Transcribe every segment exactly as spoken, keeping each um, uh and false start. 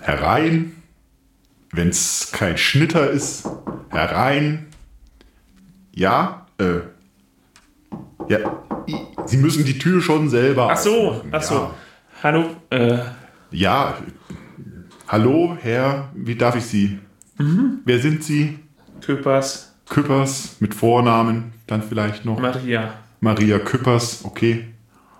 herein. Wenn es kein Schnitter ist, herein. Ja, äh, ja, Sie müssen die Tür schon selber Ach so, aufmachen. ach so. Ja. Hallo, äh, Ja, hallo, Herr, wie darf ich Sie? Mhm. Wer sind Sie? Küppers, Küppers, mit Vornamen, dann vielleicht noch. Maria. Maria Küppers, okay.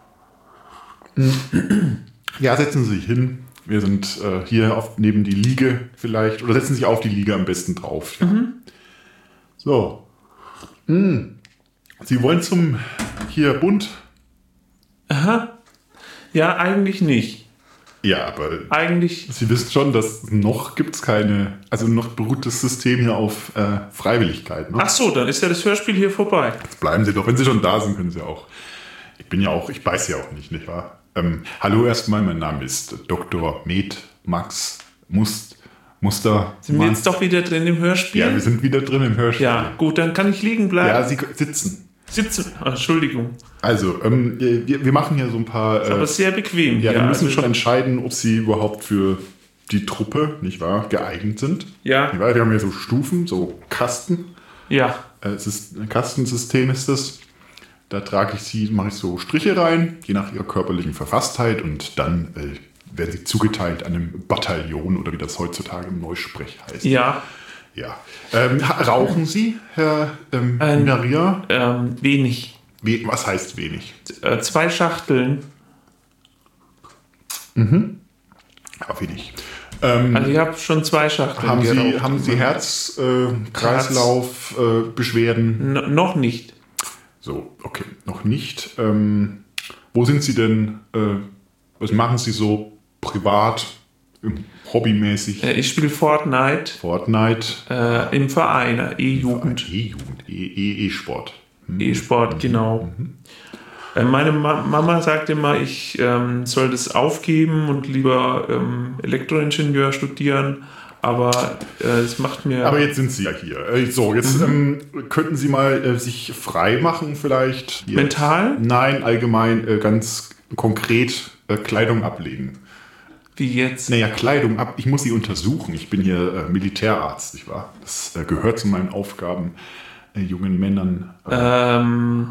Ja, setzen Sie sich hin. Wir sind äh, hier auf, neben die Liege vielleicht. Oder setzen Sie sich auf die Liege am besten drauf. Ja. Mhm. So. Hm. Sie wollen zum hier Bund? Aha. Ja, eigentlich nicht. Ja, aber Eigentlich. Sie wissen schon, dass noch gibt es keine, also noch beruht das System hier auf äh, Freiwilligkeit. Ne? Ach so, dann ist ja das Hörspiel hier vorbei. Jetzt bleiben Sie doch, wenn Sie schon da sind, können Sie auch. Ich bin ja auch, ich weiß ja auch nicht, nicht wahr? Ähm, hallo erstmal, mein Name ist Doktor Med Max Must, Muster. Sind wir jetzt doch wieder drin im Hörspiel? Ja, wir sind wieder drin im Hörspiel. Ja, gut, dann kann ich liegen bleiben. Ja, Sie sitzen. Sitzen, Ach, Entschuldigung. Also, ähm, wir, wir machen hier so ein paar... Ist äh, aber sehr bequem. Ja, wir müssen also schon entscheiden, ob Sie überhaupt für die Truppe, nicht wahr, geeignet sind. Ja. Nicht wahr? Wir haben hier so Stufen, so Kasten. Ja. Äh, es ist ein Kastensystem ist das. Da trage ich Sie, mache ich so Striche rein, je nach Ihrer körperlichen Verfasstheit, und dann äh, werden Sie zugeteilt einem Bataillon oder wie das heutzutage im Neusprech heißt. Ja. Ja. Ähm, rauchen Sie, Herr ähm, ähm, Maria? Ähm, wenig. We- was heißt wenig? Äh, zwei Schachteln. Mhm. Ja, wenig. Ähm, also ich habe schon zwei Schachteln. Haben Sie, geraucht. haben Sie Herz, äh, Kreislauf, äh, Beschwerden? N- noch nicht. So, okay, noch nicht. Ähm, wo sind Sie denn, äh, was machen Sie so privat, ähm, hobbymäßig? Äh, ich spiele Fortnite. Fortnite. Äh, Im Verein, äh, E-Jugend. E-Jugend, E- E- E-Sport. Hm. E-Sport, mhm. genau. Mhm. Äh, meine Ma- Mama sagt immer, ich ähm, soll das aufgeben und lieber ähm, Elektroingenieur studieren. Aber äh, es macht mir... Aber jetzt sind Sie ja hier. Äh, So, jetzt mhm. ähm, könnten Sie mal äh, sich frei machen vielleicht. Hier. Mental? Nein, allgemein äh, ganz konkret äh, Kleidung ablegen. Wie jetzt? Naja, Kleidung ab. Ich muss Sie untersuchen. Ich bin hier äh, Militärarzt, nicht wahr? Das äh, gehört zu meinen Aufgaben, äh, jungen Männern. Äh, ähm...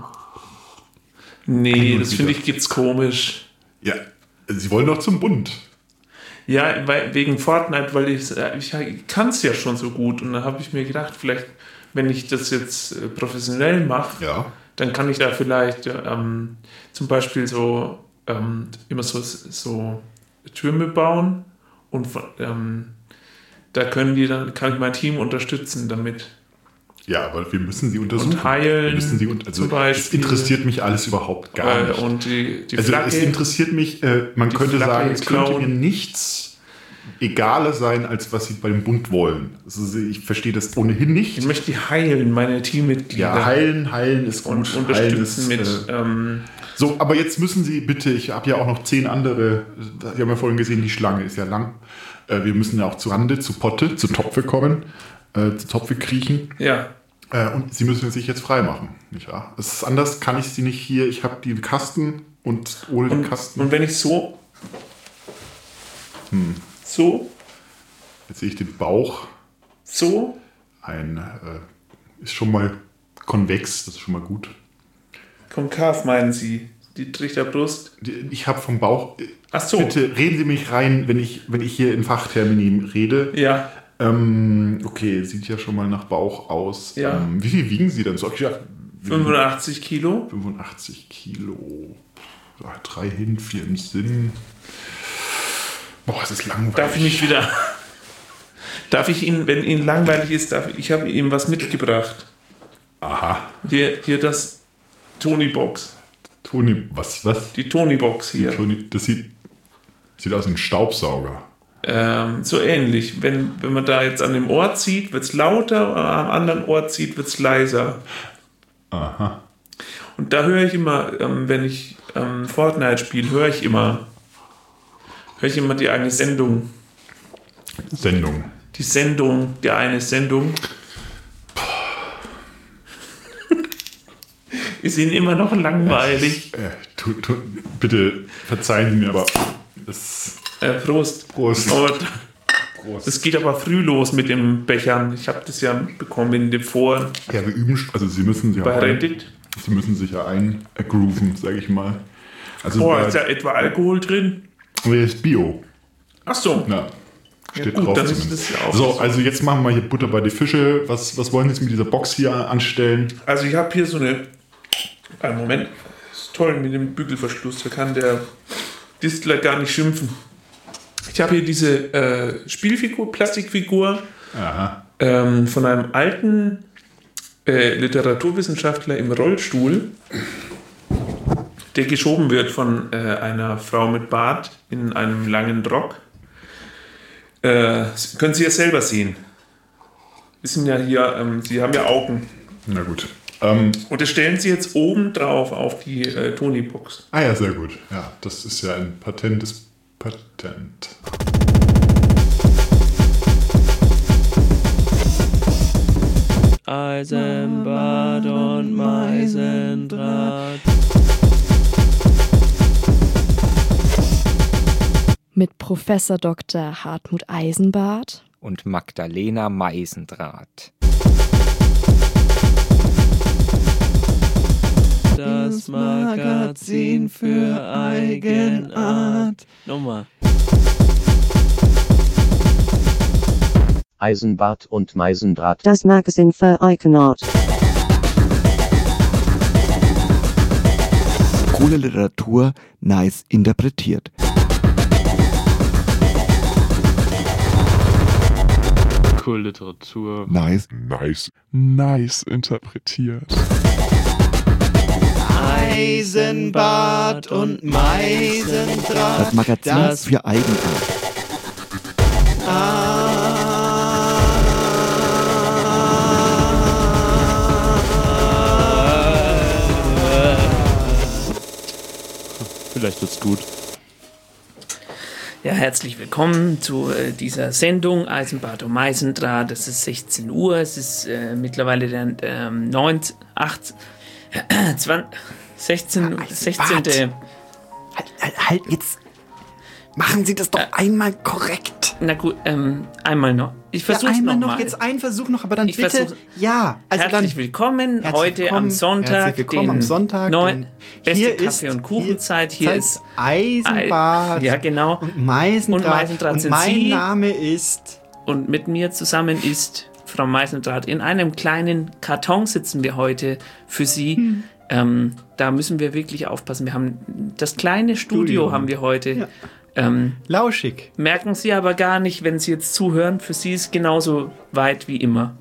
Nee, das finde ich gibt's komisch. Ja, Sie wollen doch zum Bund. Ja, weil, wegen Fortnite, weil ich, ich kann es ja schon so gut. Und dann habe ich mir gedacht, vielleicht, wenn ich das jetzt professionell mache, ja. dann kann ich da vielleicht ähm, zum Beispiel so ähm, immer so, so Türme bauen. Und ähm, da können die dann, kann ich mein Team unterstützen damit. Ja, aber wir müssen sie untersuchen. Und heilen, wir müssen sie un- also zum Beispiel. Es interessiert mich alles überhaupt gar äh, nicht. Und die, die also Flagge, es interessiert mich, äh, man könnte Flagge sagen, es könnte klauen. mir nichts egaler sein, als was sie bei dem Bund wollen. Also ich verstehe das ohnehin nicht. Ich möchte die heilen, meine Teammitglieder. Ja, heilen, heilen ist und gut. unterstützen heilen mit... ist, äh, ähm, so, aber jetzt müssen Sie bitte, ich habe ja auch noch zehn andere, Sie haben ja vorhin gesehen, die Schlange ist ja lang. Äh, wir müssen ja auch zu Rande, zu Potte, zu Topfe kommen, äh, zu Topfe kriechen. Ja. Äh, und Sie müssen sich jetzt frei machen. Nicht wahr? Es ist anders, kann ich Sie nicht hier, ich habe den Kasten und ohne und, den Kasten. Und wenn ich so... Hm. So... Jetzt sehe ich den Bauch. So? Ein, äh, ist schon mal konvex, das ist schon mal gut. Konkav meinen Sie? Die Trichterbrust? Ich habe vom Bauch... Ach so. Bitte reden Sie mich rein, wenn ich, wenn ich hier in Fachtermini rede. Ja. Ähm, okay, sieht ja schon mal nach Bauch aus. Ja. Ähm, wie viel wiegen Sie denn? So, ja, fünfundachtzig Kilo. fünfundachtzig Kilo. Drei hin, vier im Sinn. Boah, es ist langweilig. Darf ich nicht wieder... Darf ich Ihnen, wenn Ihnen langweilig ist, darf ich, ich habe Ihnen was mitgebracht. Aha. Hier, hier das Tony-Box. Tony, was, was? Die Tony-Box hier. Die Tony, das sieht, sieht aus wie ein Staubsauger. Ähm, so ähnlich. Wenn, wenn man da jetzt an dem Ohr zieht, wird es lauter, und am anderen Ohr zieht, wird es leiser. Aha. Und da höre ich immer, ähm, wenn ich ähm, Fortnite spiele, höre ich immer, höre ich immer die eine Sendung. Sendung. Die Sendung, die eine Sendung. Ist Ihnen immer noch langweilig? Äh, tu, tu, bitte verzeihen Sie mir, aber das... Äh, Prost. Prost. Oh, groß. Das geht aber früh los mit den Bechern. Ich habe das ja bekommen in den Foren. Ja, wir üben, also Sie müssen sich bei ja Reddit. Sie müssen sich ja eingrooven, sage ich mal. Also oh, bei, ist da etwa Alkohol drin? Nee, ist Bio. Ach so. Ja. Steht ja, gut, drauf. dann ist das ja auch so, so. also jetzt machen wir hier Butter bei die Fische. Was, was wollen Sie jetzt mit dieser Box hier anstellen? Also ich habe hier so eine... Einen Moment. Das ist toll mit dem Bügelverschluss. Da kann der Distler gar nicht schimpfen. Ich habe hier diese äh, Spielfigur, Plastikfigur ähm, von einem alten äh, Literaturwissenschaftler im Rollstuhl, der geschoben wird von äh, einer Frau mit Bart in einem langen Rock. Äh, können Sie ja selber sehen. Wir sind ja hier, ähm, Sie haben ja Augen. Na gut. Ähm, Und das stellen Sie jetzt oben drauf auf die äh, Tony-Box. Ah ja, sehr gut. Ja, das ist ja ein patentes Patent. Eisenbad und Meisendraht. Mit Professor Doktor Hartmut Eisenbart und Magdalena Meisendraht. Das Magazin für Eigenart. Nochmal. Eisenbart und Meisendraht. Das Magazin für Eigenart. Coole Literatur, nice interpretiert. Coole Literatur. Nice. Nice. Nice interpretiert. Eisenbart und Meisendraht. Das Magazin das für Eigenart. Vielleicht wird's gut. Ja, herzlich willkommen zu äh, dieser Sendung Eisenbart und Meisendraht. Es ist sechzehn Uhr, es ist äh, mittlerweile der ähm, neun, acht, zwanzig, sechzehn, sechzehnte Halt, halt, halt, jetzt machen Sie das doch äh, einmal korrekt. Na gut, ähm, einmal noch. Ich versuche ja, noch, noch mal. Jetzt einen Versuch noch, aber dann ich bitte. Versuch, ja, also herzlich dann, willkommen herzlich heute willkommen, am Sonntag, willkommen am Sonntag, neun, beste hier Kaffee- ist, und Kuchenzeit. Hier, hier ist Eisenbart. Ja, genau. Und Meisendraht. Und, Meisendraht und sind mein Sie. Name ist. Und mit mir zusammen ist Frau Meisendraht. In einem kleinen Karton sitzen wir heute für Sie. Hm. Ähm, da müssen wir wirklich aufpassen. Wir haben das kleine Studio, Studio. haben wir heute. Ja. Ähm, Lauschig. Merken Sie aber gar nicht, wenn Sie jetzt zuhören. Für Sie ist genauso weit wie immer.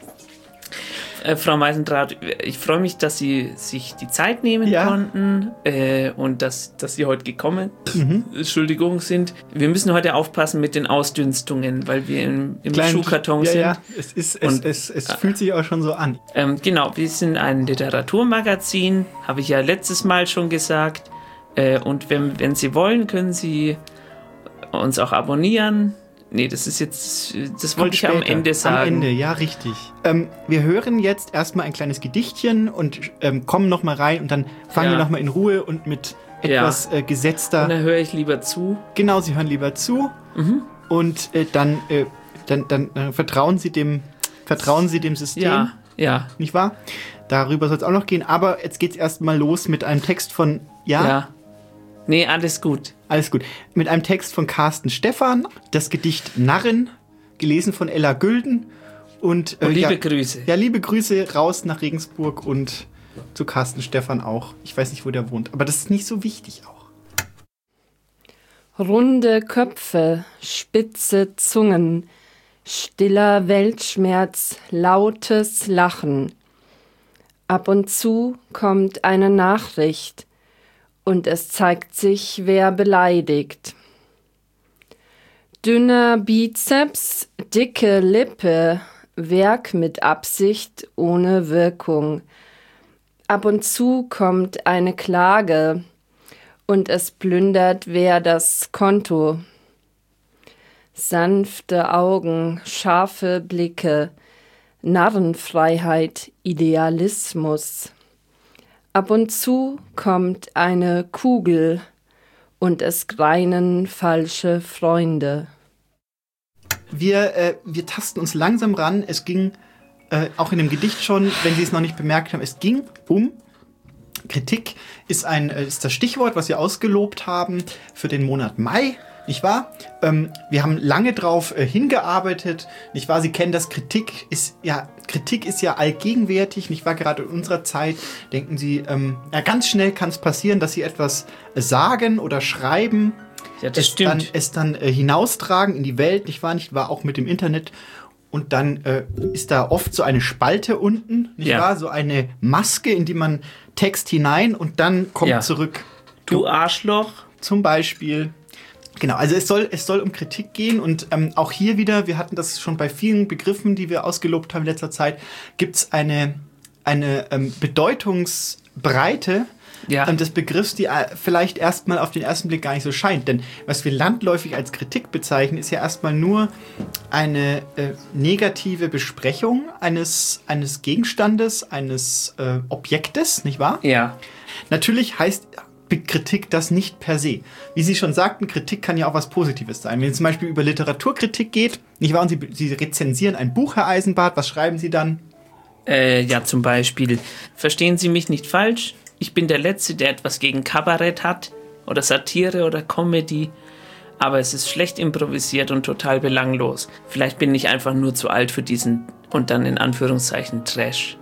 Äh, Frau Meisendraht, ich freue mich, dass Sie sich die Zeit nehmen ja. konnten äh, und dass, dass Sie heute gekommen mhm. Entschuldigung sind. Wir müssen heute aufpassen mit den Ausdünstungen, weil wir im, im Klein, Schuhkarton ja, sind. Ja, es, ist, es, und, es, es, es fühlt sich auch schon so an. Ähm, genau, wir sind ein Literaturmagazin, habe ich ja letztes Mal schon gesagt. Äh, und wenn, wenn Sie wollen, können Sie uns auch abonnieren. Nee, das ist jetzt, das wollte ich ja am Ende sagen. Am Ende, ja, richtig. Ähm, wir hören jetzt erstmal ein kleines Gedichtchen und ähm, kommen nochmal rein und dann fangen ja. wir nochmal in Ruhe und mit etwas ja. äh, gesetzter... Und dann höre ich lieber zu. Genau, Sie hören lieber zu mhm. und äh, dann, äh, dann, dann äh, vertrauen Sie dem, vertrauen Sie dem System. Ja, ja. Nicht wahr? Darüber soll es auch noch gehen, aber jetzt geht's erstmal los mit einem Text von... Ja? Ja. Nee, alles gut. Alles gut. Mit einem Text von Carsten Stephan, das Gedicht Narren, gelesen von Ella Gülden. Und, äh, und liebe ja, Grüße. Ja, liebe Grüße raus nach Regensburg und zu Carsten Stephan auch. Ich weiß nicht, wo der wohnt, aber das ist nicht so wichtig auch. Runde Köpfe, spitze Zungen, stiller Weltschmerz, lautes Lachen. Ab und zu kommt eine Nachricht, und es zeigt sich, wer beleidigt. Dünner Bizeps, dicke Lippe, Werk mit Absicht ohne Wirkung. Ab und zu kommt eine Klage und es plündert wer das Konto. Sanfte Augen, scharfe Blicke, Narrenfreiheit, Idealismus. Ab und zu kommt eine Kugel und es greinen falsche Freunde. wir, äh, wir tasten uns langsam ran. Es ging äh, auch in dem Gedicht schon, wenn Sie es noch nicht bemerkt haben, es ging um Kritik, ist, ein, äh, ist das Stichwort, was wir ausgelobt haben für den Monat Mai. Nicht wahr? Ähm, wir haben lange drauf äh, hingearbeitet. Nicht wahr? Sie kennen das, Kritik ist ja, Kritik ist ja allgegenwärtig. Nicht wahr? Gerade in unserer Zeit denken Sie, ähm, ja, ganz schnell kann es passieren, dass Sie etwas äh, sagen oder schreiben. Ja, das es stimmt. Dann, es dann äh, hinaustragen in die Welt, nicht wahr? Nicht wahr? Auch mit dem Internet. Und dann äh, ist da oft so eine Spalte unten, nicht ja. wahr? So eine Maske, in die man Text hinein und dann kommt ja. zurück. Du Arschloch. Zum Beispiel. Genau, also es soll, es soll um Kritik gehen und ähm, auch hier wieder, wir hatten das schon bei vielen Begriffen, die wir ausgelobt haben in letzter Zeit, gibt es eine, eine ähm, Bedeutungsbreite ja. ähm, des Begriffs, die äh, vielleicht erstmal auf den ersten Blick gar nicht so scheint. Denn was wir landläufig als Kritik bezeichnen, ist ja erstmal nur eine äh, negative Besprechung eines, eines Gegenstandes, eines äh, Objektes, nicht wahr? Ja. Natürlich heißt Kritik das nicht per se. Wie Sie schon sagten, Kritik kann ja auch was Positives sein. Wenn es zum Beispiel über Literaturkritik geht, nicht wahr? Und Sie, Sie rezensieren ein Buch, Herr Eisenbart, was schreiben Sie dann? Äh, ja, zum Beispiel, verstehen Sie mich nicht falsch, ich bin der Letzte, der etwas gegen Kabarett hat oder Satire oder Comedy, aber es ist schlecht improvisiert und total belanglos. Vielleicht bin ich einfach nur zu alt für diesen und dann in Anführungszeichen Trash.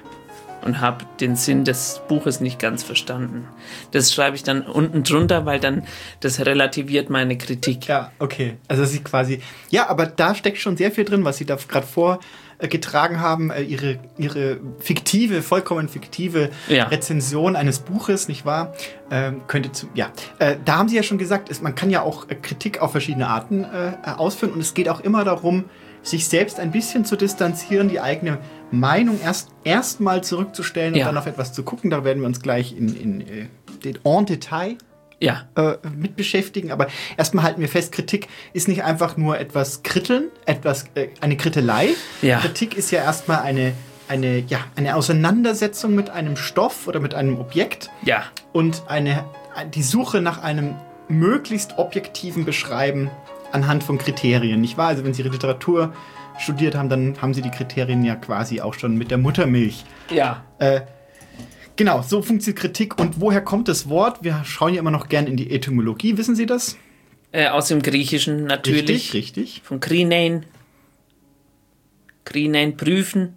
Und habe den Sinn des Buches nicht ganz verstanden. Das schreibe ich dann unten drunter, weil dann das relativiert meine Kritik. Ja, okay. Also Sie quasi. Ja, aber da steckt schon sehr viel drin, was Sie da gerade vorgetragen haben. Äh, ihre, ihre fiktive, vollkommen fiktive ja. Rezension eines Buches, nicht wahr? Ähm, könnte zu. Ja. Äh, da haben Sie ja schon gesagt, es, man kann ja auch äh, Kritik auf verschiedene Arten äh, ausführen. Und es geht auch immer darum, sich selbst ein bisschen zu distanzieren, die eigene Meinung erst erstmal zurückzustellen und ja. dann auf etwas zu gucken. Da werden wir uns gleich in, in, in, en Detail ja. äh, mit beschäftigen. Aber erstmal halten wir fest, Kritik ist nicht einfach nur etwas kritteln, etwas, äh, eine Krittelei. Ja. Kritik ist ja erstmal eine, eine, ja, eine Auseinandersetzung mit einem Stoff oder mit einem Objekt. Ja. Und eine, die Suche nach einem möglichst objektiven Beschreiben anhand von Kriterien, nicht wahr? Also wenn Sie Literatur studiert haben, dann haben Sie die Kriterien ja quasi auch schon mit der Muttermilch. Ja. Äh, genau, so funktioniert Kritik. Und woher kommt das Wort? Wir schauen ja immer noch gern in die Etymologie. Wissen Sie das? Äh, aus dem Griechischen natürlich. Richtig, richtig. Von krinein. Krinein prüfen.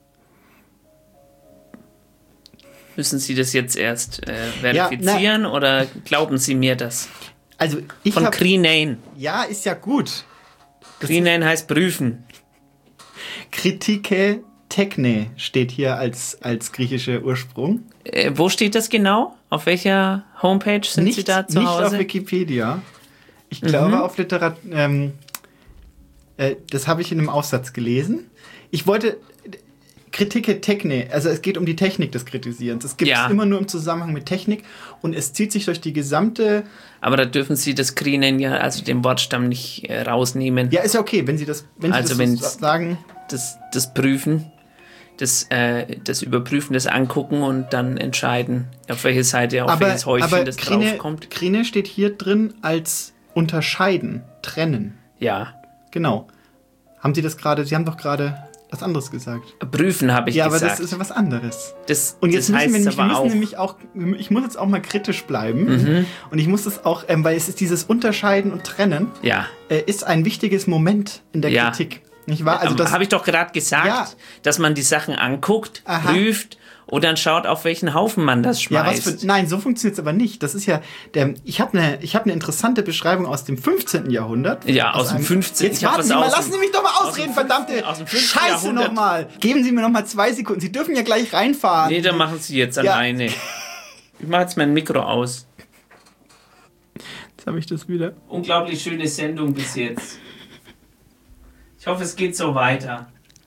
Müssen Sie das jetzt erst äh, verifizieren ja, oder glauben Sie mir das? Also ich Von hab, krinein. Ja, ist ja gut. Krinein heißt prüfen. Kritike techne steht hier als, als griechischer Ursprung. Äh, wo steht das genau? Auf welcher Homepage sind nicht, Sie da zu nicht Hause? Nicht auf Wikipedia. Ich glaube mhm. auf Literatur. Ähm, äh, das habe ich in einem Aufsatz gelesen. Ich wollte Kritike techne, also es geht um die Technik des Kritisierens. Es gibt es ja. immer nur im Zusammenhang mit Technik und es zieht sich durch die gesamte. Aber da dürfen Sie das Krinen ja, also den Wortstamm nicht äh, rausnehmen. Ja, ist ja okay, wenn Sie das, wenn also Sie das so sagen. Das, das Prüfen, das, äh, das Überprüfen, das Angucken und dann entscheiden, auf welche Seite, auf aber, welches Häufchen aber das Krine, draufkommt. Krine steht hier drin als unterscheiden, trennen. Ja. Genau. Haben Sie das gerade, Sie haben doch gerade was anderes gesagt. Prüfen habe ich ja, gesagt. Ja, aber das ist ja was anderes. Das, und jetzt das müssen wir, nämlich, wir müssen auch nämlich auch, ich muss jetzt auch mal kritisch bleiben. Mhm. Und ich muss das auch, ähm, weil es ist dieses Unterscheiden und Trennen, ja. äh, ist ein wichtiges Moment in der ja. Kritik. Nicht wahr? Also das habe ich doch gerade gesagt, ja. dass man die Sachen anguckt, Aha. prüft und dann schaut, auf welchen Haufen man das schmeißt. Ja, was für, nein, so funktioniert es aber nicht. Das ist ja, der, ich habe eine ich hab ne interessante Beschreibung aus dem fünfzehnten Jahrhundert. Ja, aus, aus dem fünfzehnten. Jetzt warten Sie mal, lassen Sie mich doch mal ausreden, verdammte Scheiße nochmal. Geben Sie mir noch mal zwei Sekunden. Sie dürfen ja gleich reinfahren. Nee, dann machen Sie jetzt alleine. Ja. Ich mache jetzt mein Mikro aus. Jetzt habe ich das wieder. Unglaublich schöne Sendung bis jetzt. Ich hoffe, es geht so weiter.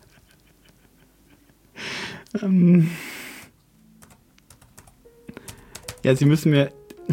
Ähm ja, Sie müssen mir...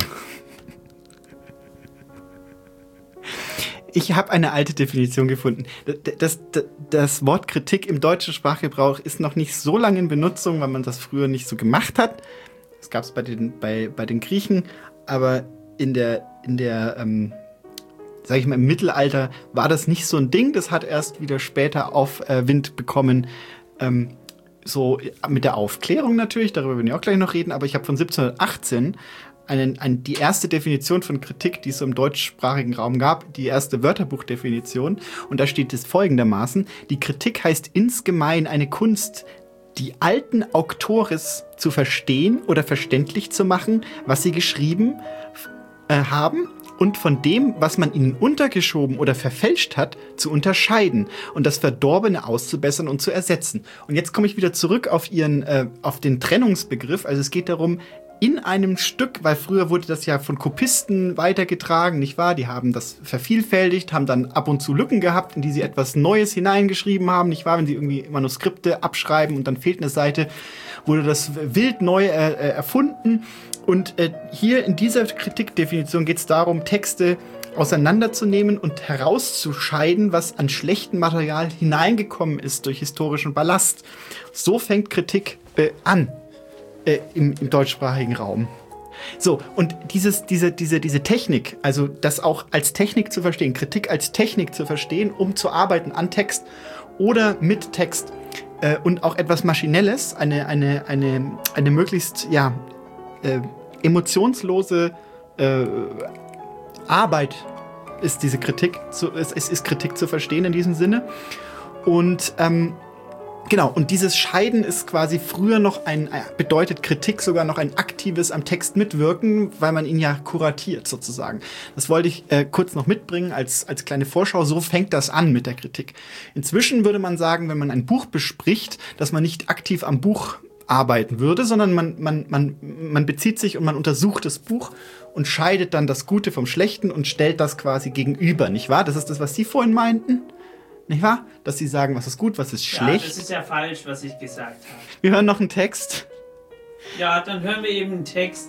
Ich habe eine alte Definition gefunden. Das, das, das Wort Kritik im deutschen Sprachgebrauch ist noch nicht so lange in Benutzung, weil man das früher nicht so gemacht hat. Das gab es bei den, bei, bei den Griechen, aber in der, in der ähm, sage ich mal, im Mittelalter war das nicht so ein Ding. Das hat erst wieder später Aufwind äh, bekommen, ähm, so mit der Aufklärung natürlich, darüber werden wir auch gleich noch reden, aber ich habe von siebzehnhundertachtzehn einen, ein, die erste Definition von Kritik, die es so im deutschsprachigen Raum gab, die erste Wörterbuchdefinition, und da steht es folgendermaßen: Die Kritik heißt insgemein eine Kunst, die alten Autores zu verstehen oder verständlich zu machen, was sie geschrieben äh, haben, und von dem, was man ihnen untergeschoben oder verfälscht hat, zu unterscheiden und das Verdorbene auszubessern und zu ersetzen. Und jetzt komme ich wieder zurück auf ihren, äh, auf den Trennungsbegriff. Also es geht darum, in einem Stück, weil früher wurde das ja von Kopisten weitergetragen, nicht wahr? Die haben das vervielfältigt, haben dann ab und zu Lücken gehabt, in die sie etwas Neues hineingeschrieben haben, nicht wahr? Wenn sie irgendwie Manuskripte abschreiben und dann fehlt eine Seite, wurde das wild neu äh, erfunden. Und äh, hier in dieser Kritikdefinition geht es darum, Texte auseinanderzunehmen und herauszuscheiden, was an schlechtem Material hineingekommen ist durch historischen Ballast. So fängt Kritik äh, an äh, im, im deutschsprachigen Raum. So, und dieses, diese, diese, diese Technik, also das auch als Technik zu verstehen, Kritik als Technik zu verstehen, um zu arbeiten an Text oder mit Text äh, und auch etwas Maschinelles, eine, eine, eine, eine möglichst, ja, Äh, emotionslose äh, Arbeit ist diese Kritik, zu, es, es ist Kritik zu verstehen in diesem Sinne. Und ähm, genau, und dieses Scheiden ist quasi früher noch ein, bedeutet Kritik sogar noch ein aktives am Text mitwirken, weil man ihn ja kuratiert sozusagen. Das wollte ich äh, kurz noch mitbringen als, als kleine Vorschau. So fängt das an mit der Kritik. Inzwischen würde man sagen, wenn man ein Buch bespricht, dass man nicht aktiv am Buch arbeiten würde, sondern man, man, man, man bezieht sich und man untersucht das Buch und scheidet dann das Gute vom Schlechten und stellt das quasi gegenüber, nicht wahr? Das ist das, was Sie vorhin meinten, nicht wahr? Dass Sie sagen, was ist gut, was ist schlecht. Ja, das ist ja falsch, was ich gesagt habe. Wir hören noch einen Text. Ja, dann hören wir eben einen Text.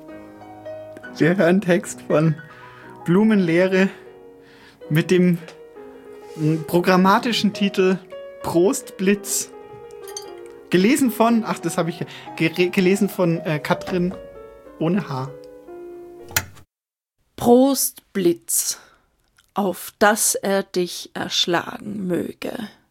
Wir hören einen Text von Blumenlehre mit dem programmatischen Titel Prost Blitz. Gelesen von, ach, das habe ich ge- gelesen von äh, Katrin ohne Haar. Prost Blitz, auf dass er dich erschlagen möge.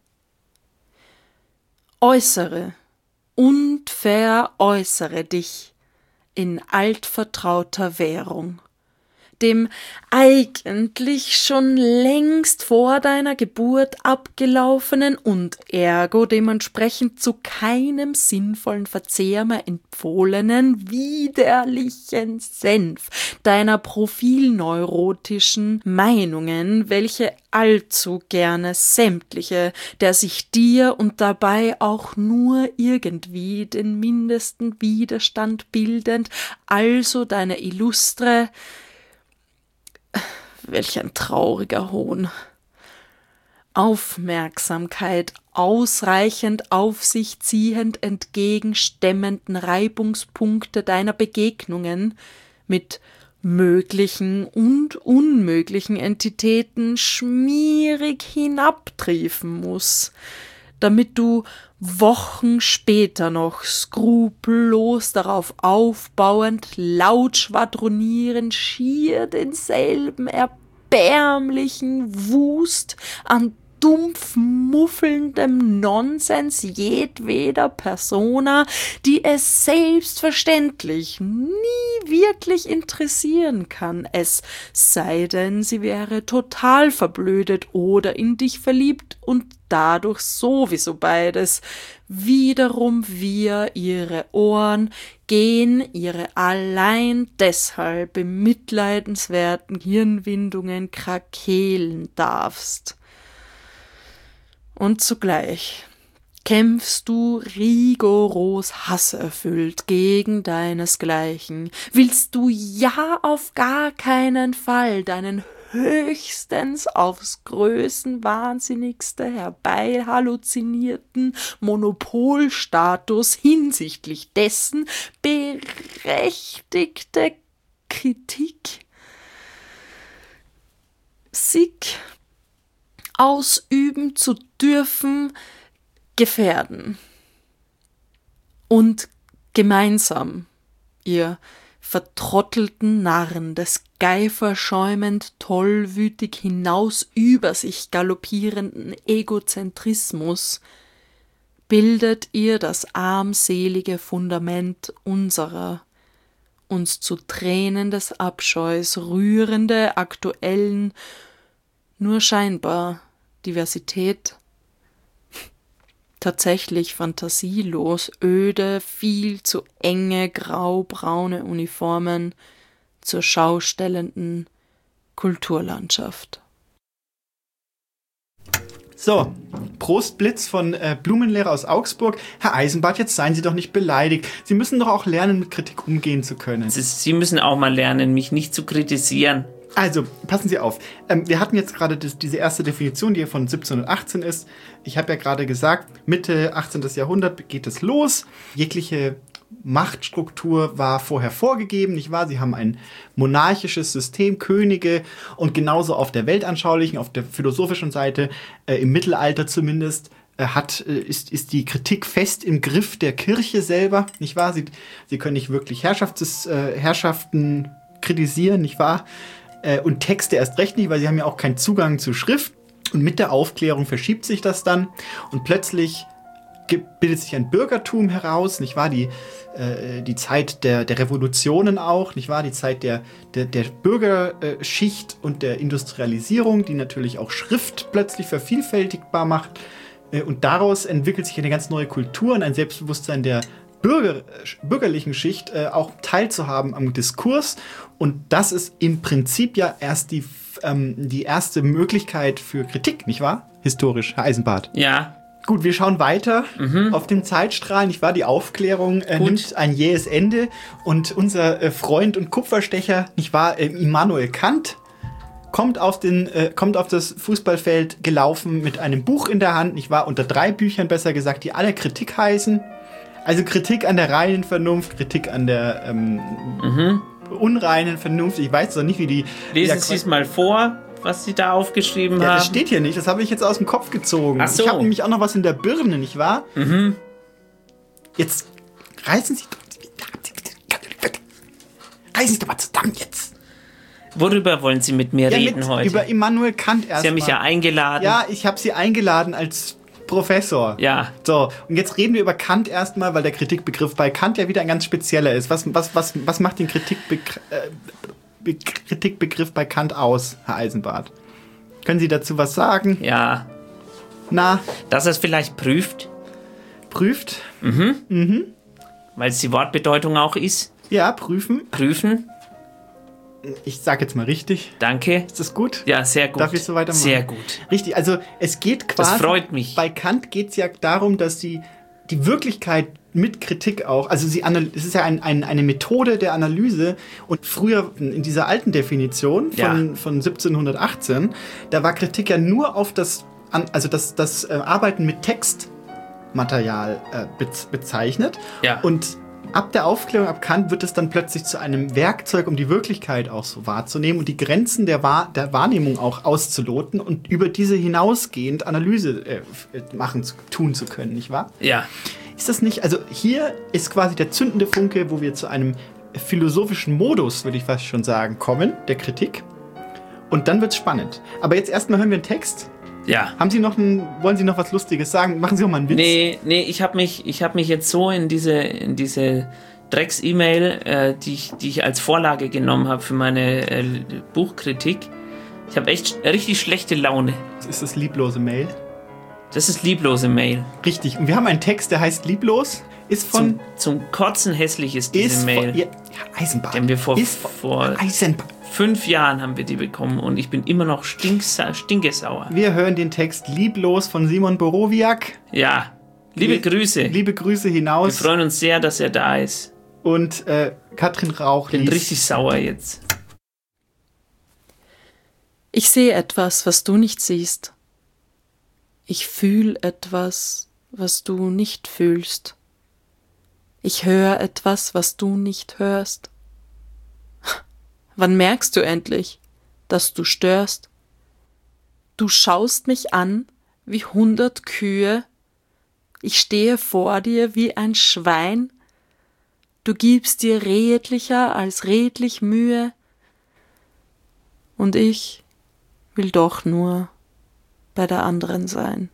Äußere und veräußere dich in altvertrauter Währung, dem eigentlich schon längst vor deiner Geburt abgelaufenen und ergo dementsprechend zu keinem sinnvollen Verzehr mehr empfohlenen widerlichen Senf deiner profilneurotischen Meinungen, welche allzu gerne sämtliche der sich dir und dabei auch nur irgendwie den mindesten Widerstand bildend, also deine illustre Welch ein trauriger Hohn. Aufmerksamkeit ausreichend auf sich ziehend entgegenstemmenden Reibungspunkte deiner Begegnungen mit möglichen und unmöglichen Entitäten schmierig hinabtriefen muss, damit du Wochen später noch skrupellos darauf aufbauend, laut schwadronierend, schier denselben erbärmlichen Wust an dumpf muffelndem Nonsens jedweder Persona, die es selbstverständlich nie wirklich interessieren kann, es sei denn, sie wäre total verblödet oder in dich verliebt und dadurch sowieso beides. Wiederum wir, ihre Ohren, gehen ihre allein deshalb bemitleidenswerten Hirnwindungen krakeelen darfst. Und zugleich kämpfst du rigoros hasserfüllt gegen deinesgleichen, willst du ja auf gar keinen Fall deinen höchstens aufs größenwahnsinnigste herbei halluzinierten Monopolstatus hinsichtlich dessen berechtigte Kritik sich ausüben zu dürfen, gefährden und gemeinsam ihr vertrottelten Narren des geiferschäumend tollwütig hinaus über sich galoppierenden Egozentrismus, bildet ihr das armselige Fundament unserer, uns zu Tränen des Abscheus rührende aktuellen, nur scheinbar Diversität. Tatsächlich fantasielos, öde, viel zu enge, graubraune Uniformen zur schaustellenden Kulturlandschaft. So, Prost Blitz von äh, Blumenlehrer aus Augsburg. Herr Eisenbart, jetzt seien Sie doch nicht beleidigt. Sie müssen doch auch lernen, mit Kritik umgehen zu können. Sie müssen auch mal lernen, mich nicht zu kritisieren. Also, passen Sie auf. Ähm, wir hatten jetzt gerade das, diese erste Definition, die hier von siebzehnhundertachtzehn ist. Ich habe ja gerade gesagt, Mitte achtzehnten. Jahrhundert geht es los. Jegliche Machtstruktur war vorher vorgegeben, nicht wahr? Sie haben ein monarchisches System, Könige, und genauso auf der weltanschaulichen, auf der philosophischen Seite, äh, im Mittelalter zumindest, äh, hat, äh, ist, ist die Kritik fest im Griff der Kirche selber, nicht wahr? Sie, sie können nicht wirklich Herrschafts, äh, Herrschaften kritisieren, nicht wahr? Und Texte erst recht nicht, weil sie haben ja auch keinen Zugang zu Schrift. Und mit der Aufklärung verschiebt sich das dann. Und plötzlich bildet sich ein Bürgertum heraus, nicht wahr? Die, äh, die Zeit der, der Revolutionen auch, nicht wahr? Die Zeit der, der, der Bürgerschicht und der Industrialisierung, die natürlich auch Schrift plötzlich vervielfältigbar macht. Und daraus entwickelt sich eine ganz neue Kultur und ein Selbstbewusstsein der Bürger, bürgerlichen Schicht äh, auch teilzuhaben am Diskurs. Und das ist im Prinzip ja erst die, ähm, die erste Möglichkeit für Kritik, nicht wahr? Historisch, Herr Eisenbart. Ja. Gut, wir schauen weiter mhm. auf dem Zeitstrahl, nicht wahr? Die Aufklärung äh, nimmt ein jähes Ende. Und unser äh, Freund und Kupferstecher, nicht wahr, äh, Immanuel Kant, kommt auf, den, äh, kommt auf das Fußballfeld gelaufen mit einem Buch in der Hand, nicht wahr? Unter drei Büchern, besser gesagt, die alle Kritik heißen. Also Kritik an der reinen Vernunft, Kritik an der ähm, mhm. unreinen Vernunft. Ich weiß doch nicht, wie die... Lesen Sie es mal vor, was Sie da aufgeschrieben ja, haben. Das steht hier nicht, das habe ich jetzt aus dem Kopf gezogen. Ach so. Ich habe nämlich auch noch was in der Birne, nicht wahr? Mhm. Jetzt reißen Sie... Reißen Sie doch mal zusammen jetzt. Worüber wollen Sie mit mir ja, reden mit, heute? Über Immanuel Kant erst Sie haben mich mal. ja eingeladen. Ja, ich habe Sie eingeladen als Professor. Ja. So, und jetzt reden wir über Kant erstmal, weil der Kritikbegriff bei Kant ja wieder ein ganz spezieller ist. Was, was, was, was macht den Kritikbegr- äh, Be- Kritikbegriff bei Kant aus, Herr Eisenbart? Können Sie dazu was sagen? Ja. Na? Dass er es vielleicht prüft. Prüft? Mhm. Mhm. Weil es die Wortbedeutung auch ist. Ja, prüfen. Prüfen. Ich sag jetzt mal richtig. Danke. Ist das gut? Ja, sehr gut. Darf ich so weitermachen? Sehr gut. Richtig, also es geht quasi... Das freut mich. Bei Kant geht es ja darum, dass die, die Wirklichkeit mit Kritik auch, also sie anal- es ist ja ein, ein, eine Methode der Analyse, und früher in dieser alten Definition von, ja. von siebzehnhundertachtzehn, da war Kritik ja nur auf das, also das, das äh, Arbeiten mit Textmaterial äh, bez- bezeichnet. Ja. Und ab der Aufklärung, ab Kant, wird es dann plötzlich zu einem Werkzeug, um die Wirklichkeit auch so wahrzunehmen und die Grenzen der, Wahr- der Wahrnehmung auch auszuloten und über diese hinausgehend Analyse äh, machen zu, tun zu können, nicht wahr? Ja. Ist das nicht, also hier ist quasi der zündende Funke, wo wir zu einem philosophischen Modus, würde ich fast schon sagen, kommen, der Kritik. Und dann wird's spannend. Aber jetzt erstmal hören wir einen Text. Ja. Haben Sie noch ein, wollen Sie noch was Lustiges sagen? Machen Sie auch mal einen Witz. Nee, nee, ich habe mich, ich hab mich jetzt so in diese, in diese Drecks-E-Mail, äh, die, ich, die ich als Vorlage genommen habe für meine äh, Buchkritik. Ich habe echt richtig schlechte Laune. Ist das lieblose Mail? Das ist lieblose Mail. Richtig. Und wir haben einen Text, der heißt Lieblos. Ist von... Zum, zum Kotzen hässlich ist diese ist Mail. Von, ja, Eisenbahn. Den wir vor, ist vor Eisenbahn. fünf Jahren haben wir die bekommen und ich bin immer noch stinksa- stinkesauer. Wir hören den Text Lieblos von Simon Borowiak. Ja, liebe Lie- Grüße. Liebe Grüße hinaus. Wir freuen uns sehr, dass er da ist. Und äh, Katrin Rauch Ich bin liest. richtig sauer jetzt. Ich sehe etwas, was du nicht siehst. Ich fühle etwas, was du nicht fühlst. Ich höre etwas, was du nicht hörst. Wann merkst du endlich, dass du störst? Du schaust mich an wie hundert Kühe. Ich stehe vor dir wie ein Schwein. Du gibst dir redlicher als redlich Mühe. Und ich will doch nur bei der anderen sein.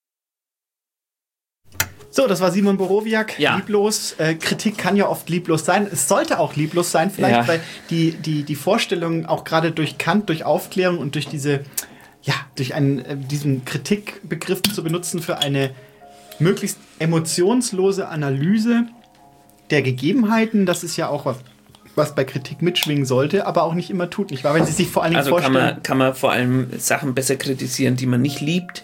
So, das war Simon Borowiak, ja. Lieblos. Äh, Kritik kann ja oft lieblos sein. Es sollte auch lieblos sein, vielleicht, ja. weil die, die, die Vorstellung auch gerade durch Kant, durch Aufklärung und durch diese, ja, durch einen, äh, diesen Kritikbegriff zu benutzen für eine möglichst emotionslose Analyse der Gegebenheiten, das ist ja auch was, was bei Kritik mitschwingen sollte, aber auch nicht immer tut, nicht wahr? Wenn Sie sich vor allen Dingen also vorstellen... kann man, kann man vor allem Sachen besser kritisieren, die man nicht liebt?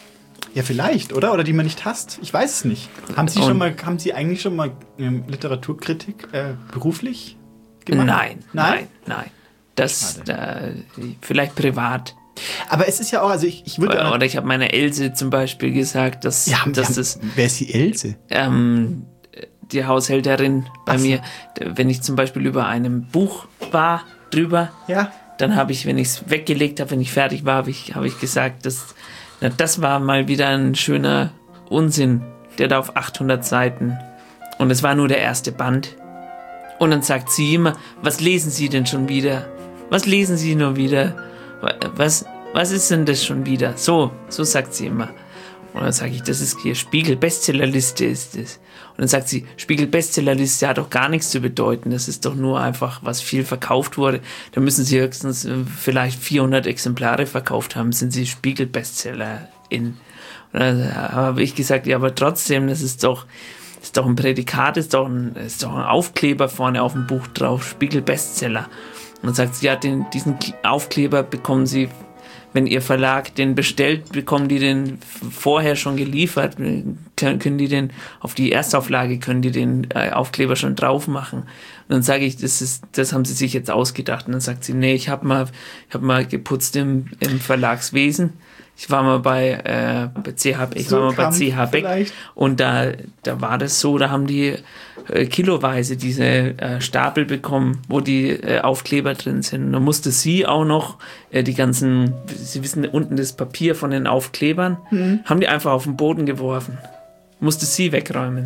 Ja, vielleicht, oder? Oder die man nicht hasst. Ich weiß es nicht. Haben Sie, schon mal, haben Sie eigentlich schon mal ähm, Literaturkritik äh, beruflich gemacht? Nein, nein, nein, nein. Das äh, vielleicht privat. Aber es ist ja auch, also ich, ich würde... Oder, oder ich habe meiner Else zum Beispiel gesagt, dass, ja, dass haben, das... Wer ist die Else? Ähm, die Haushälterin bei so. mir. Wenn ich zum Beispiel über einem Buch war, drüber, ja. dann habe ich, wenn ich es weggelegt habe, wenn ich fertig war, habe ich, hab ich gesagt, dass, na, das war mal wieder ein schöner Unsinn, der da auf achthundert Seiten. Und es war nur der erste Band. Und dann sagt sie immer, was lesen Sie denn schon wieder? Was lesen Sie nur wieder? Was, was ist denn das schon wieder? So, so sagt sie immer. Und dann sage ich, das ist hier Spiegel-Bestsellerliste ist das. Und dann sagt sie, Spiegel-Bestsellerliste hat doch gar nichts zu bedeuten. Das ist doch nur einfach, was viel verkauft wurde. Da müssen Sie höchstens vielleicht vierhundert Exemplare verkauft haben, sind Sie Spiegel-Bestsellerin. Und dann habe ich gesagt, ja, aber trotzdem, das ist doch, das ist doch ein Prädikat, ist doch ein, ist doch ein Aufkleber vorne auf dem Buch drauf, Spiegel-Bestseller. Und dann sagt sie, ja, den, diesen Aufkleber bekommen Sie, wenn Ihr Verlag den bestellt, bekommen die den vorher schon geliefert, können, können die den, auf die Erstauflage können die den äh, Aufkleber schon drauf machen. Und dann sage ich, das ist, das haben sie sich jetzt ausgedacht. Und dann sagt sie, nee, ich habe mal, ich habe mal geputzt im, im Verlagswesen. Ich war mal bei, äh, bei C H B, ich so war mal bei C H Beck vielleicht. und da, da war das so, da haben die äh, kiloweise diese äh, Stapel bekommen, wo die äh, Aufkleber drin sind. Und dann musste sie auch noch äh, die ganzen, Sie wissen, unten das Papier von den Aufklebern, mhm. haben die einfach auf den Boden geworfen. Musste sie wegräumen.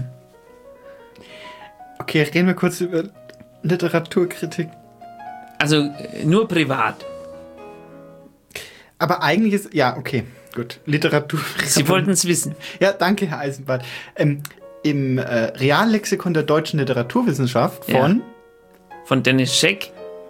Okay, reden wir kurz über Literaturkritik. Also äh, nur privat. Aber eigentlich ist, ja, okay, gut. Literatur. Sie wollten es wissen. Ja, danke, Herr Eisenbart. Ähm, Im äh, Reallexikon der deutschen Literaturwissenschaft von... Ja. Von Dennis Scheck.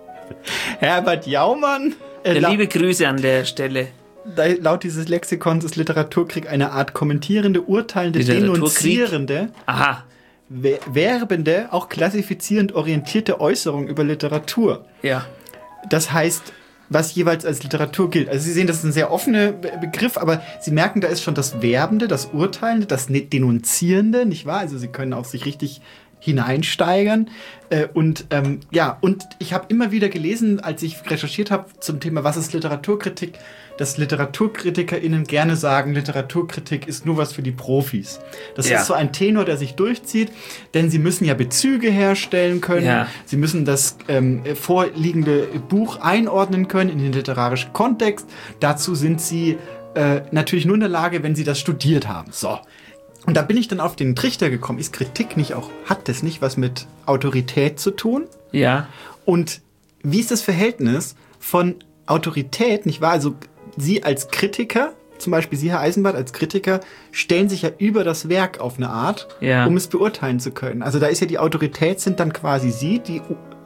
Herbert Jaumann. Äh, ja, liebe Grüße an der Stelle. Da, laut dieses Lexikons ist Literaturkrieg eine Art kommentierende, urteilende, denunzierende, Aha. werbende, auch klassifizierend orientierte Äußerung über Literatur. Ja. Das heißt... was jeweils als Literatur gilt. Also Sie sehen, das ist ein sehr offener Begriff, aber Sie merken, da ist schon das Werbende, das Urteilende, das Denunzierende, nicht wahr? Also Sie können auch sich richtig hineinsteigern. Und ähm, ja, und ich habe immer wieder gelesen, als ich recherchiert habe zum Thema, was ist Literaturkritik, dass LiteraturkritikerInnen gerne sagen, Literaturkritik ist nur was für die Profis. Das ja. ist so ein Tenor, der sich durchzieht, denn sie müssen ja Bezüge herstellen können, ja. sie müssen das ähm, vorliegende Buch einordnen können in den literarischen Kontext. Dazu sind sie äh, natürlich nur in der Lage, wenn sie das studiert haben. So. Und da bin ich dann auf den Trichter gekommen, ist Kritik nicht auch, hat das nicht was mit Autorität zu tun? Ja. Und wie ist das Verhältnis von Autorität, nicht wahr? Also Sie als Kritiker, zum Beispiel Sie, Herr Eisenbart, als Kritiker, stellen sich ja über das Werk auf eine Art, ja. um es beurteilen zu können. Also da ist ja die Autorität, sind dann quasi Sie, die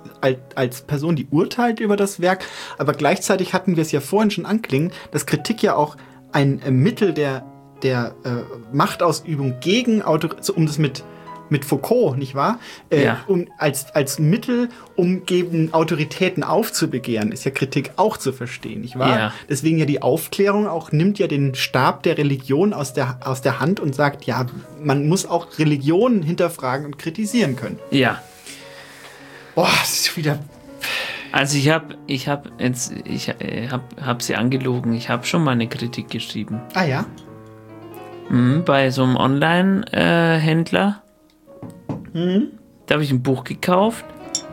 als Person, die urteilt über das Werk, aber gleichzeitig hatten wir es ja vorhin schon anklingen, dass Kritik ja auch ein Mittel der der äh, Machtausübung gegen Autorität, um das mit, mit Foucault, nicht wahr? Äh, ja. um, als, als Mittel, um gegen Autoritäten aufzubegehren, ist ja Kritik auch zu verstehen, nicht wahr? Ja. Deswegen ja die Aufklärung auch nimmt ja den Stab der Religion aus der, aus der Hand und sagt, ja, man muss auch Religionen hinterfragen und kritisieren können. Ja. Boah, das ist wieder... Also ich habe ich hab jetzt, ich äh, hab, hab sie angelogen, ich habe schon mal eine Kritik geschrieben. Ah ja? Mhm, bei so einem Online-Händler. Äh, mhm. Da habe ich ein Buch gekauft.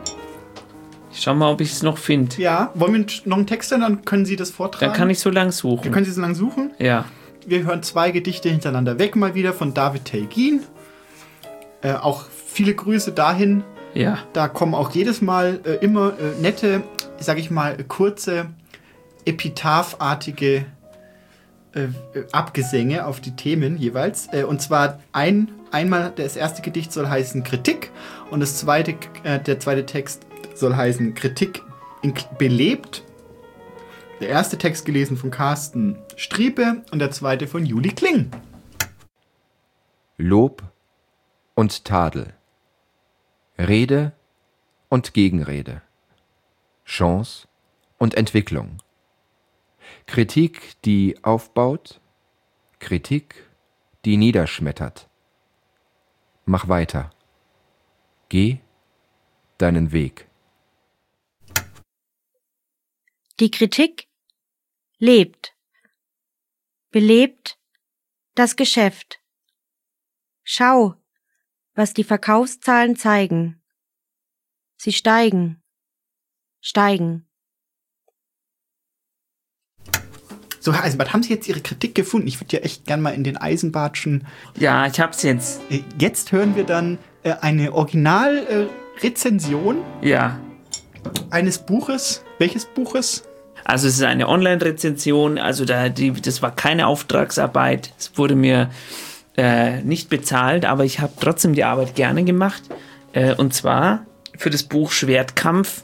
Ich schau mal, ob ich es noch finde. Ja, wollen wir noch einen Text hören, dann können Sie das vortragen? Dann kann ich so lang suchen. Dann können Sie so lang suchen? Ja. Wir hören zwei Gedichte hintereinander weg, mal wieder von David Telgin. Äh, auch viele Grüße dahin. Ja. Da kommen auch jedes Mal äh, immer äh, nette, sag ich mal, kurze, epitaphartige äh, Abgesänge auf die Themen jeweils. Äh, und zwar ein, einmal das erste Gedicht soll heißen Kritik und das zweite, äh, der zweite Text soll heißen Kritik in, belebt. Der erste Text gelesen von Carsten Striepe und der zweite von Juli Kling. Lob und Tadel. Rede und Gegenrede. Chance und Entwicklung. Kritik, die aufbaut. Kritik, die niederschmettert. Mach weiter. Geh deinen Weg. Die Kritik lebt, belebt das Geschäft. Schau, was die Verkaufszahlen zeigen. Sie steigen, steigen. So, Herr Eisenbart, haben Sie jetzt Ihre Kritik gefunden? Ich würde ja echt gern mal in den Eisenbartschen... Ja, ich hab's jetzt. Jetzt hören wir dann äh, eine Originalrezension äh, ja. eines Buches. Welches Buches? Also es ist eine Online-Rezension, also da, die, das war keine Auftragsarbeit. Es wurde mir äh, nicht bezahlt, aber ich habe trotzdem die Arbeit gerne gemacht. Äh, und zwar für das Buch Schwertkampf.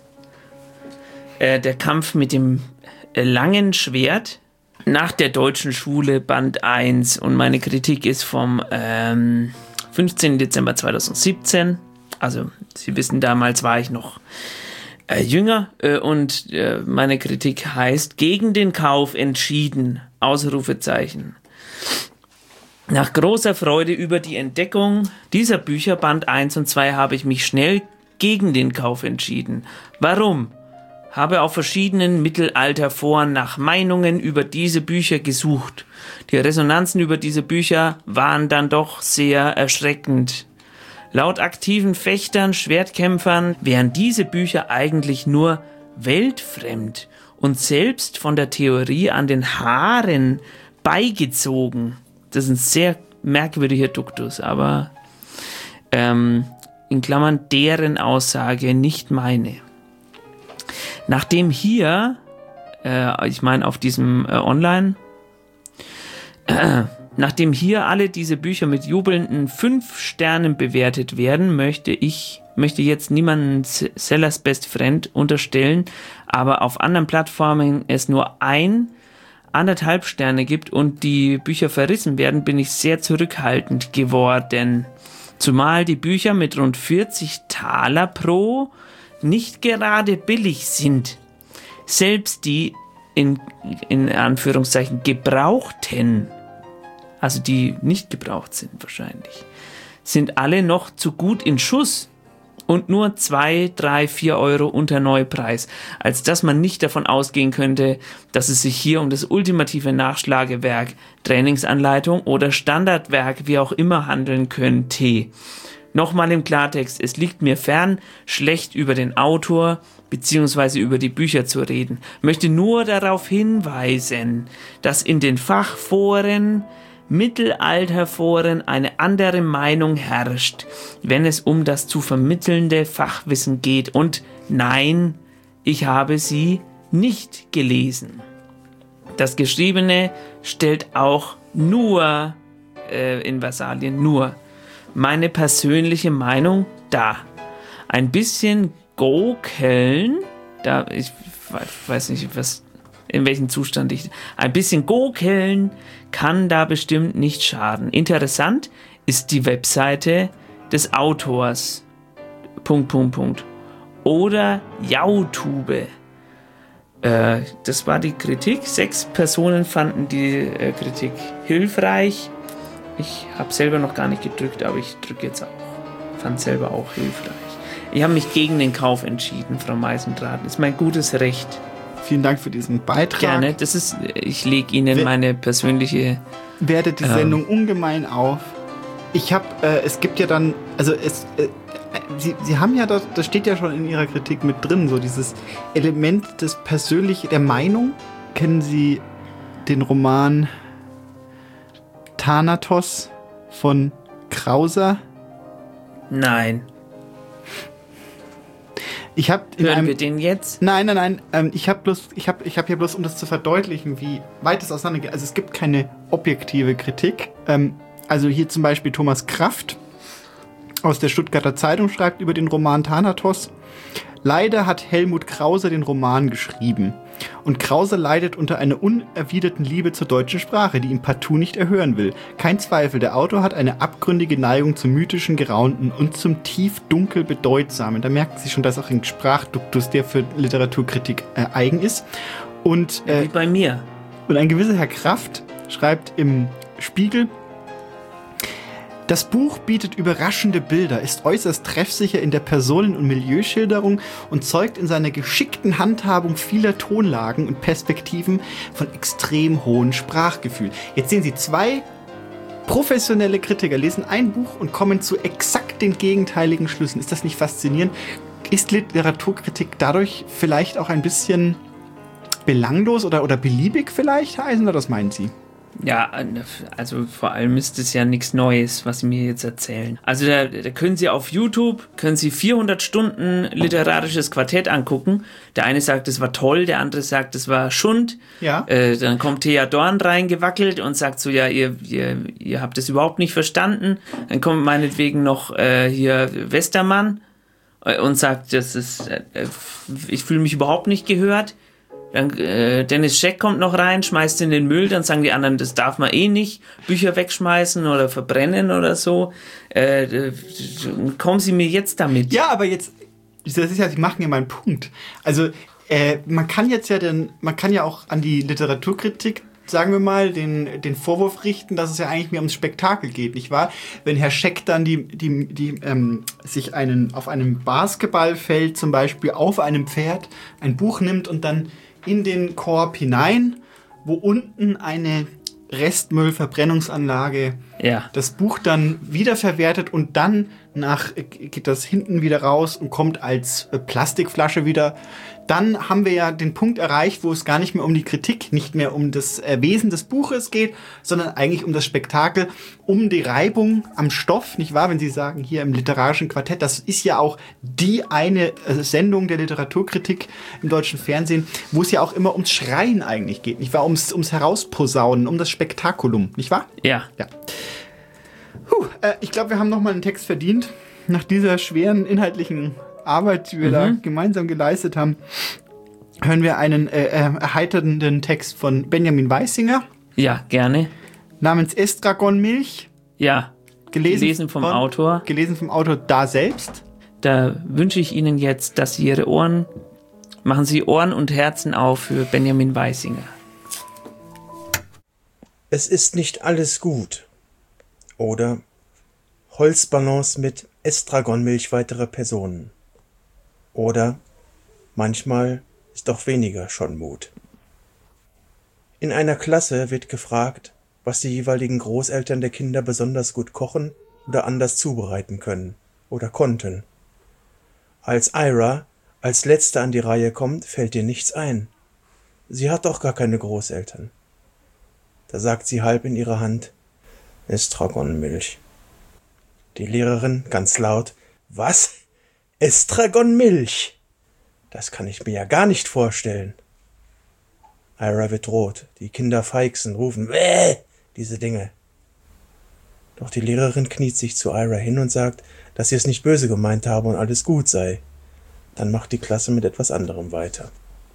Äh, der Kampf mit dem äh, langen Schwert nach der deutschen Schule, Band eins. Und meine Kritik ist vom ähm, fünfzehnten Dezember zweitausendsiebzehn. Also Sie wissen, damals war ich noch Äh, jünger äh, und äh, meine Kritik heißt gegen den Kauf entschieden, Ausrufezeichen. Nach großer Freude über die Entdeckung dieser Bücher, Band eins und zwei, habe ich mich schnell gegen den Kauf entschieden. Warum? Habe auf verschiedenen Mittelalterforen nach Meinungen über diese Bücher gesucht. Die Resonanzen über diese Bücher waren dann doch sehr erschreckend. Laut aktiven Fechtern, Schwertkämpfern wären diese Bücher eigentlich nur weltfremd und selbst von der Theorie an den Haaren beigezogen. Das ist ein sehr merkwürdiger Duktus, aber ähm, in Klammern deren Aussage, nicht meine. Nachdem hier, äh, ich meine auf diesem äh, Online, äh, Nachdem hier alle diese Bücher mit jubelnden fünf Sternen bewertet werden, möchte ich möchte jetzt niemanden Sellers Best Friend unterstellen, aber auf anderen Plattformen es nur ein, anderthalb Sterne gibt und die Bücher verrissen werden, bin ich sehr zurückhaltend geworden. Zumal die Bücher mit rund vierzig Taler pro nicht gerade billig sind. Selbst die in, in Anführungszeichen gebrauchten, also die nicht gebraucht sind wahrscheinlich, sind alle noch zu gut in Schuss und nur zwei, drei, vier Euro unter Neupreis, als dass man nicht davon ausgehen könnte, dass es sich hier um das ultimative Nachschlagewerk, Trainingsanleitung oder Standardwerk, wie auch immer, handeln könnte. Nochmal im Klartext, es liegt mir fern, schlecht über den Autor bzw. über die Bücher zu reden. Möchte nur darauf hinweisen, dass in den Fachforen, Mittelalterforen eine andere Meinung herrscht, wenn es um das zu vermittelnde Fachwissen geht. Und nein, ich habe sie nicht gelesen. Das Geschriebene stellt auch nur, äh, in Versalien, nur meine persönliche Meinung dar. Ein bisschen Gokeln, da, ich weiß nicht, was, in welchem Zustand ich, ein bisschen Gokeln kann da bestimmt nicht schaden. Interessant ist die Webseite des Autors. Punkt, Punkt, Punkt. Oder YouTube. Äh, das war die Kritik. Sechs Personen fanden die äh, Kritik hilfreich. Ich habe selber noch gar nicht gedrückt, aber ich drücke jetzt auch. Fand selber auch hilfreich. Ich habe mich gegen den Kauf entschieden, Frau Meisendrath. Das ist mein gutes Recht. Vielen Dank für diesen Beitrag. Gerne, das ist, ich lege Ihnen We- meine persönliche... Wertet die Sendung ähm, ungemein auf. Ich habe, äh, es gibt ja dann, also es, äh, Sie, Sie haben ja, das, das steht ja schon in Ihrer Kritik mit drin, so dieses Element des persönlichen, der Meinung. Kennen Sie den Roman Thanatos von Krauser? Nein. Ich habe Hören wir den jetzt? Nein, nein, nein. Ähm, ich habe bloß, ich habe, ich habe hier bloß, um das zu verdeutlichen, wie weit es auseinandergeht. Also es gibt keine objektive Kritik. Ähm, also hier zum Beispiel Thomas Kraft aus der Stuttgarter Zeitung schreibt über den Roman Thanatos: Leider hat Helmut Krause den Roman geschrieben. Und Krause leidet unter einer unerwiderten Liebe zur deutschen Sprache, die ihn partout nicht erhören will. Kein Zweifel, der Autor hat eine abgründige Neigung zum mythischen, geraunten und zum tief dunkel bedeutsamen. Da merken Sie schon, dass auch ein Sprachduktus, der für Literaturkritik äh, eigen ist. Und, äh, Wie bei mir. Und ein gewisser Herr Kraft schreibt im Spiegel: Das Buch bietet überraschende Bilder, ist äußerst treffsicher in der Personen- und Milieuschilderung und zeugt in seiner geschickten Handhabung vieler Tonlagen und Perspektiven von extrem hohem Sprachgefühl. Jetzt sehen Sie, zwei professionelle Kritiker lesen ein Buch und kommen zu exakt den gegenteiligen Schlüssen. Ist das nicht faszinierend? Ist Literaturkritik dadurch vielleicht auch ein bisschen belanglos oder, oder beliebig vielleicht, Herr Eisner? Was meinen Sie? Ja, also vor allem ist es ja nichts Neues, was Sie mir jetzt erzählen. Also da, da können Sie auf YouTube, können Sie vierhundert Stunden literarisches Quartett angucken. Der eine sagt, es war toll, der andere sagt, es war Schund. Ja. Äh, dann kommt Thea Dorn reingewackelt und sagt so, ja, ihr, ihr, ihr habt es überhaupt nicht verstanden. Dann kommt meinetwegen noch äh, hier Westermann äh, und sagt, das ist, äh, ich fühle mich überhaupt nicht gehört. Dann äh, Dennis Scheck kommt noch rein, schmeißt in den Müll, dann sagen die anderen, das darf man eh nicht, Bücher wegschmeißen oder verbrennen oder so. Äh, kommen Sie mir jetzt damit? Ja, aber jetzt, das ist ja, Sie machen ja mal einen Punkt. Also äh, man kann jetzt ja den, man kann ja auch an die Literaturkritik, sagen wir mal, den, den Vorwurf richten, dass es ja eigentlich mehr ums Spektakel geht, nicht wahr? Wenn Herr Scheck dann die, die, die, ähm, sich einen, auf einem Basketballfeld zum Beispiel auf einem Pferd ein Buch nimmt und dann in den Korb hinein, wo unten eine Restmüllverbrennungsanlage ja. das Buch dann wiederverwertet und dann nach geht das hinten wieder raus und kommt als Plastikflasche wieder. Dann haben wir ja den Punkt erreicht, wo es gar nicht mehr um die Kritik, nicht mehr um das Wesen des Buches geht, sondern eigentlich um das Spektakel, um die Reibung am Stoff, nicht wahr? Wenn Sie sagen, hier im literarischen Quartett, das ist ja auch die eine Sendung der Literaturkritik im deutschen Fernsehen, wo es ja auch immer ums Schreien eigentlich geht, nicht wahr? Ums, ums Herausposaunen, um das Spektakulum, nicht wahr? Ja. Ja. Puh, äh, ich glaube, wir haben nochmal einen Text verdient. Nach dieser schweren inhaltlichen Arbeit, die wir mhm. da gemeinsam geleistet haben, hören wir einen äh, äh, erheiternden Text von Benjamin Weisinger. Ja, gerne. Namens Estragon-Milch. Ja, gelesen, gelesen vom von, Autor. Gelesen vom Autor da selbst. Da wünsche ich Ihnen jetzt, dass Sie Ihre Ohren, machen Sie Ohren und Herzen auf für Benjamin Weisinger. Es ist nicht alles gut. Oder Holzballons mit Estragonmilch weiterer Personen. Oder manchmal ist auch weniger schon Mut. In einer Klasse wird gefragt, was die jeweiligen Großeltern der Kinder besonders gut kochen oder anders zubereiten können oder konnten. Als Ira als Letzte an die Reihe kommt, fällt ihr nichts ein. Sie hat doch gar keine Großeltern. Da sagt sie halb in ihrer Hand: Estragonmilch. Die Lehrerin ganz laut: Was? Estragonmilch? Das kann ich mir ja gar nicht vorstellen. Ira wird rot, die Kinder feixen, rufen: Bäh, diese Dinge. Doch die Lehrerin kniet sich zu Ira hin und sagt, dass sie es nicht böse gemeint habe und alles gut sei. Dann macht die Klasse mit etwas anderem weiter.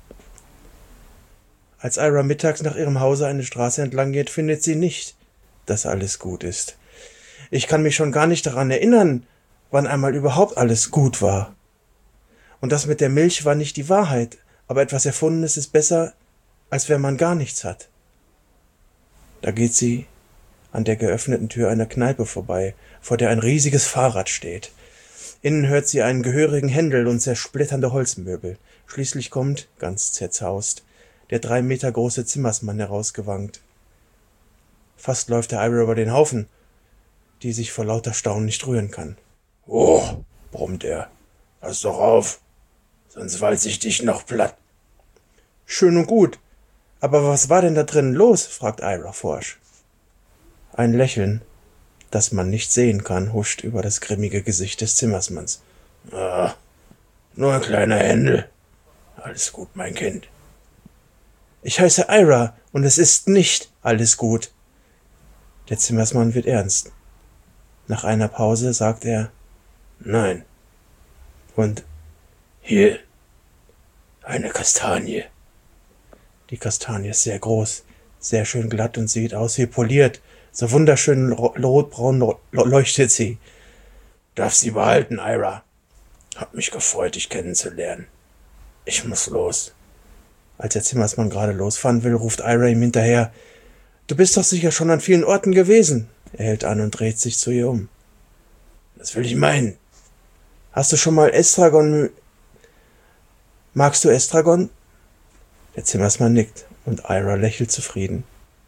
Als Ira mittags nach ihrem Hause eine Straße entlang geht, findet sie nicht, dass alles gut ist. Ich kann mich schon gar nicht daran erinnern, wann einmal überhaupt alles gut war. Und das mit der Milch war nicht die Wahrheit, aber etwas Erfundenes ist besser, als wenn man gar nichts hat. Da geht sie an der geöffneten Tür einer Kneipe vorbei, vor der ein riesiges Fahrrad steht. Innen hört sie einen gehörigen Händel und zersplitternde Holzmöbel. Schließlich kommt, ganz zerzaust, der drei Meter große Zimmersmann herausgewankt. Fast läuft der Ira über den Haufen, die sich vor lauter Staunen nicht rühren kann. »Oh«, brummt er, »pass doch auf, sonst walz ich dich noch platt.« »Schön und gut, aber was war denn da drinnen los?« fragt Ira forsch. Ein Lächeln, das man nicht sehen kann, huscht über das grimmige Gesicht des Zimmersmanns. »Ah, Nur ein kleiner Händel. Alles gut, mein Kind. Ich heiße Ira und es ist nicht alles gut. Der Zimmersmann wird ernst. Nach einer Pause sagt er, nein. Und hier, eine Kastanie. Die Kastanie ist sehr groß, sehr schön glatt und sieht aus wie poliert. So wunderschön rotbraun leuchtet sie. Darf sie behalten, Ira. Hab mich gefreut, dich kennenzulernen. Ich muss los. Als der Zimmersmann gerade losfahren will, ruft Ira ihm hinterher. Du bist doch sicher schon an vielen Orten gewesen. Er hält an und dreht sich zu ihr um. Das will ich meinen. Hast du schon mal Estragon... Magst du Estragon? Der Zimmersmann nickt und Ira lächelt zufrieden.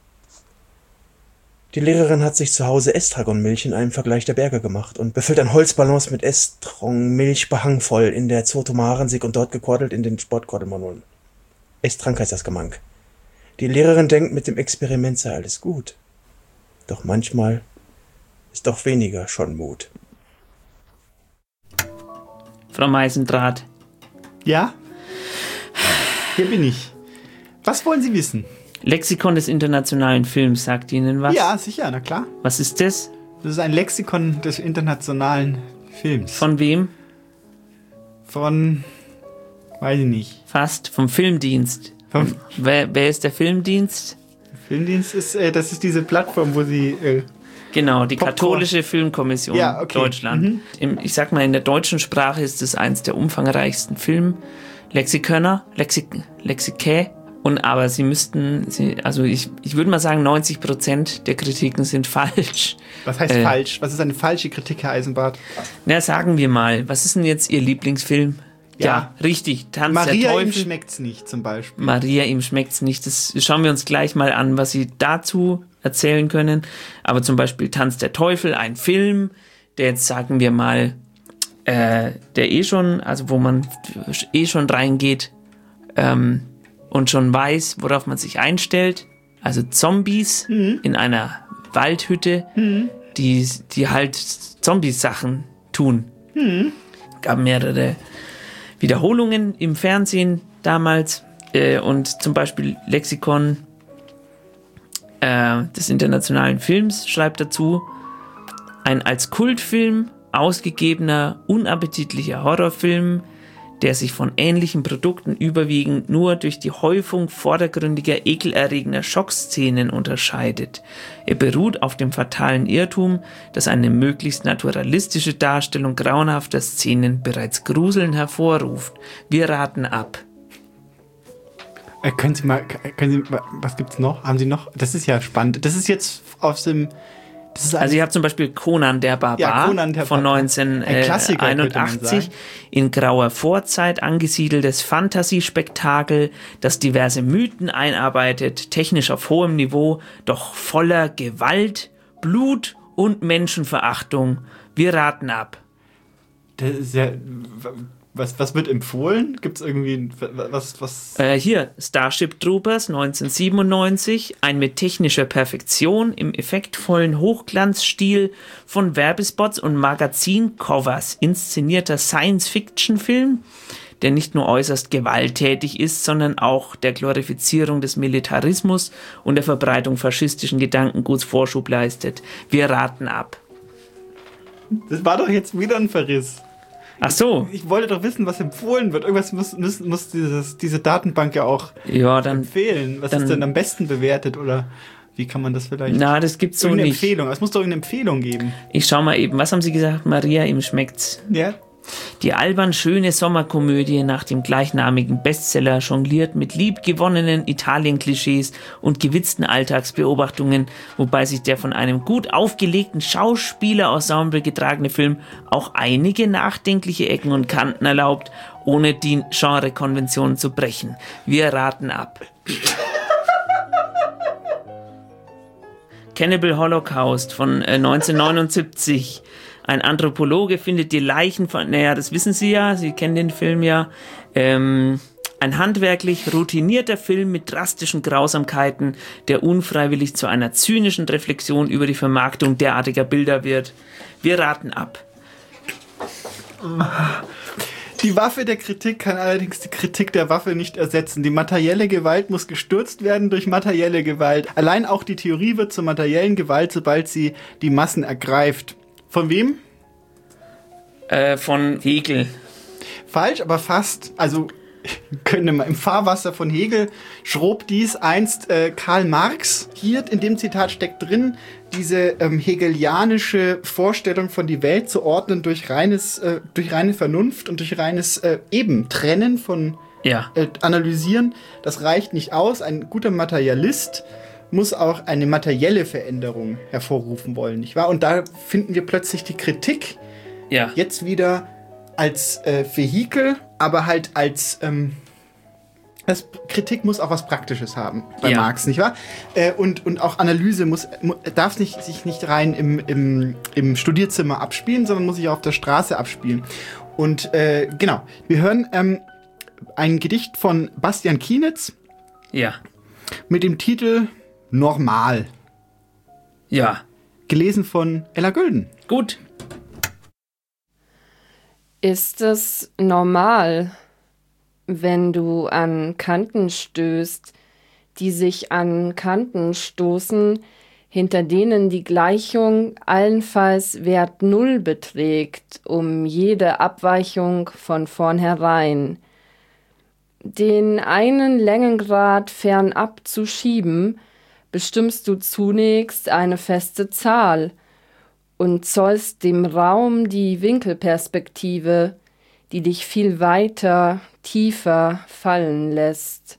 Die Lehrerin hat sich zu Hause Estragonmilch in einem Vergleich der Berge gemacht und befüllt ein Holzballons mit Estronmilch behangvoll in der Zotomarensig und dort gekordelt in den Sportkordelmanualen. Estrank heißt das Gemank. Die Lehrerin denkt, mit dem Experiment sei alles gut. Doch manchmal ist doch weniger schon Mut. Frau Meisendrath. Ja? Hier bin ich. Was wollen Sie wissen? Lexikon des internationalen Films, sagt Ihnen was? Ja, sicher, na klar. Was ist das? Das ist ein Lexikon des internationalen Films. Von wem? Von, weiß ich nicht. Fast, vom Filmdienst. Vom wer, wer ist der Filmdienst? Der Filmdienst ist, äh, das ist diese Plattform, wo Sie... Äh, genau, die Popcorn. katholische Filmkommission ja, okay. Deutschland. Mhm. Im, ich sag mal, in der deutschen Sprache ist es eins der umfangreichsten Filmlexikörner, Lexik, Lexikä. Und aber sie müssten, sie, also ich, ich würde mal sagen, neunzig Prozent der Kritiken sind falsch. Was heißt äh, falsch? Was ist eine falsche Kritik, Herr Eisenbart? Na, sagen wir mal, was ist denn jetzt Ihr Lieblingsfilm? Ja, ja richtig, Tanz Maria, der Teufel. ihm schmeckt's nicht, zum Beispiel. Maria, ihm schmeckt's nicht. Das schauen wir uns gleich mal an, was Sie dazu erzählen können. Aber zum Beispiel Tanz der Teufel, ein Film, der jetzt, sagen wir mal, äh, der eh schon, also wo man eh schon reingeht, ähm, und schon weiß, worauf man sich einstellt. Also Zombies mhm. in einer Waldhütte, mhm. die, die halt Zombies-Sachen tun. Mhm. Gab mehrere Wiederholungen im Fernsehen damals. Äh, und zum Beispiel Lexikon äh, des internationalen Films schreibt dazu, ein als Kultfilm ausgegebener, unappetitlicher Horrorfilm, der sich von ähnlichen Produkten überwiegend nur durch die Häufung vordergründiger, ekelerregender Schockszenen unterscheidet. Er beruht auf dem fatalen Irrtum, dass eine möglichst naturalistische Darstellung grauenhafter Szenen bereits Gruseln hervorruft. Wir raten ab. Äh, können Sie mal, können Sie, was gibt's noch? Haben Sie noch? Das ist ja spannend. Das ist jetzt aus dem... Das ist also ich habe zum Beispiel Conan der Barbar ja, Conan der von neunzehnhunderteinundachtzig, in grauer Vorzeit angesiedeltes Fantasiespektakel, das diverse Mythen einarbeitet, technisch auf hohem Niveau, doch voller Gewalt, Blut und Menschenverachtung. Wir raten ab. Das ist ja... Was, was wird empfohlen? Gibt es irgendwie was... was äh, hier, Starship Troopers neunzehnhundertsiebenundneunzig, ein mit technischer Perfektion im effektvollen Hochglanzstil von Werbespots und Magazincovers inszenierter Science-Fiction-Film, der nicht nur äußerst gewalttätig ist, sondern auch der Glorifizierung des Militarismus und der Verbreitung faschistischen Gedankenguts Vorschub leistet. Wir raten ab. Das war doch jetzt wieder ein Verriss. Ach so. Ich, ich wollte doch wissen, was empfohlen wird. Irgendwas muss, muss, muss dieses, diese Datenbank ja auch ja, dann, empfehlen. Was dann, ist denn am besten bewertet oder wie kann man das vielleicht... Na, das gibt's so nicht. nicht. Empfehlung. Es muss doch eine Empfehlung geben. Ich schau mal eben. Was haben Sie gesagt? Maria, ihm schmeckt's. Ja. Die albern schöne Sommerkomödie nach dem gleichnamigen Bestseller jongliert mit liebgewonnenen Italien-Klischees und gewitzten Alltagsbeobachtungen, wobei sich der von einem gut aufgelegten Schauspieler-Ensemble getragene Film auch einige nachdenkliche Ecken und Kanten erlaubt, ohne die Genrekonventionen zu brechen. Wir raten ab. Cannibal Holocaust von äh, neunzehnhundertneunundsiebzig. Ein Anthropologe findet die Leichen von, naja, das wissen Sie ja, Sie kennen den Film ja, ähm, ein handwerklich routinierter Film mit drastischen Grausamkeiten, der unfreiwillig zu einer zynischen Reflexion über die Vermarktung derartiger Bilder wird. Wir raten ab. Die Waffe der Kritik kann allerdings die Kritik der Waffe nicht ersetzen. Die materielle Gewalt muss gestürzt werden durch materielle Gewalt. Allein auch die Theorie wird zur materiellen Gewalt, sobald sie die Massen ergreift. Von wem? Äh, von Hegel. Falsch, aber fast. Also könnte man im Fahrwasser von Hegel schrob dies einst äh, Karl Marx. Hier in dem Zitat steckt drin, diese ähm, hegelianische Vorstellung von die Welt zu ordnen durch reines, äh, durch reine Vernunft und durch reines äh, eben Trennen von ja. äh, Analysieren. Das reicht nicht aus. Ein guter Materialist muss auch eine materielle Veränderung hervorrufen wollen, nicht wahr? Und da finden wir plötzlich die Kritik ja. jetzt wieder als äh, Vehikel, aber halt als ähm, das Kritik muss auch was Praktisches haben bei ja. Marx, nicht wahr? Äh, und, und auch Analyse muss, mu- darf nicht, sich nicht rein im, im, im Studierzimmer abspielen, sondern muss sich auch auf der Straße abspielen. Und äh, genau, wir hören ähm, ein Gedicht von Bastian Kienitz ja. mit dem Titel Normal. Ja. Gelesen von Ella Gülden. Gut. Ist es normal, wenn du an Kanten stößt, die sich an Kanten stoßen, hinter denen die Gleichung allenfalls Wert Null beträgt, um jede Abweichung von vornherein? Den einen Längengrad fernab zu schieben, bestimmst du zunächst eine feste Zahl und zollst dem Raum die Winkelperspektive, die dich viel weiter, tiefer fallen lässt.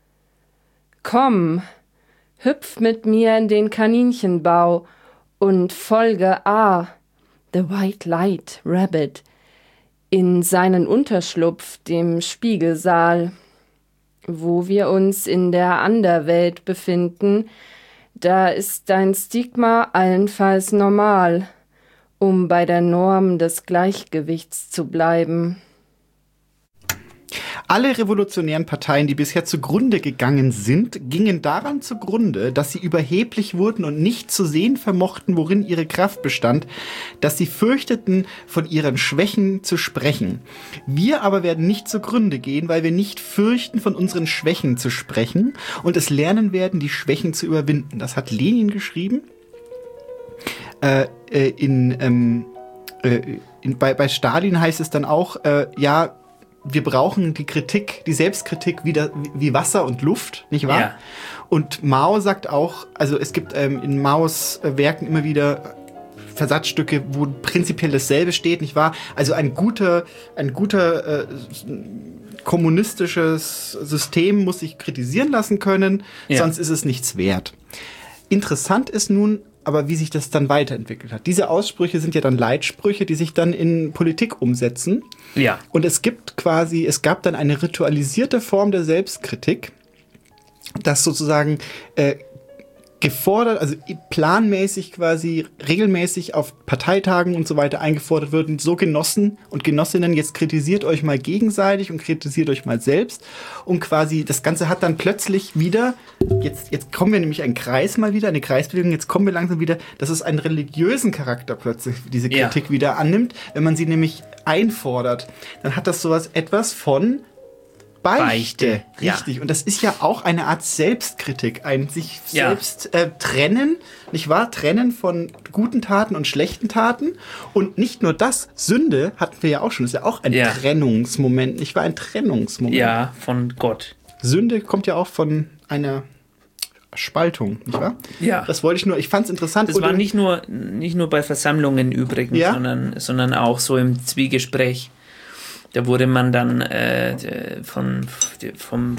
Komm, hüpf mit mir in den Kaninchenbau und folge A, the White Light Rabbit, in seinen Unterschlupf, dem Spiegelsaal. Wo wir uns in der Anderwelt befinden, da ist dein Stigma allenfalls normal, um bei der Norm des Gleichgewichts zu bleiben. Alle revolutionären Parteien, die bisher zugrunde gegangen sind, gingen daran zugrunde, dass sie überheblich wurden und nicht zu sehen vermochten, worin ihre Kraft bestand, dass sie fürchteten, von ihren Schwächen zu sprechen. Wir aber werden nicht zugrunde gehen, weil wir nicht fürchten, von unseren Schwächen zu sprechen und es lernen werden, die Schwächen zu überwinden. Das hat Lenin geschrieben. Äh, äh, in, ähm, äh, in, bei, bei Stalin heißt es dann auch, äh, ja, wir brauchen die Kritik, die Selbstkritik wie, da, wie Wasser und Luft, nicht wahr? Ja. Und Mao sagt auch, also es gibt ähm, in Maos äh, Werken immer wieder Versatzstücke, wo prinzipiell dasselbe steht, nicht wahr? Also ein guter, ein guter äh, kommunistisches System muss sich kritisieren lassen können, ja. sonst ist es nichts wert. Interessant ist nun, aber wie sich das dann weiterentwickelt hat. Diese Aussprüche sind ja dann Leitsprüche, die sich dann in Politik umsetzen. Ja. Und es gibt quasi, es gab dann eine ritualisierte Form der Selbstkritik, das sozusagen äh, gefordert, also planmäßig quasi regelmäßig auf Parteitagen und so weiter eingefordert wird. Und so Genossen und Genossinnen, jetzt kritisiert euch mal gegenseitig und kritisiert euch mal selbst. Und quasi das Ganze hat dann plötzlich wieder, jetzt, jetzt kommen wir nämlich einen Kreis mal wieder, eine Kreisbewegung, jetzt kommen wir langsam wieder, dass es einen religiösen Charakter plötzlich, diese Kritik ja. wieder annimmt. Wenn man sie nämlich einfordert, dann hat das sowas etwas von Beichte, Beichte, richtig. Ja. Und das ist ja auch eine Art Selbstkritik, ein sich ja. selbst äh, trennen, nicht wahr? Trennen von guten Taten und schlechten Taten. Und nicht nur das, Sünde hatten wir ja auch schon, ist ja auch ein ja. Trennungsmoment, nicht wahr? Ein Trennungsmoment. Ja, von Gott. Sünde kommt ja auch von einer Spaltung, nicht wahr? Ja. Das wollte ich nur, ich fand es interessant. Das war nicht nur, nicht nur bei Versammlungen übrigens, ja? sondern, sondern auch so im Zwiegespräch. Da wurde man dann äh, von, vom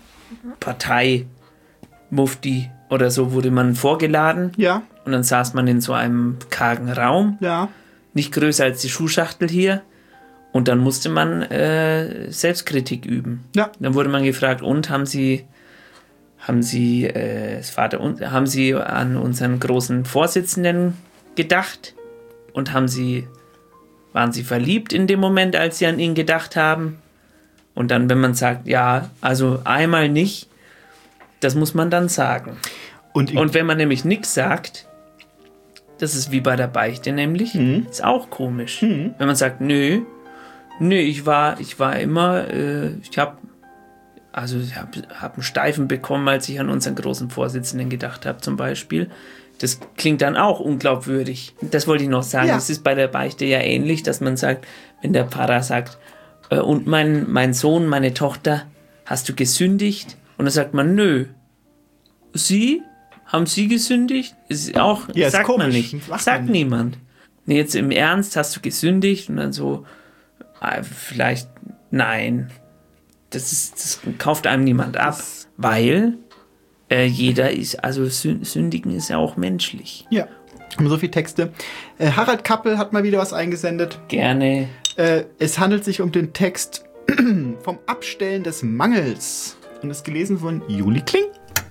Parteimufti oder so wurde man vorgeladen. Ja. Und dann saß man in so einem kargen Raum. Ja. Nicht größer als die Schuhschachtel hier. Und dann musste man äh, Selbstkritik üben. Ja. Dann wurde man gefragt, und haben Sie, haben Sie, äh, das Vater, haben Sie an unseren großen Vorsitzenden gedacht? Und haben Sie Waren Sie verliebt in dem Moment, als Sie an ihn gedacht haben? Und dann, wenn man sagt, ja, also einmal nicht, das muss man dann sagen. Und, Und wenn man nämlich nichts sagt, das ist wie bei der Beichte nämlich, mhm. ist auch komisch. Mhm. Wenn man sagt, nö, Nö, ich war, ich war immer, äh, ich habe also ich habe hab einen Steifen bekommen, als ich an unseren großen Vorsitzenden gedacht habe zum Beispiel. Das klingt dann auch unglaubwürdig. Das wollte ich noch sagen. Ja. Es ist bei der Beichte ja ähnlich, dass man sagt, wenn der Pfarrer sagt, äh, und mein, mein Sohn, meine Tochter, hast du gesündigt? Und dann sagt man, nö. Sie? Haben Sie gesündigt? Ist auch, Ja, ist sagt komisch. man nicht. Macht man Sagt nicht. niemand. Nee, jetzt im Ernst, hast du gesündigt? Und dann so, ah, vielleicht, nein. Das, ist, das kauft einem niemand ab, weil äh, jeder ist, also Sündigen ist ja auch menschlich. Ja, haben so viele Texte. Äh, Harald Kappel hat mal wieder was eingesendet. Gerne. Äh, es handelt sich um den Text vom Abstellen des Mangels und ist gelesen von Juli Kling.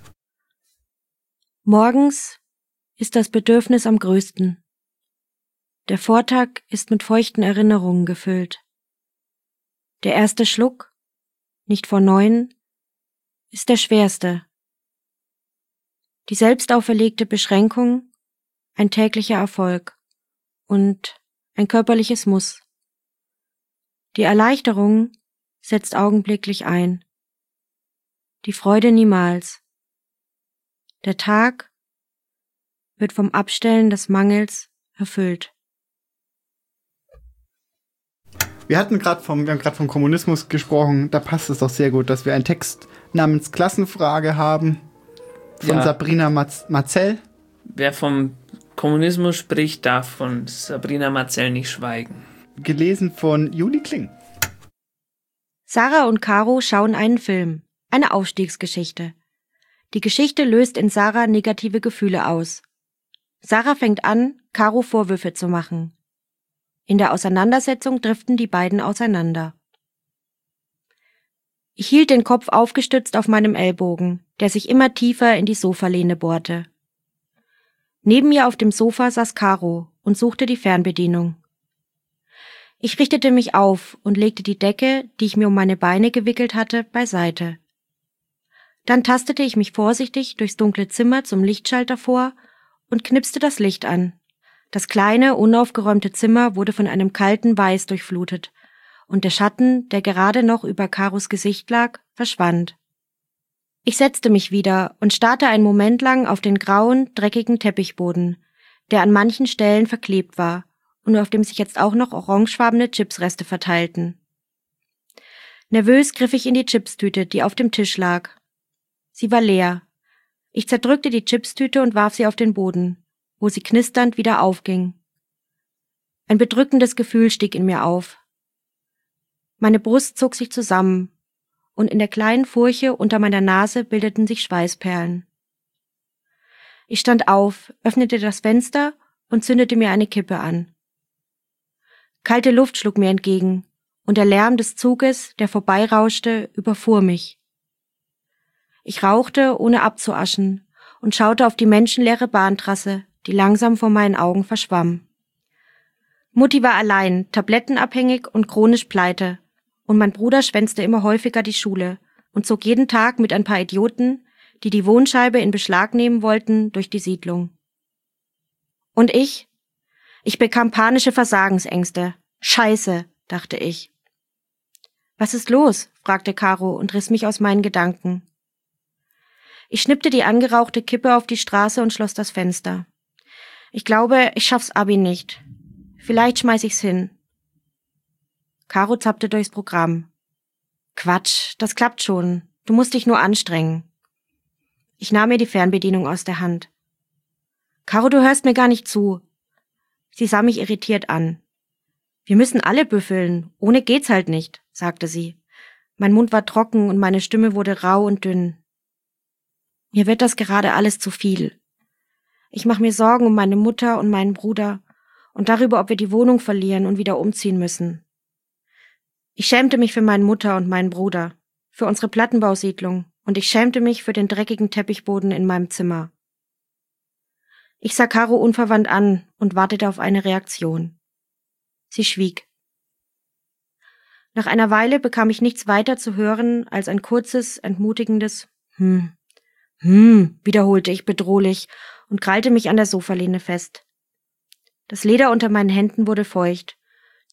Morgens ist das Bedürfnis am größten. Der Vortag ist mit feuchten Erinnerungen gefüllt. Der erste Schluck, nicht vor neun, ist der schwerste. Die selbst auferlegte Beschränkung, ein täglicher Erfolg und ein körperliches Muss. Die Erleichterung setzt augenblicklich ein. Die Freude niemals. Der Tag wird vom Abstellen des Mangels erfüllt. Wir hatten gerade vom, wir haben gerade vom Kommunismus gesprochen. Da passt es doch sehr gut, dass wir einen Text namens Klassenfrage haben von Ja. Sabrina Maz- Marcel. Wer vom Kommunismus spricht, darf von Sabrina Marcel nicht schweigen. Gelesen von Juli Kling. Sarah und Caro schauen einen Film, eine Aufstiegsgeschichte. Die Geschichte löst in Sarah negative Gefühle aus. Sarah fängt an, Caro Vorwürfe zu machen. In der Auseinandersetzung driften die beiden auseinander. Ich hielt den Kopf aufgestützt auf meinem Ellbogen, der sich immer tiefer in die Sofalehne bohrte. Neben mir auf dem Sofa saß Caro und suchte die Fernbedienung. Ich richtete mich auf und legte die Decke, die ich mir um meine Beine gewickelt hatte, beiseite. Dann tastete ich mich vorsichtig durchs dunkle Zimmer zum Lichtschalter vor und knipste das Licht an. Das kleine, unaufgeräumte Zimmer wurde von einem kalten Weiß durchflutet, und der Schatten, der gerade noch über Caros Gesicht lag, verschwand. Ich setzte mich wieder und starrte einen Moment lang auf den grauen, dreckigen Teppichboden, der an manchen Stellen verklebt war und auf dem sich jetzt auch noch orangefarbene Chipsreste verteilten. Nervös griff ich in die Chipstüte, die auf dem Tisch lag. Sie war leer. Ich zerdrückte die Chipstüte und warf sie auf den Boden, wo sie knisternd wieder aufging. Ein bedrückendes Gefühl stieg in mir auf. Meine Brust zog sich zusammen, und in der kleinen Furche unter meiner Nase bildeten sich Schweißperlen. Ich stand auf, öffnete das Fenster und zündete mir eine Kippe an. Kalte Luft schlug mir entgegen, und der Lärm des Zuges, der vorbeirauschte, überfuhr mich. Ich rauchte, ohne abzuaschen, und schaute auf die menschenleere Bahntrasse, die langsam vor meinen Augen verschwamm. Mutti war allein, tablettenabhängig und chronisch pleite, und mein Bruder schwänzte immer häufiger die Schule und zog jeden Tag mit ein paar Idioten, die die Wohnscheibe in Beschlag nehmen wollten, durch die Siedlung. Und ich? Ich bekam panische Versagensängste. Scheiße, dachte ich. Was ist los? Fragte Caro und riss mich aus meinen Gedanken. Ich schnippte die angerauchte Kippe auf die Straße und schloss das Fenster. Ich glaube, ich schaff's Abi nicht. Vielleicht schmeiß ich's hin. Caro zappte durchs Programm. Quatsch, das klappt schon. Du musst dich nur anstrengen. Ich nahm ihr die Fernbedienung aus der Hand. Caro, du hörst mir gar nicht zu. Sie sah mich irritiert an. Wir müssen alle büffeln. Ohne geht's halt nicht, sagte sie. Mein Mund war trocken und meine Stimme wurde rau und dünn. Mir wird das gerade alles zu viel. Ich mache mir Sorgen um meine Mutter und meinen Bruder und darüber, ob wir die Wohnung verlieren und wieder umziehen müssen. Ich schämte mich für meine Mutter und meinen Bruder, für unsere Plattenbausiedlung, und ich schämte mich für den dreckigen Teppichboden in meinem Zimmer. Ich sah Caro unverwandt an und wartete auf eine Reaktion. Sie schwieg. Nach einer Weile bekam ich nichts weiter zu hören als ein kurzes, entmutigendes Hm. Hm, wiederholte ich bedrohlich und krallte mich an der Sofalehne fest. Das Leder unter meinen Händen wurde feucht.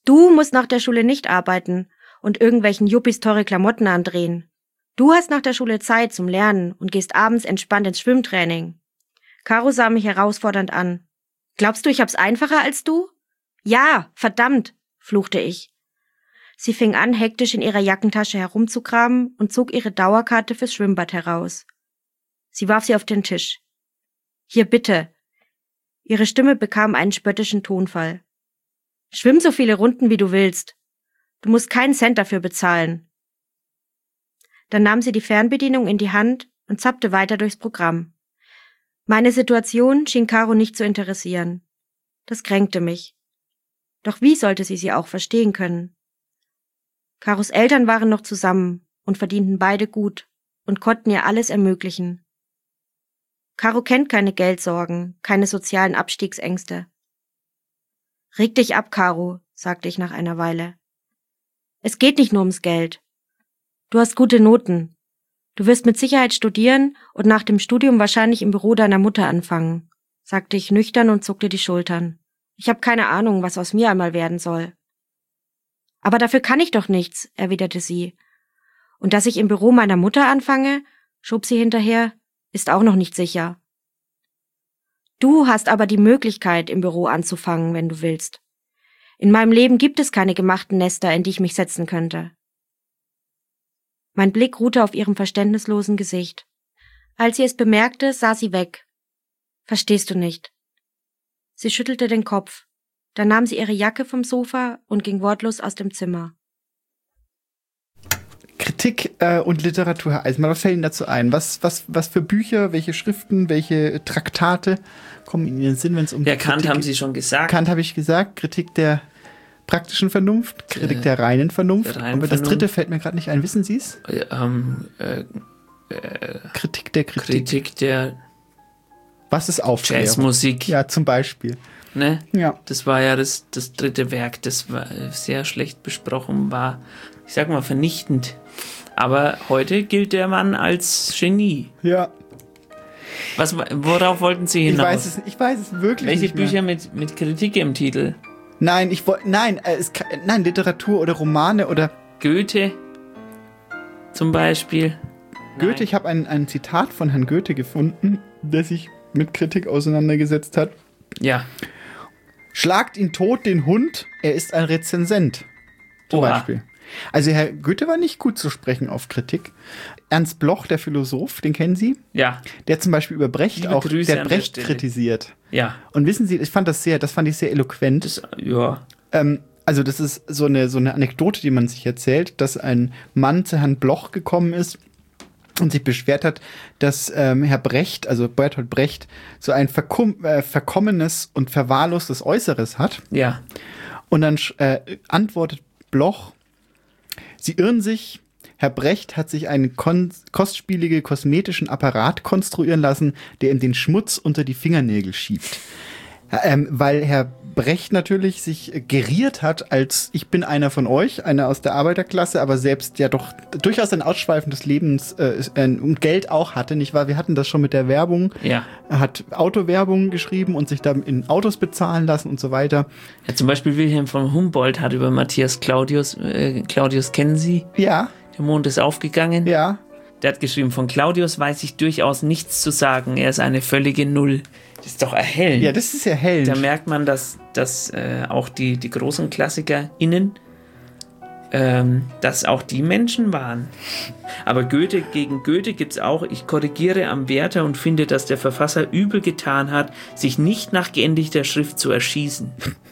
Du musst nach der Schule nicht arbeiten und irgendwelchen Yuppies teure Klamotten andrehen. Du hast nach der Schule Zeit zum Lernen und gehst abends entspannt ins Schwimmtraining. Caro sah mich herausfordernd an. Glaubst du, ich hab's einfacher als du? Ja, verdammt, fluchte ich. Sie fing an, hektisch in ihrer Jackentasche herumzukramen und zog ihre Dauerkarte fürs Schwimmbad heraus. Sie warf sie auf den Tisch. Hier bitte. Ihre Stimme bekam einen spöttischen Tonfall. Schwimm so viele Runden, wie du willst. Du musst keinen Cent dafür bezahlen. Dann nahm sie die Fernbedienung in die Hand und zappte weiter durchs Programm. Meine Situation schien Caro nicht zu interessieren. Das kränkte mich. Doch wie sollte sie sie auch verstehen können? Caros Eltern waren noch zusammen und verdienten beide gut und konnten ihr alles ermöglichen. Caro kennt keine Geldsorgen, keine sozialen Abstiegsängste. Reg dich ab, Caro, sagte ich nach einer Weile. Es geht nicht nur ums Geld. Du hast gute Noten. Du wirst mit Sicherheit studieren und nach dem Studium wahrscheinlich im Büro deiner Mutter anfangen, sagte ich nüchtern und zuckte die Schultern. Ich habe keine Ahnung, was aus mir einmal werden soll. Aber dafür kann ich doch nichts, erwiderte sie. Und dass ich im Büro meiner Mutter anfange, schob sie hinterher, ist auch noch nicht sicher. Du hast aber die Möglichkeit, im Büro anzufangen, wenn du willst. In meinem Leben gibt es keine gemachten Nester, in die ich mich setzen könnte. Mein Blick ruhte auf ihrem verständnislosen Gesicht. Als sie es bemerkte, sah sie weg. Verstehst du nicht? Sie schüttelte den Kopf. Dann nahm sie ihre Jacke vom Sofa und ging wortlos aus dem Zimmer. Kritik äh, und Literatur, Herr Eisenmann, was fällt Ihnen dazu ein? Was, was, was für Bücher, welche Schriften, welche Traktate kommen Ihnen in den Sinn, wenn es um ja, die Kant Kritik haben Sie schon gesagt. Kant habe ich gesagt, Kritik der praktischen Vernunft, Kritik äh, der reinen Vernunft. Der reinen Aber das dritte fällt mir gerade nicht ein. Wissen Sie es? Äh, ähm, äh, äh, Kritik der Kritik. Kritik der Was ist Aufklärung? Jazzmusik. Ja, zum Beispiel. Ne? Ja. Das war ja das, das dritte Werk, das war sehr schlecht besprochen war. Ich sag mal vernichtend. Aber heute gilt der Mann als Genie. Ja. Was, worauf wollten Sie hinaus? Ich weiß es, ich weiß es wirklich Welche nicht mehr. Bücher mit, mit Kritik im Titel? Nein, ich wollte, nein, äh, es, nein, Literatur oder Romane oder... Goethe zum Beispiel. Goethe, Nein. ich habe ein, ein Zitat von Herrn Goethe gefunden, der sich mit Kritik auseinandergesetzt hat. Ja. Schlagt ihn tot, den Hund, er ist ein Rezensent. Zum Oha. Beispiel. Also Herr Goethe war nicht gut zu sprechen auf Kritik. Ernst Bloch, der Philosoph, den kennen Sie? Ja. Der zum Beispiel über Brecht Liebe auch, Grüße der an der Brecht Stelle. kritisiert. Ja. Und wissen Sie, ich fand das sehr, das fand ich sehr eloquent. Das, ja. Ähm, also das ist so eine, so eine Anekdote, die man sich erzählt, dass ein Mann zu Herrn Bloch gekommen ist und sich beschwert hat, dass ähm, Herr Brecht, also Bertolt Brecht, so ein verkum- äh, verkommenes und verwahrlostes Äußeres hat. Ja. Und dann äh, antwortet Bloch, Sie irren sich, Herr Brecht hat sich einen kon- kostspielige kosmetischen Apparat konstruieren lassen, der ihm den Schmutz unter die Fingernägel schiebt. Ähm, weil Herr Brecht natürlich sich geriert hat als ich bin einer von euch, einer aus der Arbeiterklasse, aber selbst ja doch durchaus ein Ausschweifen des Lebens äh, und Geld auch hatte, nicht wahr? Wir hatten das schon mit der Werbung. Ja. Er hat Autowerbung geschrieben und sich dann in Autos bezahlen lassen und so weiter. Ja, zum Beispiel Wilhelm von Humboldt hat über Matthias Claudius, äh, Claudius kennen Sie? Ja. Der Mond ist aufgegangen. Ja. Der hat geschrieben, von Claudius weiß ich durchaus nichts zu sagen. Er ist eine völlige Null. Das ist doch erhellend. Ja, das ist erhellend. Da merkt man, dass, dass äh, auch die, die großen KlassikerInnen, ähm, dass auch die Menschen waren. Aber Goethe, gegen Goethe gibt es auch, ich korrigiere am Werther und finde, dass der Verfasser übel getan hat, sich nicht nach geendigter Schrift zu erschießen.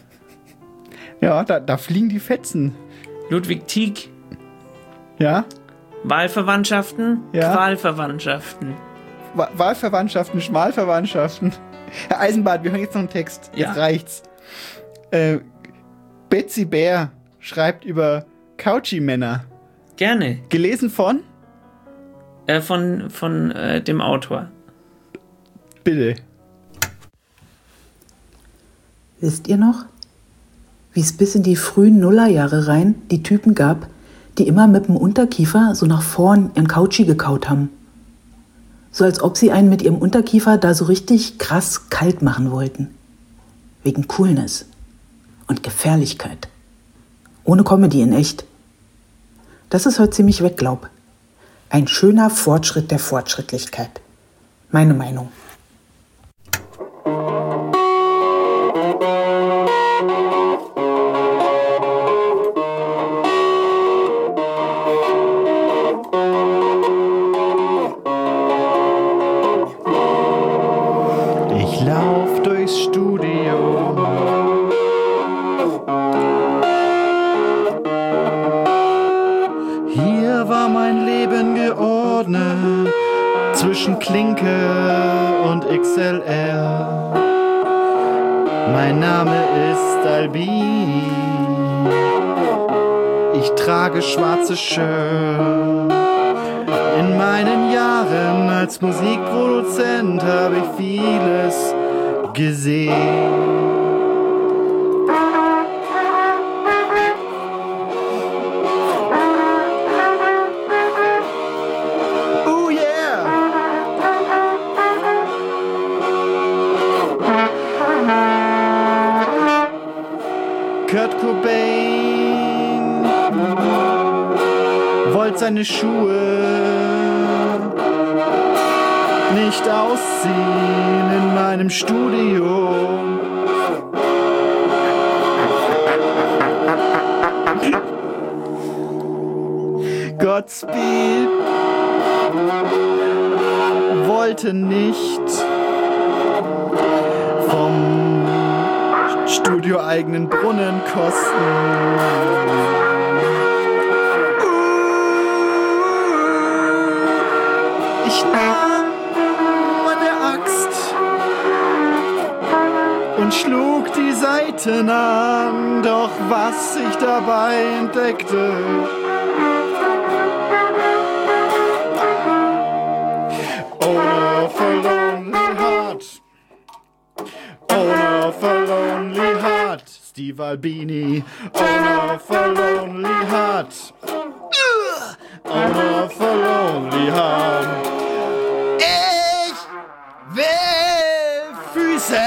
Ja, da, da fliegen die Fetzen. Ludwig Tieck. Ja. Wahlverwandtschaften, Ja. Qualverwandtschaften. Wa- Wahlverwandtschaften, Schmalverwandtschaften. Herr Eisenbart, wir hören jetzt noch einen Text. Ja. Jetzt reicht's. Äh, Betsy Bär schreibt über Couchy-Männer. Gerne. Gelesen von? Äh, von von äh, dem Autor. Bitte. Wisst ihr noch, wie es bis in die frühen Nullerjahre rein die Typen gab, die immer mit dem Unterkiefer so nach vorn ihren Couchy gekaut haben? So als ob sie einen mit ihrem Unterkiefer da so richtig krass kalt machen wollten. Wegen Coolness und Gefährlichkeit. Ohne Comedy in echt. Das ist heute ziemlich weg, glaub. Ein schöner Fortschritt der Fortschrittlichkeit. Meine Meinung. Ich lauf durchs Studio. Hier war mein Leben geordnet zwischen Klinke und X L R. Mein Name ist Albin. Ich trage schwarze Shirt. In meinen Jahren als Musikproduzent habe ich vieles gesehen. Oh yeah! Kurt Cobain wollte seine Schuhe nicht ausziehen in meinem Studio. Godspeed wollte nicht vom studioeigenen Brunnen kosten. Ich nahm meine Axt und schlug die Saiten an, doch was ich dabei entdeckte, oh for lonely heart, oh for lonely heart, Steve Albini, oh for lonely heart, oh for lonely heart. Ich will Füße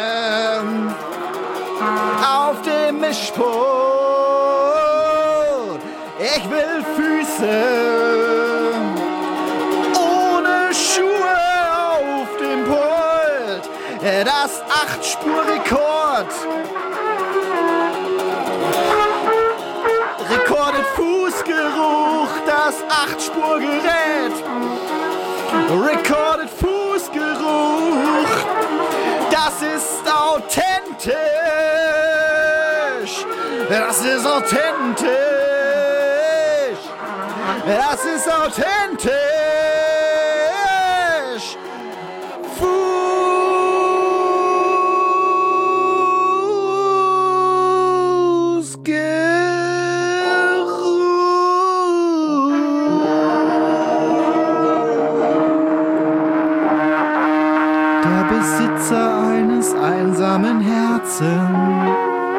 auf dem Mischpult. Ich will Füße ohne Schuhe auf dem Pult. Das acht-Spur-Rekord. Rekordet Fußgeruch, das acht-Spur-Gerät. Recorded Fußgeruch, das ist authentisch, das ist authentisch, das ist authentisch. Besitzer eines einsamen Herzens.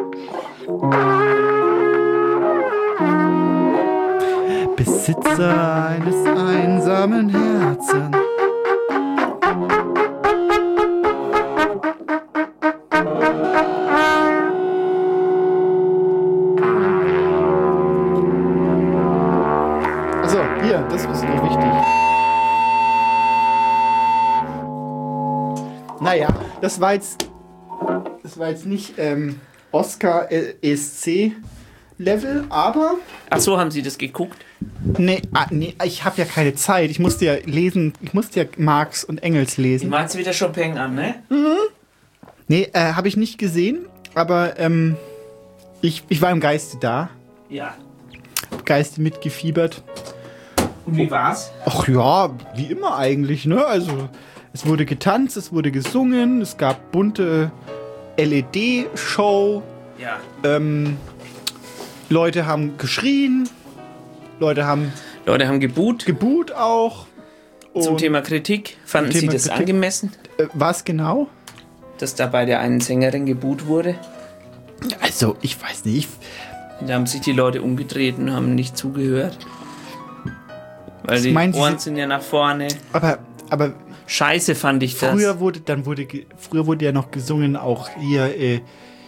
Besitzer eines einsamen Herzens. Also, hier, das ist noch wichtig. Naja, das war jetzt, das war jetzt nicht ähm, Oscar-E S C-Level, aber... Ach so, haben Sie das geguckt? Nee, ah, nee ich habe ja keine Zeit. Ich musste ja lesen, ich musste ja Marx und Engels lesen. Du meinst wieder Chopin an, ne? Mhm. Nee, äh, habe ich nicht gesehen, aber ähm, ich, ich war im Geiste da. Ja. Im Geiste mitgefiebert. Und wie war's? Ach ja, wie immer eigentlich, ne? Also... Es wurde getanzt, es wurde gesungen, es gab bunte L E D-Show. Ja. Ähm, Leute haben geschrien, Leute haben... Leute haben geboot. Geboot auch. Zum Thema Kritik. Fanden Thema Sie das Kritik. angemessen? Äh, was genau? Dass da bei der einen Sängerin geboot wurde? Also, ich weiß nicht. Da haben sich die Leute umgedreht und haben nicht zugehört. Weil Was die meinen Sie, Ohren Sie- sind ja nach vorne. Aber, aber Scheiße fand ich das. früher wurde, dann wurde, ge- früher wurde ja noch gesungen, auch hier, äh,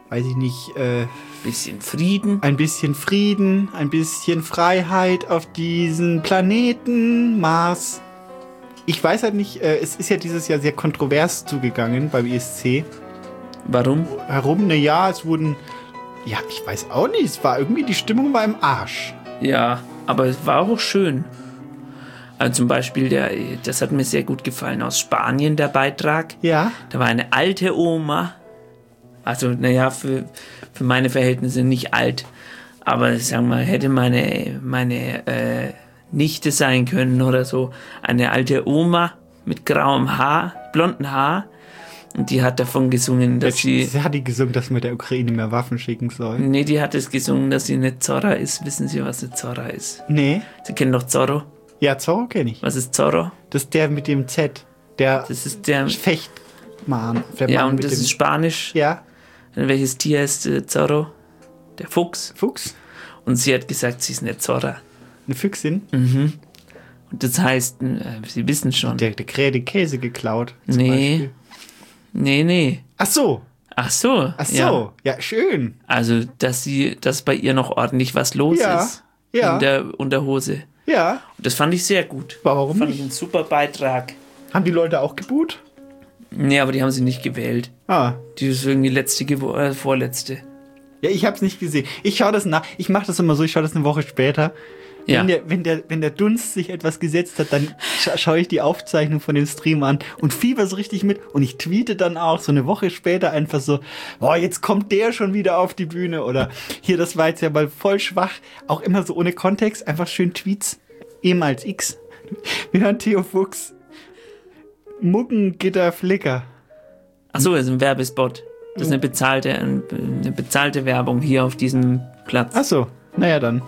weiß ich nicht, äh, bisschen Frieden. Ein bisschen Frieden, ein bisschen Freiheit auf diesem Planeten Mars. Ich weiß halt nicht, äh, es ist ja dieses Jahr sehr kontrovers zugegangen beim E S C. Warum? Warum? Naja, es wurden, ja, ich weiß auch nicht, es war irgendwie, die Stimmung war im Arsch. Ja, aber es war auch schön. Also zum Beispiel, der, das hat mir sehr gut gefallen, aus Spanien der Beitrag. Ja. Da war eine alte Oma, also naja, für, für meine Verhältnisse nicht alt, aber sagen wir mal, hätte meine, meine äh, Nichte sein können oder so. Eine alte Oma mit grauem Haar, blonden Haar. Und die hat davon gesungen, dass sie... Sie hat die gesungen, dass man der Ukraine mehr Waffen schicken soll. Nee, die hat es gesungen, dass sie eine Zorra ist. Wissen Sie, was eine Zorra ist? Nee. Sie kennen doch Zorro? Ja, Zorro kenne ich. Was ist Zorro? Das ist der mit dem Z. Der, das ist der Fechtmann. Der ja, Mann und mit das dem ist Spanisch. Ja. Und welches Tier ist äh, Zorro? Der Fuchs. Fuchs. Und sie hat gesagt, sie ist eine Zorra. Eine Füchsin? Mhm. Und das heißt, äh, Sie wissen schon. Der, der Krähe den Käse geklaut. Nee. Beispiel. Nee, nee. Ach so. Ach so. Ach so. Ja. ja, schön. Also, dass sie, dass bei ihr noch ordentlich was los ja. ist. Ja. In der Unterhose. Ja. Und das fand ich sehr gut. Warum fand nicht? Ich einen super Beitrag. Haben die Leute auch geboot? Nee, aber die haben sie nicht gewählt. Ah. Die ist irgendwie letzte, äh, vorletzte. Ja, ich hab's nicht gesehen. Ich schaue das nach. Ich mache das immer so, ich schaue das eine Woche später. Ja. Wenn, der, wenn, der, wenn der Dunst sich etwas gesetzt hat, dann scha schaue ich die Aufzeichnung von dem Stream an und fieber so richtig mit. Und ich tweete dann auch so eine Woche später einfach so, boah, jetzt kommt der schon wieder auf die Bühne. Oder hier, das war jetzt ja mal voll schwach. Auch immer so ohne Kontext, einfach schön Tweets. Ehemals X. Wir hören Theo Fuchs. Muggengitter Flicker. Achso, das ist ein Werbespot. Das ist eine bezahlte, eine bezahlte Werbung hier auf diesem Platz. Achso, naja dann.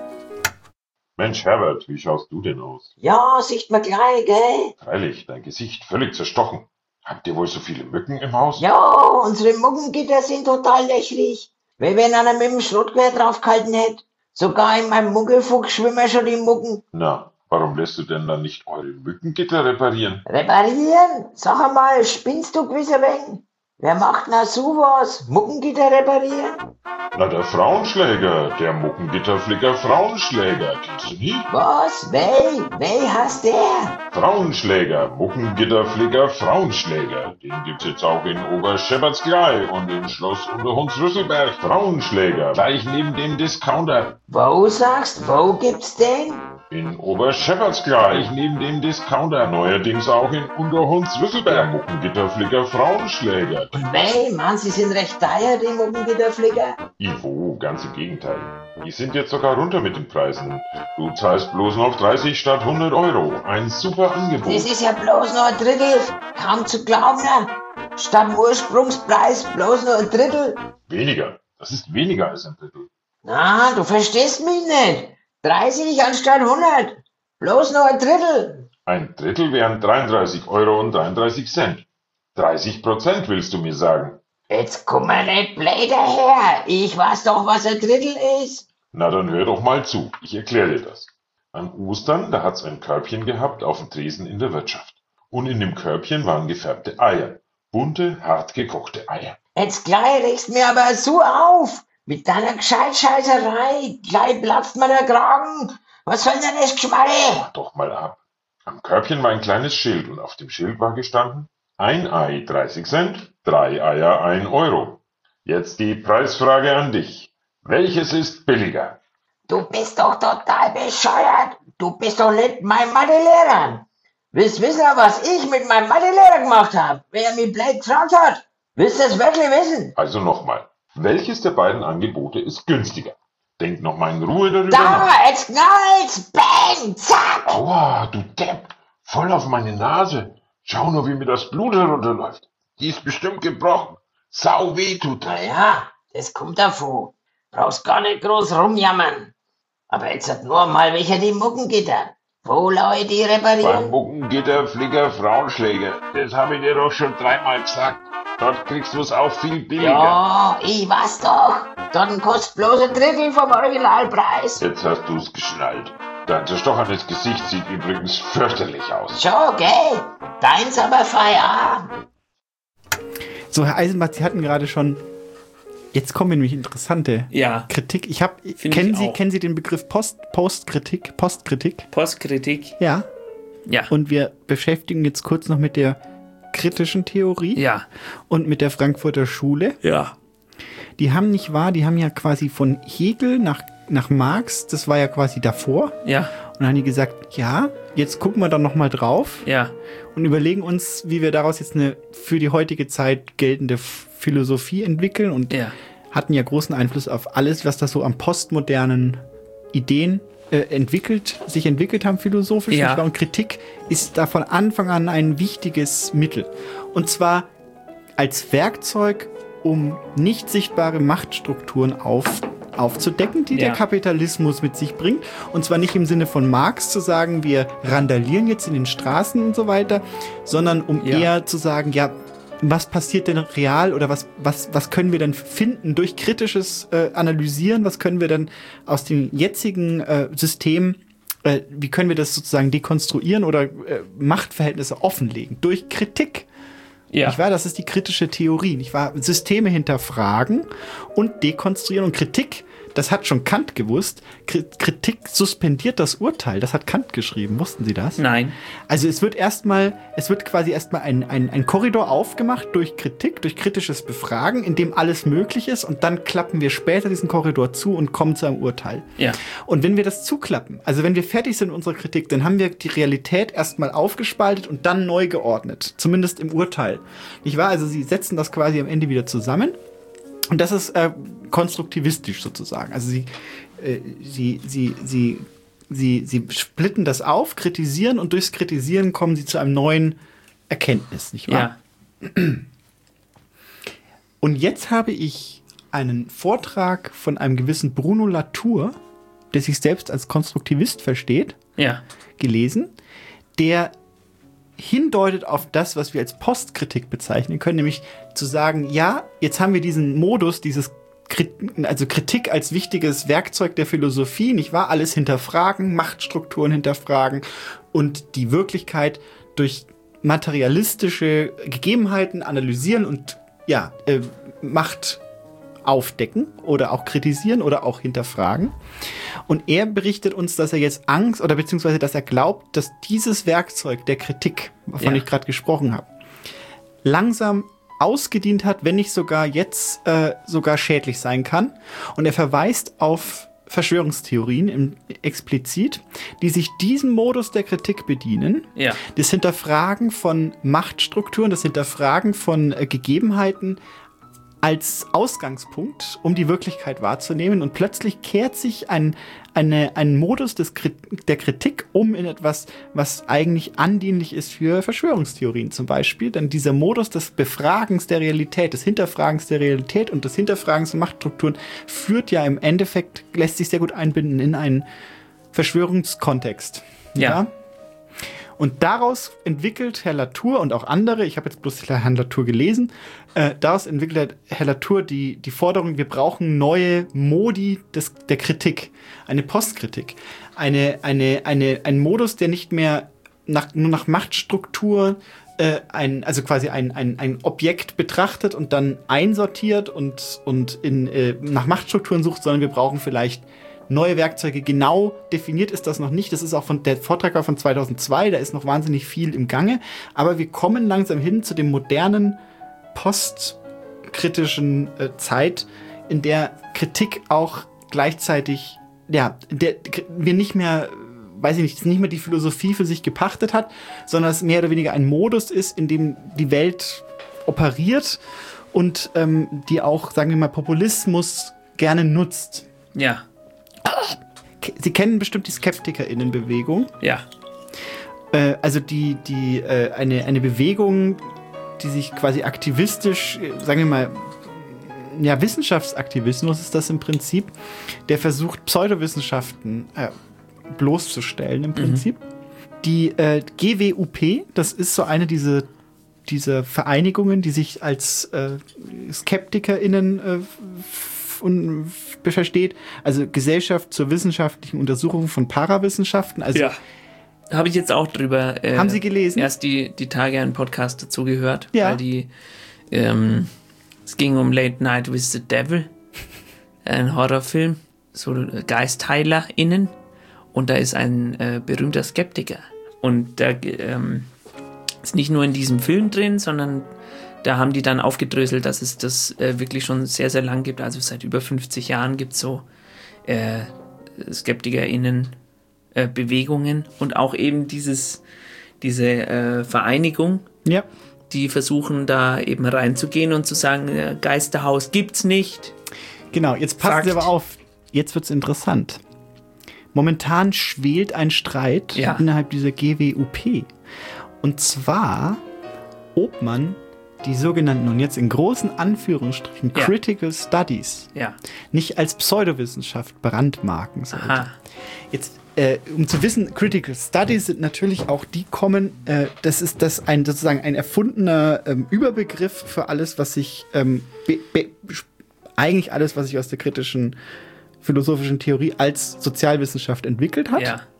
Mensch, Herbert, wie schaust du denn aus? Ja, sieht man gleich, gell? Freilich, dein Gesicht völlig zerstochen. Habt ihr wohl so viele Mücken im Haus? Ja, unsere Muggengitter sind total lächerlich. Wie wenn einer mit dem Schrottgewehr draufgehalten hätte. Sogar in meinem Muggelfuchs schwimmen schon die Mucken. Na, warum lässt du denn dann nicht eure Mückengitter reparieren? Reparieren? Sag einmal, spinnst du gewiss ein wenig? Wer macht denn sowas? Muckengitter reparieren? Na, der Frauenschläger, der Muckengitterflicker Frauenschläger, kennst du nie? Was? Wer? Wer heißt der? Frauenschläger, Muckengitterflicker Frauenschläger. Den gibt's jetzt auch in Oberscheppertsglei und in Schloss Unterhunsrüsselberg. Frauenschläger, gleich neben dem Discounter. Wo sagst, wo gibt's den? In Oberscheppertsglei, neben dem Discounter. Neuerdings auch in Unterhunsrüsselberg. Muckengitterflicker Frauenschläger. Und weh, Mann, sie sind recht teuer, die Muckengitterflicker. Ivo, ganz im Gegenteil. Die sind jetzt sogar runter mit den Preisen. Du zahlst bloß noch dreißig statt hundert Euro. Ein super Angebot. Das ist ja bloß noch ein Drittel. Kaum zu glauben, ne? Statt dem Ursprungspreis bloß noch ein Drittel. Weniger. Das ist weniger als ein Drittel. Na, du verstehst mich nicht. dreißig anstatt hundert. Bloß noch ein Drittel. Ein Drittel wären dreiunddreißig Euro und dreiunddreißig Cent. dreißig Prozent willst du mir sagen. Jetzt komm mal nicht blöd daher. Ich weiß doch, was ein Drittel ist. Na, dann hör doch mal zu. Ich erkläre dir das. An Ostern, da hat's ein Körbchen gehabt auf dem Tresen in der Wirtschaft. Und in dem Körbchen waren gefärbte Eier. Bunte, hart gekochte Eier. Jetzt gleich regst mir aber so auf. Mit deiner Gescheitscheißerei. Gleich platzt mir der Kragen. Was soll denn das Geschmarre? Mach doch mal ab. Am Körbchen war ein kleines Schild und auf dem Schild war gestanden: Ein Ei dreißig Cent, drei Eier ein Euro. Jetzt die Preisfrage an dich. Welches ist billiger? Du bist doch total bescheuert. Du bist doch nicht mein Mathelehrer. Willst wissen, was ich mit meinem Mathelehrer gemacht habe? Wer mich blöd gefragt hat? Willst du es wirklich wissen? Also nochmal. Welches der beiden Angebote ist günstiger? Denk noch mal in Ruhe darüber Da, nach. jetzt knallt's. Bang, zack. Aua, du Depp. Voll auf meine Nase. Schau nur, wie mir das Blut herunterläuft. Die ist bestimmt gebrochen. Sau weh tut das. Na ja, das kommt davon. Brauchst gar nicht groß rumjammern. Aber jetzt hat nur mal welcher die Muckengitter. Wo Leute die reparieren? Beim Muckengitterflicker Frauenschläger. Das habe ich dir doch schon dreimal gesagt. Dort kriegst du es auch viel billiger. Ja, ich weiß doch. Dann kostet bloß ein Drittel vom Originalpreis. Jetzt hast du es geschnallt. Dein zerstochenes Gesicht sieht übrigens fürchterlich aus. Schon, gell? Deins aber Feierabend. So, Herr Eisenbach, Sie hatten gerade schon, Jetzt kommen nämlich interessante ja. Kritik. Ich hab, kennen, Sie, kennen Sie den Begriff Post, Postkritik? Postkritik? Postkritik. Ja. Ja. Und wir beschäftigen jetzt kurz noch mit der kritischen Theorie. Ja. Und mit der Frankfurter Schule. Ja. Die haben nicht wahr, die haben ja quasi von Hegel nach, nach Marx, das war ja quasi davor. Ja. Und dann haben die gesagt, ja, jetzt gucken wir dann nochmal drauf. Ja. Und überlegen uns, wie wir daraus jetzt eine für die heutige Zeit geltende Philosophie entwickeln. Und ja. hatten ja großen Einfluss auf alles, was da so an postmodernen Ideen äh, entwickelt, sich entwickelt haben philosophisch. Ja. Und Kritik ist da von Anfang an ein wichtiges Mittel. Und zwar als Werkzeug, um nicht sichtbare Machtstrukturen auf, aufzudecken, die ja. der Kapitalismus mit sich bringt. Und zwar nicht im Sinne von Marx zu sagen, wir randalieren jetzt in den Straßen und so weiter, sondern um ja. eher zu sagen, ja, was passiert denn real oder was, was, was können wir denn finden durch kritisches äh, Analysieren, was können wir denn aus dem jetzigen äh, System, äh, wie können wir das sozusagen dekonstruieren oder äh, Machtverhältnisse offenlegen? Durch Kritik. Ja. Nicht wahr? Das ist die kritische Theorie. Nicht wahr? Systeme hinterfragen und dekonstruieren. Und Kritik, das hat schon Kant gewusst. Kritik suspendiert das Urteil. Das hat Kant geschrieben. Wussten Sie das? Nein. Also es wird erstmal, es wird quasi erstmal ein, ein, ein Korridor aufgemacht durch Kritik, durch kritisches Befragen, in dem alles möglich ist. Und dann klappen wir später diesen Korridor zu und kommen zu einem Urteil. Ja. Und wenn wir das zuklappen, also wenn wir fertig sind mit unserer Kritik, dann haben wir die Realität erstmal aufgespaltet und dann neu geordnet. Zumindest im Urteil. Nicht wahr? Also sie setzen das quasi am Ende wieder zusammen. Und das ist äh, konstruktivistisch sozusagen. Also sie, äh, sie, sie, sie, sie, sie splitten das auf, kritisieren und durchs Kritisieren kommen sie zu einem neuen Erkenntnis, nicht wahr? Ja. Und jetzt habe ich einen Vortrag von einem gewissen Bruno Latour, der sich selbst als Konstruktivist versteht, ja. gelesen, der hindeutet auf das, was wir als Postkritik bezeichnen können, nämlich zu sagen, ja, jetzt haben wir diesen Modus, dieses Kritik, also Kritik als wichtiges Werkzeug der Philosophie, nicht wahr? Alles hinterfragen, Machtstrukturen hinterfragen und die Wirklichkeit durch materialistische Gegebenheiten analysieren und ja, äh, Macht aufdecken oder auch kritisieren oder auch hinterfragen. Und er berichtet uns, dass er jetzt Angst oder beziehungsweise, dass er glaubt, dass dieses Werkzeug der Kritik, wovon ja. ich gerade gesprochen habe, langsam ausgedient hat, wenn nicht sogar jetzt äh, sogar schädlich sein kann. Und er verweist auf Verschwörungstheorien im, explizit, die sich diesem Modus der Kritik bedienen. Ja. Das Hinterfragen von Machtstrukturen, das Hinterfragen von äh, Gegebenheiten als Ausgangspunkt, um die Wirklichkeit wahrzunehmen. Und plötzlich kehrt sich ein, eine, ein Modus des Krit- der Kritik um in etwas, was eigentlich andienlich ist für Verschwörungstheorien zum Beispiel. Denn dieser Modus des Befragens der Realität, des Hinterfragens der Realität und des Hinterfragens von Machtstrukturen führt ja im Endeffekt, lässt sich sehr gut einbinden in einen Verschwörungskontext. Ja. ja? Und daraus entwickelt Herr Latour und auch andere, ich habe jetzt bloß Herrn Latour gelesen, äh, daraus entwickelt Herr Latour die, die Forderung, wir brauchen neue Modi des, der Kritik, eine Postkritik, eine, eine, eine, ein Modus, der nicht mehr nach, nur nach Machtstruktur, äh, ein, also quasi ein, ein, ein Objekt betrachtet und dann einsortiert und, und in, äh, nach Machtstrukturen sucht, sondern wir brauchen vielleicht neue Werkzeuge. Genau definiert ist das noch nicht. Das ist auch von der Vortrag war von zweitausendzwei, da ist noch wahnsinnig viel im Gange. Aber wir kommen langsam hin zu dem modernen, postkritischen äh, Zeit, in der Kritik auch gleichzeitig, ja, der, wir nicht mehr, weiß ich nicht, nicht mehr die Philosophie für sich gepachtet hat, sondern es mehr oder weniger ein Modus ist, in dem die Welt operiert und ähm, die auch, sagen wir mal, Populismus gerne nutzt. Ja. Sie kennen bestimmt die SkeptikerInnen-Bewegung. Ja. Äh, also die, die, äh, eine, eine Bewegung, die sich quasi aktivistisch, sagen wir mal, ja, Wissenschaftsaktivismus ist das im Prinzip, der versucht, Pseudowissenschaften äh, bloßzustellen im Prinzip. Mhm. Die äh, G W U P, das ist so eine dieser diese Vereinigungen, die sich als äh, SkeptikerInnen äh, und versteht, also Gesellschaft zur wissenschaftlichen Untersuchung von Parawissenschaften. Also ja, habe ich jetzt auch drüber. Äh, haben Sie gelesen? Erst die, die Tage einen Podcast dazu gehört, ja. weil die ähm, Es ging um Late Night with the Devil, ein Horrorfilm, so GeistheilerInnen. Und da ist ein äh, berühmter Skeptiker. Und da ähm, ist nicht nur in diesem Film drin, sondern da haben die dann aufgedröselt, dass es das äh, wirklich schon sehr, sehr lang gibt. Also seit über fünfzig Jahren gibt es so äh, SkeptikerInnen äh, Bewegungen und auch eben dieses, diese äh, Vereinigung, ja. die versuchen da eben reinzugehen und zu sagen, äh, Geisterhaus gibt's nicht. Genau, jetzt passen Sie aber auf, jetzt wird's interessant. Momentan schwelt ein Streit ja. innerhalb dieser G W U P. Und zwar, ob man die sogenannten, und jetzt in großen Anführungsstrichen, ja. Critical Studies ja. nicht als Pseudowissenschaft brandmarken sollte. Aha. Jetzt, äh, um zu wissen, Critical Studies sind natürlich auch die kommen, äh, das ist das ein sozusagen ein erfundener ähm, Überbegriff für alles, was sich ähm, be- be- eigentlich alles, was sich aus der kritischen philosophischen Theorie als Sozialwissenschaft entwickelt hat. Ja.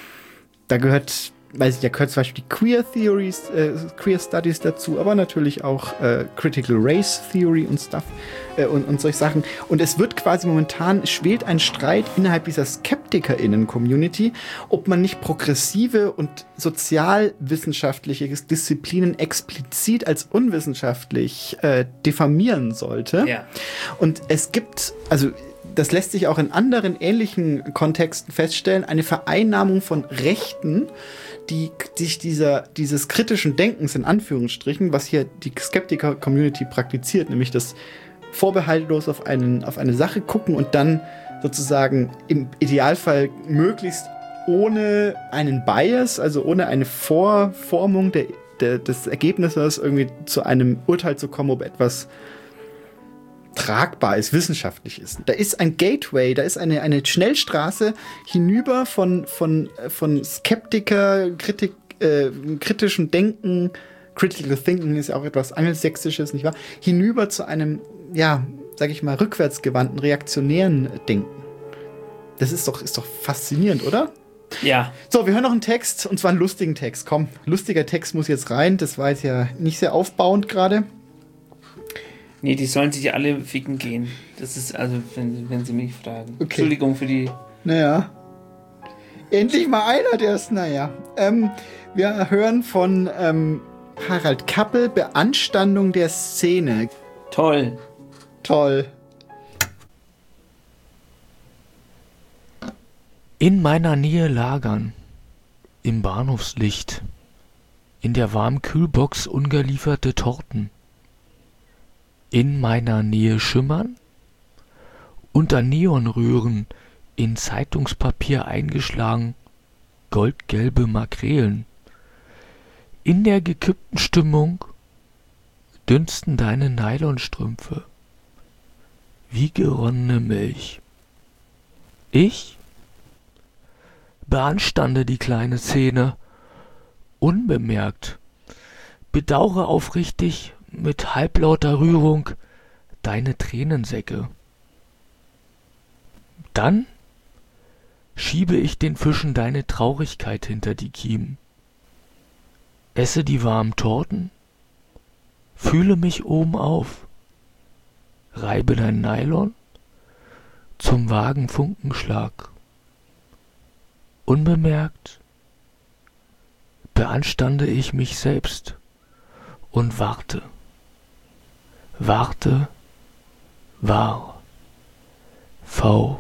Da gehört, weiß ich, da gehört zum Beispiel die Queer Theories, äh, Queer Studies dazu, aber natürlich auch äh, Critical Race Theory und Stuff äh, und, und solche Sachen. Und es wird quasi momentan, schwelt ein Streit innerhalb dieser SkeptikerInnen-Community, ob man nicht progressive und sozialwissenschaftliche Disziplinen explizit als unwissenschaftlich äh, diffamieren sollte. Ja. Und es gibt, also das lässt sich auch in anderen ähnlichen Kontexten feststellen, eine Vereinnahmung von Rechten, die sich dieser, dieses kritischen Denkens in Anführungsstrichen, was hier die Skeptiker-Community praktiziert, nämlich das vorbehaltlos auf, einen, auf eine Sache gucken und dann sozusagen im Idealfall möglichst ohne einen Bias, also ohne eine Vorformung der, der, des Ergebnisses irgendwie zu einem Urteil zu kommen, ob etwas tragbar ist, wissenschaftlich ist. Da ist ein Gateway, da ist eine, eine Schnellstraße hinüber von, von, von Skeptiker, Kritik, äh, kritischem Denken, Critical Thinking ist ja auch etwas Angelsächsisches, nicht wahr? Hinüber zu einem, ja, sag ich mal, rückwärtsgewandten, reaktionären Denken. Das ist doch, ist doch faszinierend, oder? Ja. So, wir hören noch einen Text, und zwar einen lustigen Text. Komm, lustiger Text muss jetzt rein. Das war jetzt ja nicht sehr aufbauend gerade. Nee, die sollen sich alle ficken gehen. Das ist also, wenn, wenn sie mich fragen. Okay. Entschuldigung für die... Naja. Endlich mal einer, der ist, naja. Ähm, wir hören von ähm, Harald Kappel, Beanstandung der Szene. Toll. Toll. In meiner Nähe lagern, im Bahnhofslicht, in der warmen Kühlbox ungelieferte Torten. In meiner Nähe schimmern, unter Neonröhren, in Zeitungspapier eingeschlagen, goldgelbe Makrelen. In der gekippten Stimmung dünsten deine Nylonstrümpfe, wie geronnene Milch. Ich beanstande die kleine Szene, unbemerkt, bedauere aufrichtig, mit halblauter Rührung deine Tränensäcke. Dann schiebe ich den Fischen deine Traurigkeit hinter die Kiemen. Esse die warmen Torten, fühle mich oben auf, reibe dein Nylon zum vagen Funkenschlag. Unbemerkt beanstande ich mich selbst und warte. Warte, war, V.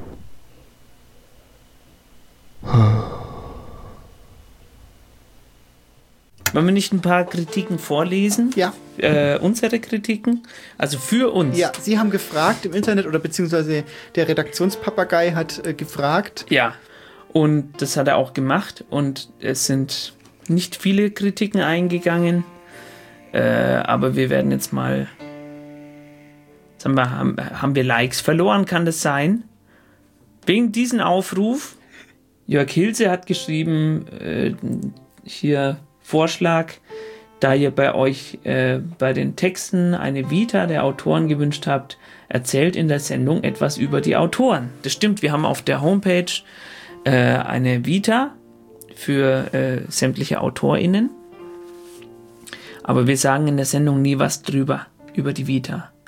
Wollen wir nicht ein paar Kritiken vorlesen? Ja. Äh, unsere Kritiken? Also für uns. Ja, Sie haben gefragt im Internet oder beziehungsweise der Redaktionspapagei hat äh, gefragt. Ja, und das hat er auch gemacht und es sind nicht viele Kritiken eingegangen, äh, aber wir werden jetzt mal... Sagen wir, haben, haben wir Likes verloren, kann das sein? Wegen diesem Aufruf, Jörg Hilse hat geschrieben, äh, hier Vorschlag, da ihr bei euch äh, bei den Texten eine Vita der Autoren gewünscht habt, erzählt in der Sendung etwas über die Autoren. Das stimmt, wir haben auf der Homepage äh, eine Vita für äh, sämtliche AutorInnen, aber wir sagen in der Sendung nie was drüber, über die Vita.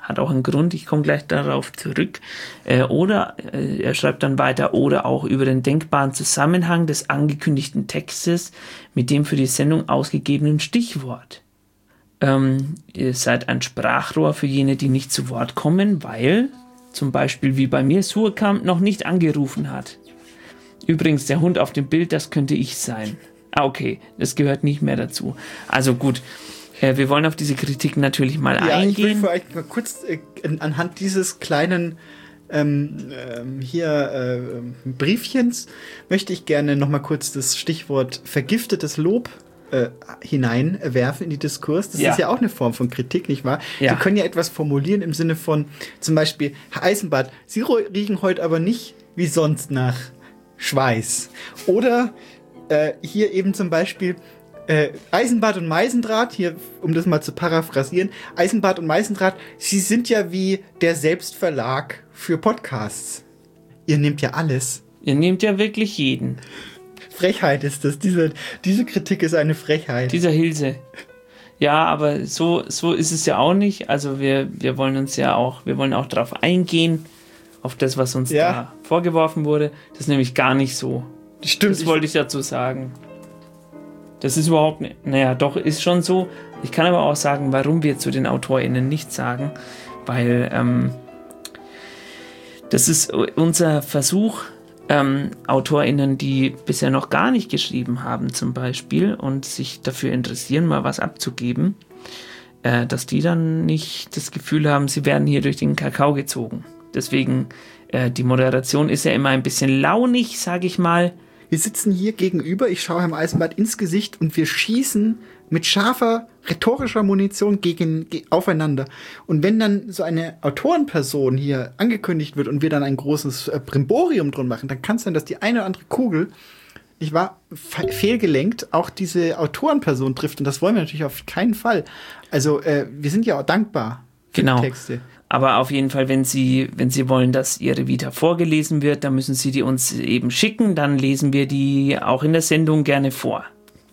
hat auch einen Grund, ich komme gleich darauf zurück. Äh, oder, äh, er schreibt dann weiter, oder auch über den denkbaren Zusammenhang des angekündigten Textes mit dem für die Sendung ausgegebenen Stichwort. Ähm, ihr seid ein Sprachrohr für jene, die nicht zu Wort kommen, weil zum Beispiel wie bei mir Surkamp noch nicht angerufen hat. Übrigens, der Hund auf dem Bild, das könnte ich sein. Ah, okay, das gehört nicht mehr dazu. Also gut, äh, wir wollen auf diese Kritik natürlich mal ja, eingehen. Ich will für euch mal kurz äh, anhand dieses kleinen ähm, ähm, hier äh, Briefchens möchte ich gerne noch mal kurz das Stichwort vergiftetes Lob Äh, hineinwerfen in die Diskurs. Das ja. ist ja auch eine Form von Kritik, nicht wahr? Ja. Sie können ja etwas formulieren im Sinne von, zum Beispiel, Herr Eisenbart, Sie riechen heute aber nicht wie sonst nach Schweiß. Oder äh, hier eben zum Beispiel äh, Eisenbart und Meisendraht, hier, um das mal zu paraphrasieren, Eisenbart und Meisendraht, Sie sind ja wie der Selbstverlag für Podcasts. Ihr nehmt ja alles. Ihr nehmt ja wirklich jeden. Frechheit ist das. Diese, diese Kritik ist eine Frechheit. Dieser Hilse. Ja, aber so, so ist es ja auch nicht. Also wir, wir wollen uns ja auch, wir wollen auch darauf eingehen, auf das, was uns ja. da vorgeworfen wurde. Das ist nämlich gar nicht so. Stimmt. Das wollte ich dazu sagen. Das ist überhaupt nicht, naja, doch, ist schon so. Ich kann aber auch sagen, warum wir zu den AutorInnen nichts sagen. Weil ähm, das ist unser Versuch, Ähm, AutorInnen, die bisher noch gar nicht geschrieben haben zum Beispiel und sich dafür interessieren, mal was abzugeben, äh, dass die dann nicht das Gefühl haben, sie werden hier durch den Kakao gezogen. Deswegen, äh, die Moderation ist ja immer ein bisschen launig, sage ich mal. Wir sitzen hier gegenüber, ich schaue Herrn Eisenbart ins Gesicht und wir schießen mit scharfer, rhetorischer Munition gegen, ge- aufeinander. Und wenn dann so eine Autorenperson hier angekündigt wird und wir dann ein großes äh, Brimborium drum machen, dann kann es sein, dass die eine oder andere Kugel, ich war fe- fehlgelenkt, auch diese Autorenperson trifft. Und das wollen wir natürlich auf keinen Fall. Also äh, wir sind ja auch dankbar für genau. die Texte. Aber auf jeden Fall, wenn Sie, wenn Sie wollen, dass Ihre Vita vorgelesen wird, dann müssen Sie die uns eben schicken. Dann lesen wir die auch in der Sendung gerne vor.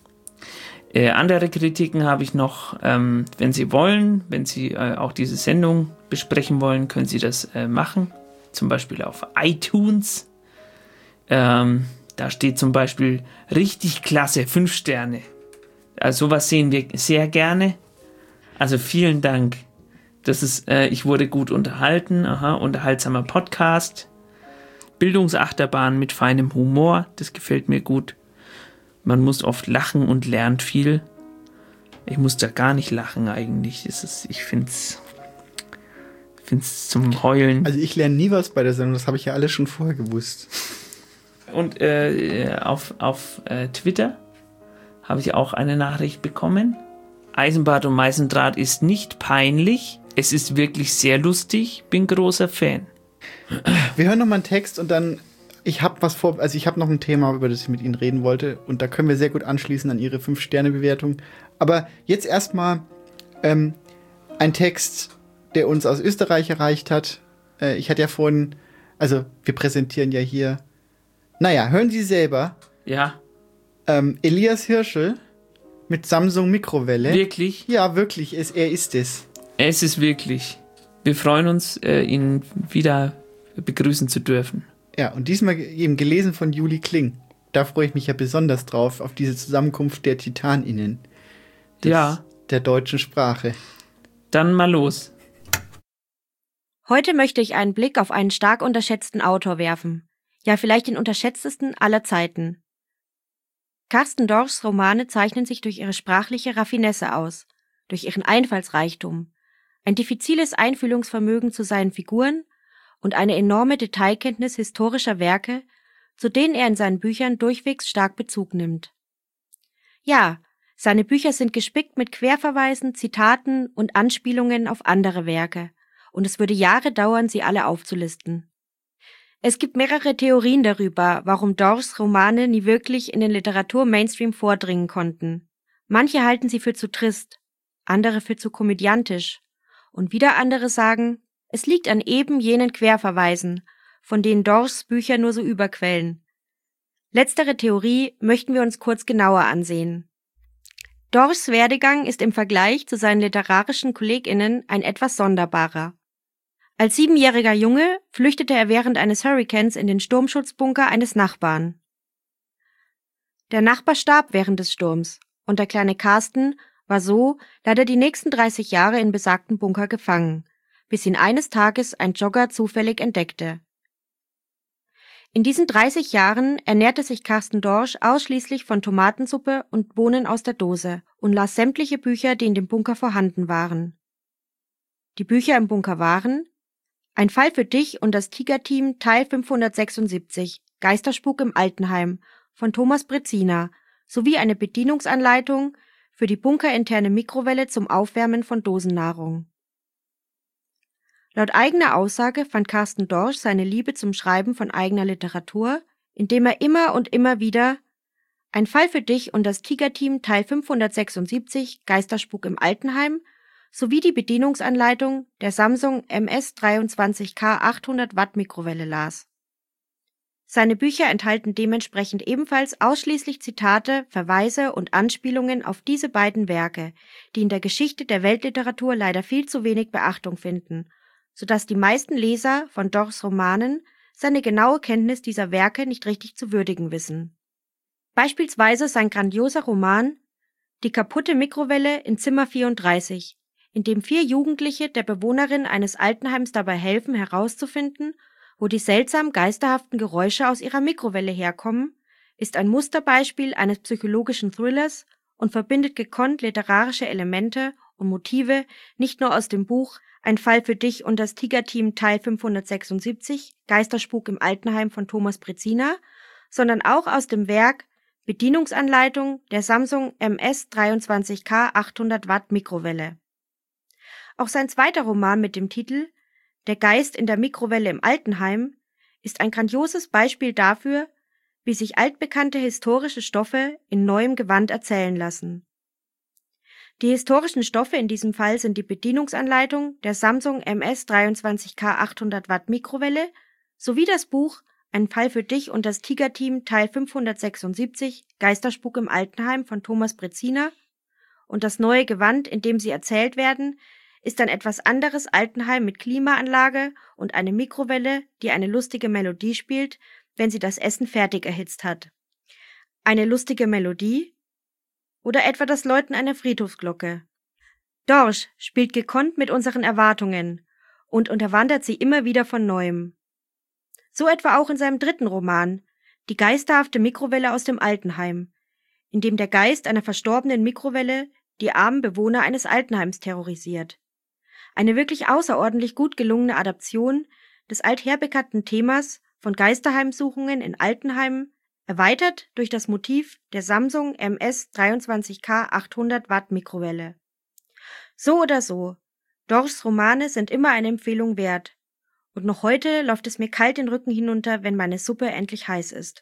Äh, andere Kritiken habe ich noch, ähm, wenn Sie wollen, wenn Sie äh, auch diese Sendung besprechen wollen, können Sie das äh, machen. Zum Beispiel auf iTunes. Ähm, da steht zum Beispiel richtig klasse, fünf Sterne. Also sowas sehen wir sehr gerne. Also vielen Dank. Das ist, äh, ich wurde gut unterhalten. Aha, unterhaltsamer Podcast. Bildungsachterbahn mit feinem Humor. Das gefällt mir gut. Man muss oft lachen und lernt viel. Ich muss da gar nicht lachen eigentlich. Das ist, ich finde es find's zum Heulen. Also ich lerne nie was bei der Sendung. Das habe ich ja alles schon vorher gewusst. Und äh, auf, auf äh, Twitter habe ich auch eine Nachricht bekommen. Eisenbart und Meisendraht ist nicht peinlich. Es ist wirklich sehr lustig. Bin großer Fan. Wir hören noch mal einen Text und dann, ich habe was vor, also ich habe noch ein Thema, über das ich mit Ihnen reden wollte und da können wir sehr gut anschließen an Ihre fünf Sterne Bewertung. Aber jetzt erstmal ähm, ein Text, der uns aus Österreich erreicht hat. Äh, ich hatte ja vorhin, also wir präsentieren ja hier, naja, hören Sie selber. Ja. Ähm, Elias Hirschel mit Samsung Mikrowelle. Wirklich? Ja, wirklich, es, er ist es. Es ist wirklich. Wir freuen uns, äh, ihn wieder begrüßen zu dürfen. Ja, und diesmal eben gelesen von Juli Kling. Da freue ich mich ja besonders drauf, auf diese Zusammenkunft der TitanInnen. Des, ja. Der deutschen Sprache. Dann mal los. Heute möchte ich einen Blick auf einen stark unterschätzten Autor werfen. Ja, vielleicht den unterschätztesten aller Zeiten. Carsten Dorfs Romane zeichnen sich durch ihre sprachliche Raffinesse aus, durch ihren Einfallsreichtum, ein diffiziles Einfühlungsvermögen zu seinen Figuren und eine enorme Detailkenntnis historischer Werke, zu denen er in seinen Büchern durchwegs stark Bezug nimmt. Ja, seine Bücher sind gespickt mit Querverweisen, Zitaten und Anspielungen auf andere Werke, und es würde Jahre dauern, sie alle aufzulisten. Es gibt mehrere Theorien darüber, warum Dorfs Romane nie wirklich in den Literatur-Mainstream vordringen konnten. Manche halten sie für zu trist, andere für zu komödiantisch, und wieder andere sagen, es liegt an eben jenen Querverweisen, von denen Dorfs Bücher nur so überquellen. Letztere Theorie möchten wir uns kurz genauer ansehen. Dorfs Werdegang ist im Vergleich zu seinen literarischen KollegInnen ein etwas sonderbarer. Als siebenjähriger Junge flüchtete er während eines Hurrikans in den Sturmschutzbunker eines Nachbarn. Der Nachbar starb während des Sturms und der kleine Carsten war so leider die nächsten dreißig Jahre in besagten Bunker gefangen, bis ihn eines Tages ein Jogger zufällig entdeckte. In diesen dreißig Jahren ernährte sich Carsten Dorsch ausschließlich von Tomatensuppe und Bohnen aus der Dose und las sämtliche Bücher, die in dem Bunker vorhanden waren. Die Bücher im Bunker waren Ein Fall für dich und das Tigerteam Teil fünfhundertsechsundsiebzig, Geisterspuk im Altenheim von Thomas Brezina sowie eine Bedienungsanleitung für die bunkerinterne Mikrowelle zum Aufwärmen von Dosennahrung. Laut eigener Aussage fand Carsten Dorsch seine Liebe zum Schreiben von eigener Literatur, indem er immer und immer wieder Ein Fall für dich und das Tigerteam Teil fünfhundertsechsundsiebzig, Geisterspuk im Altenheim sowie die Bedienungsanleitung der Samsung M S dreiundzwanzig K achthundert Watt Mikrowelle las. Seine Bücher enthalten dementsprechend ebenfalls ausschließlich Zitate, Verweise und Anspielungen auf diese beiden Werke, die in der Geschichte der Weltliteratur leider viel zu wenig Beachtung finden, sodass die meisten Leser von Dorschs Romanen seine genaue Kenntnis dieser Werke nicht richtig zu würdigen wissen. Beispielsweise sein grandioser Roman Die kaputte Mikrowelle in Zimmer vierunddreißig, in dem vier Jugendliche der Bewohnerin eines Altenheims dabei helfen, herauszufinden, wo die seltsam geisterhaften Geräusche aus ihrer Mikrowelle herkommen, ist ein Musterbeispiel eines psychologischen Thrillers und verbindet gekonnt literarische Elemente und Motive nicht nur aus dem Buch Ein Fall für dich und das Tigerteam Teil fünfhundertsechsundsiebzig, Geisterspuk im Altenheim von Thomas Brezina, sondern auch aus dem Werk Bedienungsanleitung der Samsung M S dreiundzwanzig K achthundert Watt Mikrowelle. Auch sein zweiter Roman mit dem Titel Der Geist in der Mikrowelle im Altenheim ist ein grandioses Beispiel dafür, wie sich altbekannte historische Stoffe in neuem Gewand erzählen lassen. Die historischen Stoffe in diesem Fall sind die Bedienungsanleitung der Samsung M S dreiundzwanzig K achthundert Watt Mikrowelle sowie das Buch Ein Fall für dich und das Tigerteam Teil fünfhundertsechsundsiebzig, Geisterspuk im Altenheim von Thomas Brezina, und das neue Gewand, in dem sie erzählt werden, ist ein etwas anderes Altenheim mit Klimaanlage und eine Mikrowelle, die eine lustige Melodie spielt, wenn sie das Essen fertig erhitzt hat. Eine lustige Melodie? Oder etwa das Läuten einer Friedhofsglocke? Dorsch spielt gekonnt mit unseren Erwartungen und unterwandert sie immer wieder von Neuem. So etwa auch in seinem dritten Roman, Die geisterhafte Mikrowelle aus dem Altenheim, in dem der Geist einer verstorbenen Mikrowelle die armen Bewohner eines Altenheims terrorisiert. Eine wirklich außerordentlich gut gelungene Adaption des altherbekannten Themas von Geisterheimsuchungen in Altenheimen, erweitert durch das Motiv der Samsung M S dreiundzwanzig K achthundert Watt Mikrowelle. So oder so, Dorschs Romane sind immer eine Empfehlung wert. Und noch heute läuft es mir kalt den Rücken hinunter, wenn meine Suppe endlich heiß ist.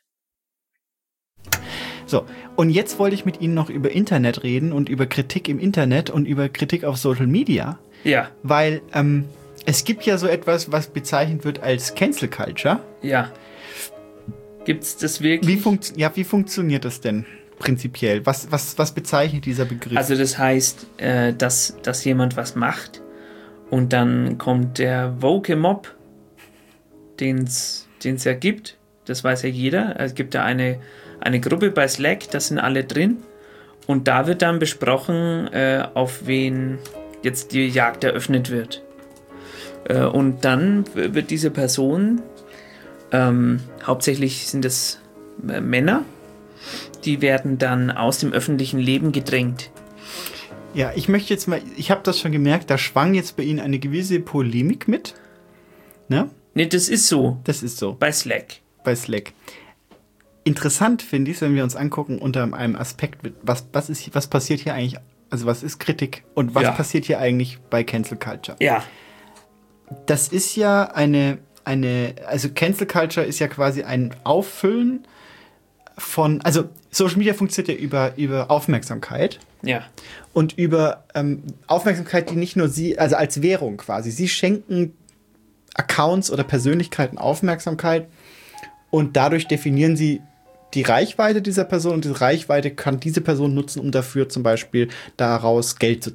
So, und jetzt wollte ich mit Ihnen noch über Internet reden und über Kritik im Internet und über Kritik auf Social Media. Ja. Weil ähm, es gibt ja so etwas, was bezeichnet wird als Cancel Culture. Ja. Gibt's das wirklich? Wie funkt- ja, wie funktioniert das denn prinzipiell? Was, was, was bezeichnet dieser Begriff? Also das heißt, äh, dass, dass jemand was macht und dann kommt der woke Mob, den es ja gibt, das weiß ja jeder. Es gibt ja eine, eine Gruppe bei Slack, da sind alle drin und da wird dann besprochen, äh, auf wen jetzt die Jagd eröffnet wird. Äh, und dann wird diese Person, ähm, hauptsächlich sind es äh, Männer, die werden dann aus dem öffentlichen Leben gedrängt. Ja, ich möchte jetzt mal, ich habe das schon gemerkt, da schwang jetzt bei Ihnen eine gewisse Polemik mit. Ne? Ne, das ist so. Das ist so. Bei Slack. Bei Slack. Interessant finde ich, wenn wir uns angucken unter einem Aspekt, was, was, ist, was passiert hier eigentlich, also was ist Kritik und was Ja. passiert hier eigentlich bei Cancel Culture? Ja. Das ist ja eine, eine, also Cancel Culture ist ja quasi ein Auffüllen von, also Social Media funktioniert ja über, über Aufmerksamkeit. Ja. Und über ähm, Aufmerksamkeit, die nicht nur Sie, also als Währung quasi. Sie schenken Accounts oder Persönlichkeiten Aufmerksamkeit und dadurch definieren Sie die Reichweite dieser Person und diese Reichweite kann diese Person nutzen, um dafür zum Beispiel daraus Geld zu ziehen.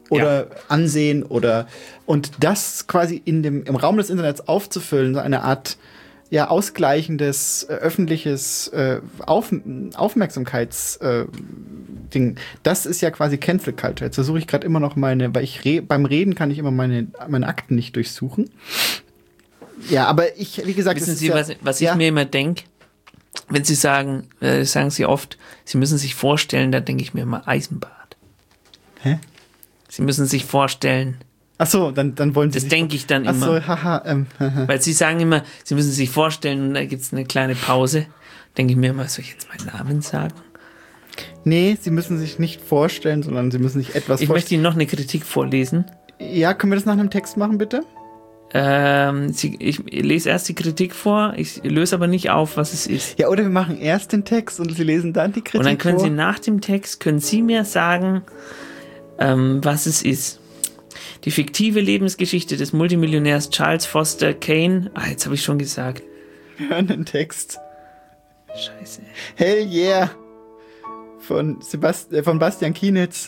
oder ja. Ansehen oder und das quasi in dem, im Raum des Internets aufzufüllen, so eine Art ja, ausgleichendes, äh, öffentliches äh, Auf, Aufmerksamkeits-Ding, äh, das ist ja quasi Cancel Culture. Jetzt versuche ich gerade immer noch meine, weil ich re beim Reden kann ich immer meine, meine Akten nicht durchsuchen. Ja, aber ich, wie gesagt, wissen ist Sie, ja, was, was ja. ich mir immer denke? Wenn Sie sagen, äh, sagen Sie oft, Sie müssen sich vorstellen, da denke ich mir immer Eisenbad. Hä? Sie müssen sich vorstellen. Ach so, dann, dann wollen Sie Das denke ich dann Ach immer. so, haha. Ähm, Weil Sie sagen immer, Sie müssen sich vorstellen und da gibt es eine kleine Pause. Denke ich mir immer, soll ich jetzt meinen Namen sagen? Nee, Sie müssen sich nicht vorstellen, sondern Sie müssen sich etwas Ich vorstellen. möchte Ihnen noch eine Kritik vorlesen. Ja, können wir das nach einem Text machen, bitte? Ähm, Sie, ich lese erst die Kritik vor, ich löse aber nicht auf, was es ist. Ja, oder wir machen erst den Text und Sie lesen dann die Kritik vor. Und dann können vor. Sie nach dem Text, können Sie mir sagen, ähm, was es ist. Die fiktive Lebensgeschichte des Multimillionärs Charles Foster Kane. Ah, jetzt habe ich schon gesagt. Wir hören den Text. Scheiße. Hell yeah. Von, Sebast äh, von Bastian Kienitz.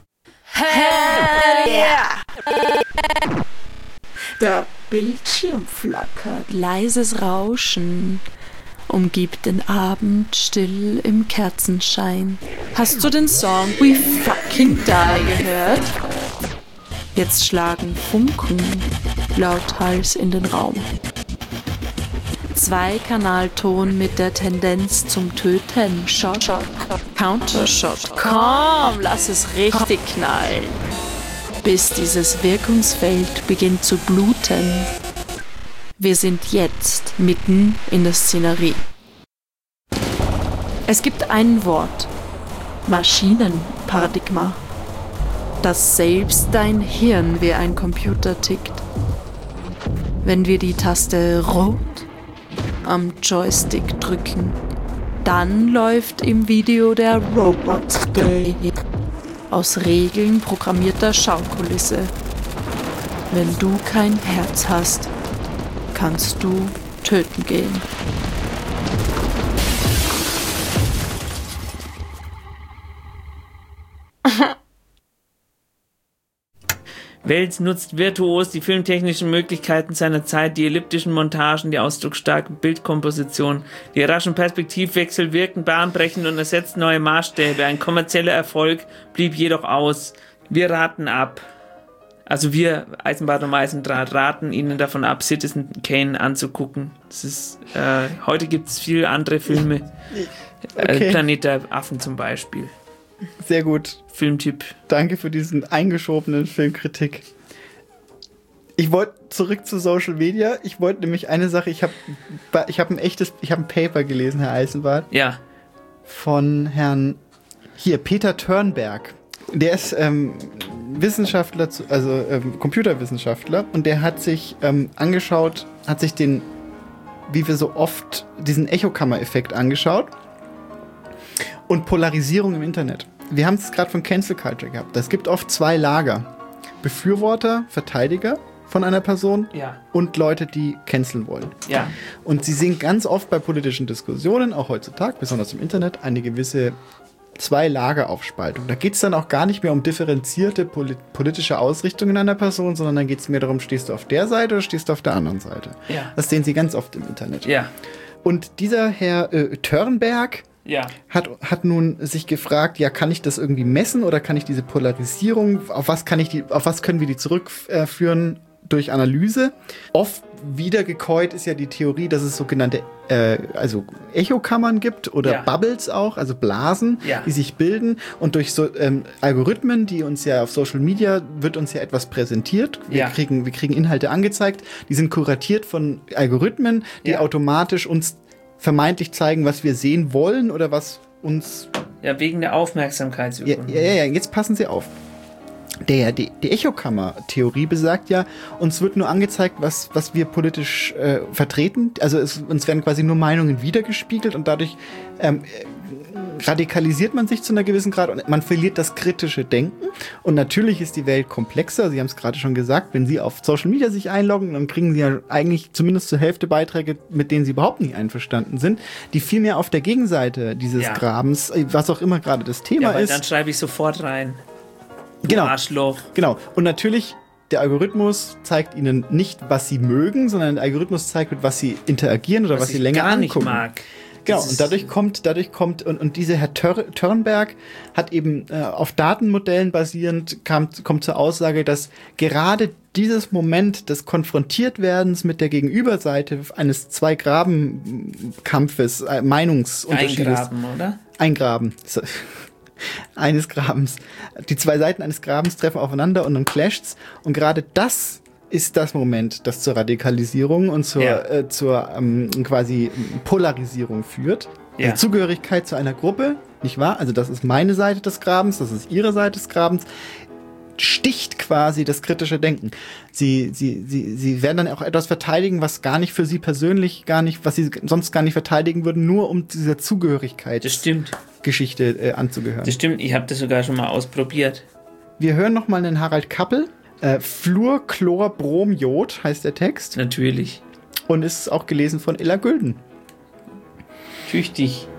Hell yeah! Der Bildschirm flackert. Leises Rauschen umgibt den Abend still im Kerzenschein. Hast du den Song We Fucking Die gehört? Jetzt schlagen Funken lauthals in den Raum. Zwei-Kanalton mit der Tendenz zum Töten. Shot, Shot, Countershot. Komm, lass es richtig knallen. Bis dieses Wirkungsfeld beginnt zu bluten. Wir sind jetzt mitten in der Szenerie. Es gibt ein Wort. Maschinenparadigma. Dass selbst dein Hirn wie ein Computer tickt. Wenn wir die Taste Rot am Joystick drücken, dann läuft im Video der Robot Day aus Regeln programmierter Schaukulisse. Wenn du kein Herz hast, kannst du töten gehen. Wels nutzt virtuos die filmtechnischen Möglichkeiten seiner Zeit, die elliptischen Montagen, die ausdrucksstarke Bildkomposition, die raschen Perspektivwechsel wirken bahnbrechend und ersetzt neue Maßstäbe. Ein kommerzieller Erfolg blieb jedoch aus. Wir raten ab. Also wir, Eisenbahn und Eisendraht, raten Ihnen davon ab, Citizen Kane anzugucken. Das ist, äh, heute gibt es viele andere Filme. Okay. Äh, Planet der Affen zum Beispiel. Sehr gut. Filmtipp. Danke für diesen eingeschobenen Filmkritik. Ich wollte zurück zu Social Media. Ich wollte nämlich eine Sache, ich habe ich hab ein echtes, ich habe ein Paper gelesen, Herr Eisenbart. Ja. Von Herrn, hier, Peter Törnberg. Der ist ähm, Wissenschaftler, zu, also ähm, Computerwissenschaftler und der hat sich ähm, angeschaut, hat sich den, wie wir so oft, diesen Echokammer-Effekt angeschaut und Polarisierung im Internet. Wir haben es gerade von Cancel Culture gehabt. Es gibt oft zwei Lager. Befürworter, Verteidiger von einer Person ja. und Leute, die canceln wollen. Ja. Und sie sehen ganz oft bei politischen Diskussionen, auch heutzutage, besonders im Internet, eine gewisse Zwei-Lager-Aufspaltung. Da geht es dann auch gar nicht mehr um differenzierte polit- politische Ausrichtungen einer Person, sondern dann geht es mehr darum, stehst du auf der Seite oder stehst du auf der anderen Seite. Ja. Das sehen sie ganz oft im Internet. Ja. Und dieser Herr äh, Törnberg ja. hat, hat nun sich gefragt, ja, kann ich das irgendwie messen oder kann ich diese Polarisierung, auf was kann ich die, auf was können wir die zurückführen durch Analyse? Oft wiedergekäut ist ja die Theorie, dass es sogenannte äh, also Echokammern gibt oder ja. Bubbles auch, also Blasen, ja. die sich bilden und durch so ähm, Algorithmen, die uns ja auf Social Media wird uns ja etwas präsentiert. Wir ja. kriegen wir kriegen Inhalte angezeigt, die sind kuratiert von Algorithmen, die ja. automatisch uns vermeintlich zeigen, was wir sehen wollen oder was uns... Ja, wegen der Aufmerksamkeitsökonomie. Ja, ja, ja, jetzt passen Sie auf. Der, die, die Echokammer-Theorie besagt ja, uns wird nur angezeigt, was, was wir politisch äh, vertreten. Also es, uns werden quasi nur Meinungen wiedergespiegelt und dadurch ähm, radikalisiert man sich zu einer gewissen Grad und man verliert das kritische Denken. Und natürlich ist die Welt komplexer. Sie haben es gerade schon gesagt, wenn Sie auf Social Media sich einloggen, dann kriegen Sie ja eigentlich zumindest zur Hälfte Beiträge, mit denen Sie überhaupt nicht einverstanden sind, die vielmehr auf der Gegenseite dieses ja. Grabens, was auch immer gerade das Thema ja, weil ist. Dann schreibe ich sofort rein. Genau. Arschloch. Genau. Und natürlich, der Algorithmus zeigt ihnen nicht, was sie mögen, sondern der Algorithmus zeigt, mit was sie interagieren oder was, was sie länger gar nicht angucken. mag. Genau, Das und dadurch kommt, dadurch kommt, und, und dieser Herr Tör, Törnberg hat eben äh, auf Datenmodellen basierend, kam, kommt zur Aussage, dass gerade dieses Moment des Konfrontiertwerdens mit der Gegenüberseite eines Zwei-Graben-Kampfes, äh, Meinungsunterschiedes. Eingraben, oder? Eingraben. So. Eines Grabens. Die zwei Seiten eines Grabens treffen aufeinander und dann clasht's. Und gerade das ist das Moment, das zur Radikalisierung und zur, Ja. äh, zur ähm, quasi Polarisierung führt. Ja. Also Zugehörigkeit zu einer Gruppe, nicht wahr? Also das ist meine Seite des Grabens, das ist ihre Seite des Grabens. Sticht quasi das kritische Denken. Sie, sie, sie, sie werden dann auch etwas verteidigen, was gar nicht für sie persönlich, gar nicht, was sie sonst gar nicht verteidigen würden, nur um dieser Zugehörigkeit Das stimmt. Geschichte äh, anzugehören. Das stimmt, ich habe das sogar schon mal ausprobiert. Wir hören nochmal den Harald Kappel. Äh, Fluorchlorbromjod heißt der Text. Natürlich. Und ist auch gelesen von Ella Gülden. Tüchtig.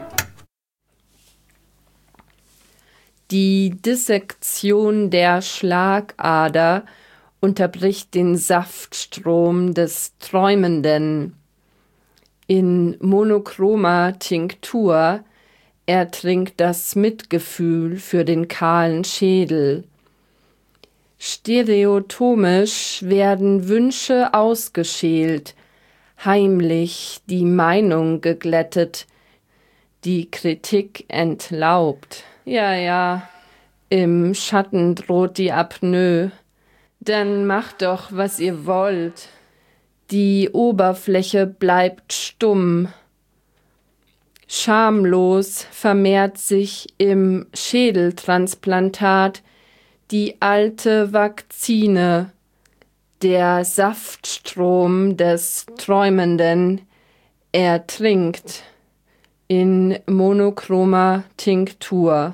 Die Dissektion der Schlagader unterbricht den Saftstrom des Träumenden. In monochromer Tinktur ertrinkt das Mitgefühl für den kahlen Schädel. Stereotomisch werden Wünsche ausgeschält, heimlich die Meinung geglättet, die Kritik entlaubt. Ja, ja, im Schatten droht die Apnoe. Dann macht doch, was ihr wollt. Die Oberfläche bleibt stumm. Schamlos vermehrt sich im Schädeltransplantat die alte Vakzine, der Saftstrom des Träumenden ertrinkt in monochromer Tinktur.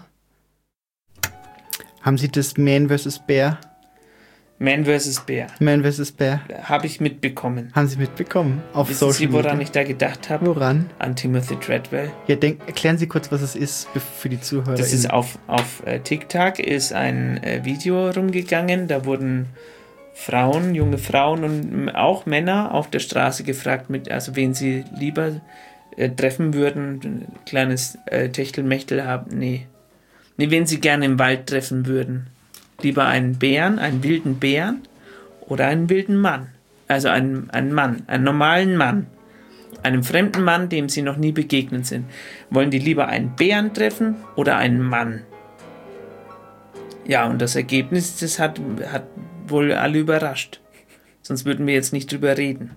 Haben Sie das Man versus. Bear? Man versus. Bear. Man versus. Bear. Habe ich mitbekommen. Haben Sie mitbekommen? Auf Wissen Social Sie, woran Media? ich da gedacht habe? Woran? An Timothy Treadwell. Ja, denk, erklären Sie kurz, was es ist für die Zuhörer. Das ist auf, auf äh, TikTok ist ein äh, Video rumgegangen, da wurden Frauen, junge Frauen und auch Männer auf der Straße gefragt, mit, also wen sie lieber äh, treffen würden, ein kleines äh, Techtelmechtel haben, nee. Nee, wen sie gerne im Wald treffen würden. Lieber einen Bären, einen wilden Bären oder einen wilden Mann. Also einen, einen Mann, einen normalen Mann. Einem fremden Mann, dem sie noch nie begegnet sind. Wollen die lieber einen Bären treffen oder einen Mann? Ja, und das Ergebnis, das hat, hat wohl alle überrascht. Sonst würden wir jetzt nicht drüber reden.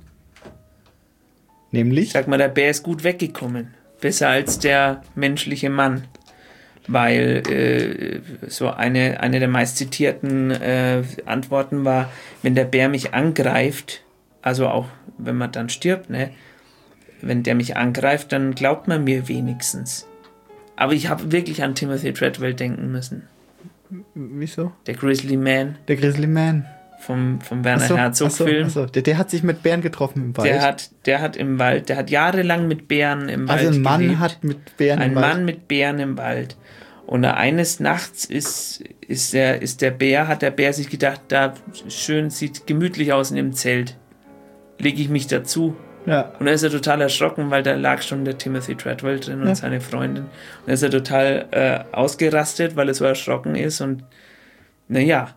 Nämlich? Sag mal, der Bär ist gut weggekommen. Besser als der menschliche Mann. Weil äh, so eine, eine der meistzitierten äh, Antworten war, wenn der Bär mich angreift, also auch wenn man dann stirbt, ne, wenn der mich angreift, dann glaubt man mir wenigstens. Aber ich habe wirklich an Timothy Treadwell denken müssen. Wieso? Der Grizzly Man. Der Grizzly Man. Vom, vom Werner Achso, Herzog-Film. achso, achso. Der, der hat sich mit Bären getroffen im Wald. Der hat, der hat im Wald, der hat jahrelang mit Bären im Wald Also ein Mann gelebt. hat mit Bären Ein im Wald. Mann mit Bären im Wald. Und eines Nachts ist, ist, der, ist der Bär, hat der Bär sich gedacht, da schön, sieht gemütlich aus in dem Zelt. Lege ich mich dazu. Ja. Und da ist er total erschrocken, weil da lag schon der Timothy Treadwell drin und Ja. seine Freundin. Und da ist er total äh, ausgerastet, weil er so erschrocken ist. Und naja,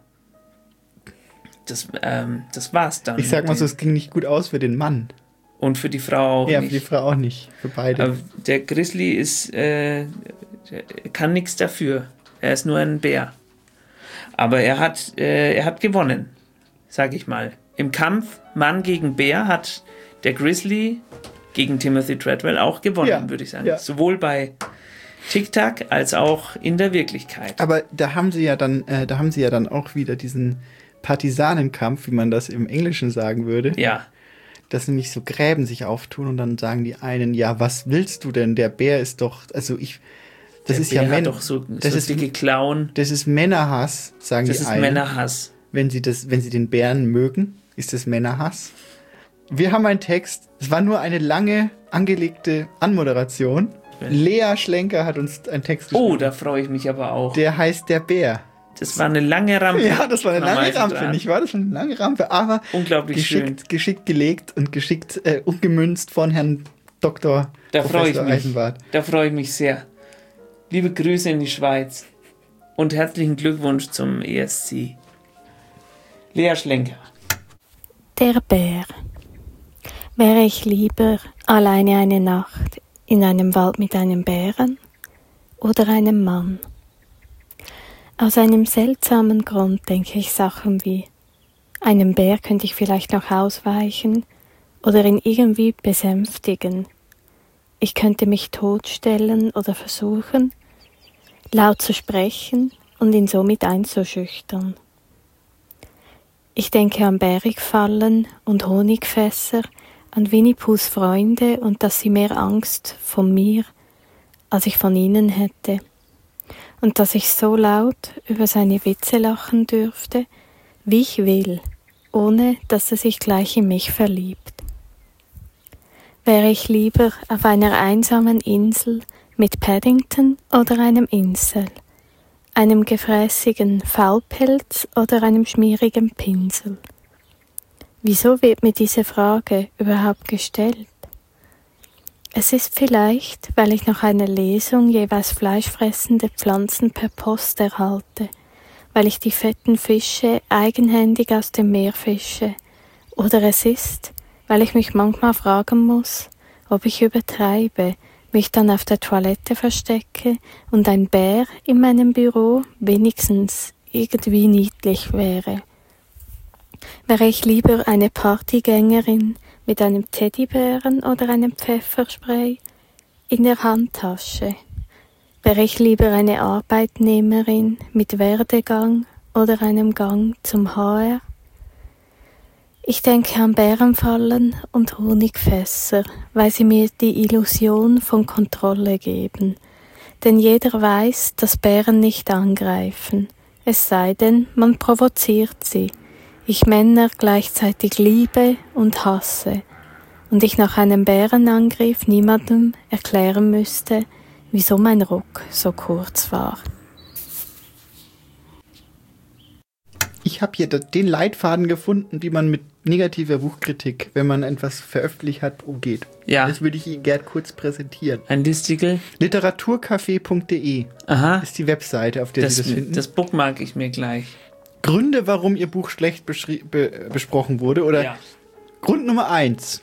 das, ähm, das war's dann. Ich sag mit mal so, dem- es ging nicht gut aus für den Mann. Und für die Frau auch Ja, nicht. für die Frau auch nicht. Für beide. Aber der Grizzly ist, äh, der kann nichts dafür. Er ist nur ein Bär. Aber er hat, äh, er hat gewonnen, sag ich mal. Im Kampf Mann gegen Bär hat der Grizzly gegen Timothy Treadwell auch gewonnen, Ja, würde ich sagen. ja. Sowohl bei TikTok als auch in der Wirklichkeit. Aber da haben sie ja dann, äh, da haben sie ja dann auch wieder diesen Partisanenkampf, wie man das im Englischen sagen würde. Ja. Dass nämlich so Gräben sich auftun und dann sagen die einen, ja, was willst du denn? Der Bär ist doch, also ich, das Der ist ja Bär hat Männer, doch so- das so ist dicke Klauen. Das ist Männerhass, sagen Das die ist einen. Männerhass. Wenn sie das, wenn sie den Bären mögen, ist das Männerhass. Wir haben einen Text. Es war nur eine lange angelegte Anmoderation. Lea Schlenker hat uns einen Text geschrieben. Oh, da freue ich mich aber auch. Der heißt Der Bär. Das war eine lange Rampe. Ja, das war eine Frau lange Meisendrath. Rampe, nicht wahr? Das war eine lange Rampe, aber unglaublich geschickt, schön. geschickt gelegt und geschickt äh, umgemünzt von Herrn Doktor Da freue ich Professor mich. Eisenbart. Da freue ich mich sehr. Liebe Grüße in die Schweiz und herzlichen Glückwunsch zum E S C. Lea Schlenker. Der Bär. Wäre ich lieber alleine eine Nacht in einem Wald mit einem Bären oder einem Mann? Aus einem seltsamen Grund denke ich Sachen wie: einem Bär könnte ich vielleicht noch ausweichen oder ihn irgendwie besänftigen. Ich könnte mich totstellen oder versuchen, laut zu sprechen und ihn somit einzuschüchtern. Ich denke an Bärigfallen und Honigfässer, an Winnie Poohs Freunde und dass sie mehr Angst von mir, als ich von ihnen hätte. Und dass ich so laut über seine Witze lachen dürfte, wie ich will, ohne dass er sich gleich in mich verliebt. Wäre ich lieber auf einer einsamen Insel mit Paddington oder einem Insel, einem gefräßigen Faulpelz oder einem schmierigen Pinsel? Wieso wird mir diese Frage überhaupt gestellt? Es ist vielleicht, weil ich nach einer Lesung jeweils fleischfressende Pflanzen per Post erhalte, weil ich die fetten Fische eigenhändig aus dem Meer fische, oder es ist, weil ich mich manchmal fragen muss, ob ich übertreibe, mich dann auf der Toilette verstecke und ein Bär in meinem Büro wenigstens irgendwie niedlich wäre. Wäre ich lieber eine Partygängerin mit einem Teddybären oder einem Pfefferspray in der Handtasche? Wäre ich lieber eine Arbeitnehmerin mit Werdegang oder einem Gang zum H R? Ich denke an Bärenfallen und Honigfässer, weil sie mir die Illusion von Kontrolle geben. Denn jeder weiß, dass Bären nicht angreifen, es sei denn, man provoziert sie. Ich Männer gleichzeitig liebe und hasse, und ich nach einem Bärenangriff niemandem erklären müsste, wieso mein Rock so kurz war. Ich habe hier den Leitfaden gefunden, wie man mit negativer Buchkritik, wenn man etwas veröffentlicht hat, umgeht. Ja. Das würde ich Ihnen gerne kurz präsentieren. Ein Listicle? literaturcafé punkt de Aha. ist die Webseite, auf der Das, Sie das finden. das bookmark ich mir gleich. Gründe, warum Ihr Buch schlecht beschri- be- besprochen wurde. Oder Ja. Grund Nummer eins.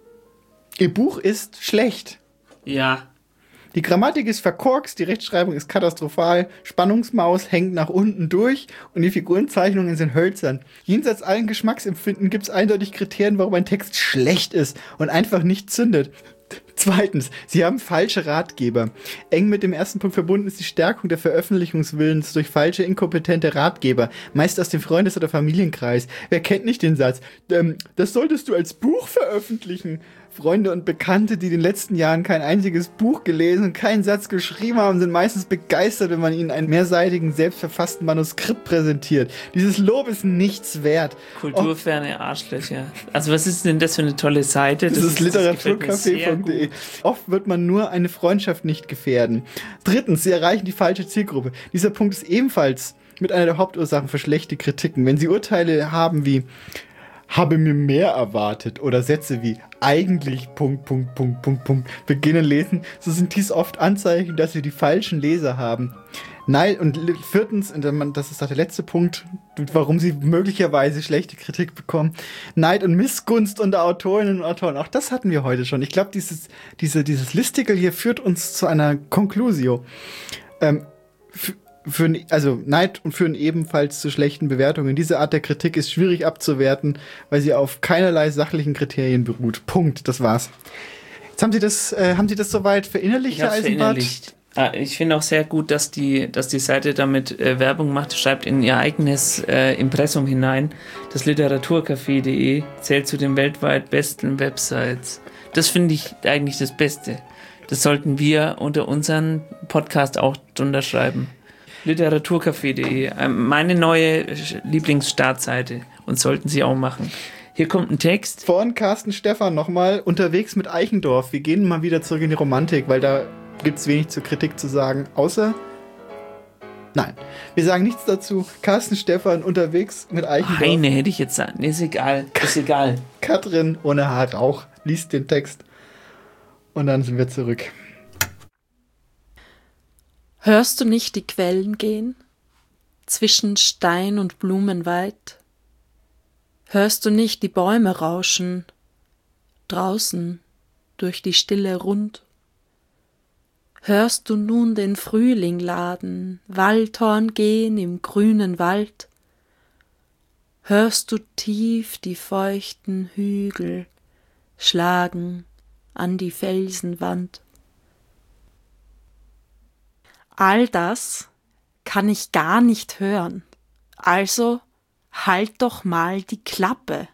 Ihr Buch ist schlecht. Ja. Die Grammatik ist verkorkst, die Rechtschreibung ist katastrophal, Spannungsmaus hängt nach unten durch und die Figurenzeichnungen sind hölzern. Jenseits allen Geschmacksempfinden gibt es eindeutig Kriterien, warum ein Text schlecht ist und einfach nicht zündet. Zweitens, Sie haben falsche Ratgeber. Eng mit dem ersten Punkt verbunden ist die Stärkung der Veröffentlichungswillens durch falsche, inkompetente Ratgeber, meist aus dem Freundes- oder Familienkreis. Wer kennt nicht den Satz? Ähm, das solltest du als Buch veröffentlichen. Freunde und Bekannte, die in den letzten Jahren kein einziges Buch gelesen und keinen Satz geschrieben haben, sind meistens begeistert, wenn man ihnen einen mehrseitigen, selbstverfassten Manuskript präsentiert. Dieses Lob ist nichts wert. Kulturferne Arschlöcher. Also was ist denn das für eine tolle Seite? Das, das ist literaturcafé Punkt punkt de. Oft wird man nur eine Freundschaft nicht gefährden. Drittens, Sie erreichen die falsche Zielgruppe. Dieser Punkt ist ebenfalls mit einer der Hauptursachen für schlechte Kritiken. Wenn Sie Urteile haben wie habe mir mehr erwartet oder Sätze wie eigentlich Punkt, Punkt, Punkt, Punkt, Punkt beginnen lesen, so sind dies oft Anzeichen, dass Sie die falschen Leser haben. Nein, und viertens, und das ist der letzte Punkt, warum Sie möglicherweise schlechte Kritik bekommen, Neid und Missgunst unter Autorinnen und Autoren. Auch das hatten wir heute schon. Ich glaube, dieses, diese, dieses Listicle hier führt uns zu einer Conclusio. Ähm, Führen, also Neid und führen ebenfalls zu schlechten Bewertungen. Diese Art der Kritik ist schwierig abzuwerten, weil sie auf keinerlei sachlichen Kriterien beruht. Punkt, das war's. Jetzt haben Sie das, äh, haben Sie das soweit verinnerlicht, Ich hab's Herr Eisenbart? verinnerlicht. Ah, ich finde auch sehr gut, dass die, dass die Seite damit äh, Werbung macht, schreibt in ihr eigenes äh, Impressum hinein. Das literaturcafé punkt de zählt zu den weltweit besten Websites. Das finde ich eigentlich das Beste. Das sollten wir unter unseren Podcast auch drunter schreiben. literaturcafé punkt de, meine neue Lieblingsstartseite, und sollten Sie auch machen. Hier kommt ein Text. Von Carsten Stephan nochmal, unterwegs mit Eichendorff. Wir gehen mal wieder zurück in die Romantik, weil da gibt es wenig zur Kritik zu sagen, außer Nein, wir sagen nichts dazu. Carsten Stephan unterwegs mit Eichendorff. Heine hätte ich jetzt sagen. Nee, ist egal. Ist egal. Katrin ohne Haar Rauch liest den Text. Und dann sind wir zurück. Hörst du nicht die Quellen gehen? Zwischen Stein und Blumen weit? Hörst du nicht die Bäume rauschen? Draußen durch die Stille rund? Hörst du nun den Frühling laden, Waldhorn gehen im grünen Wald? Hörst du tief die feuchten Hügel schlagen an die Felsenwand? All das kann ich gar nicht hören, also halt doch mal die Klappe.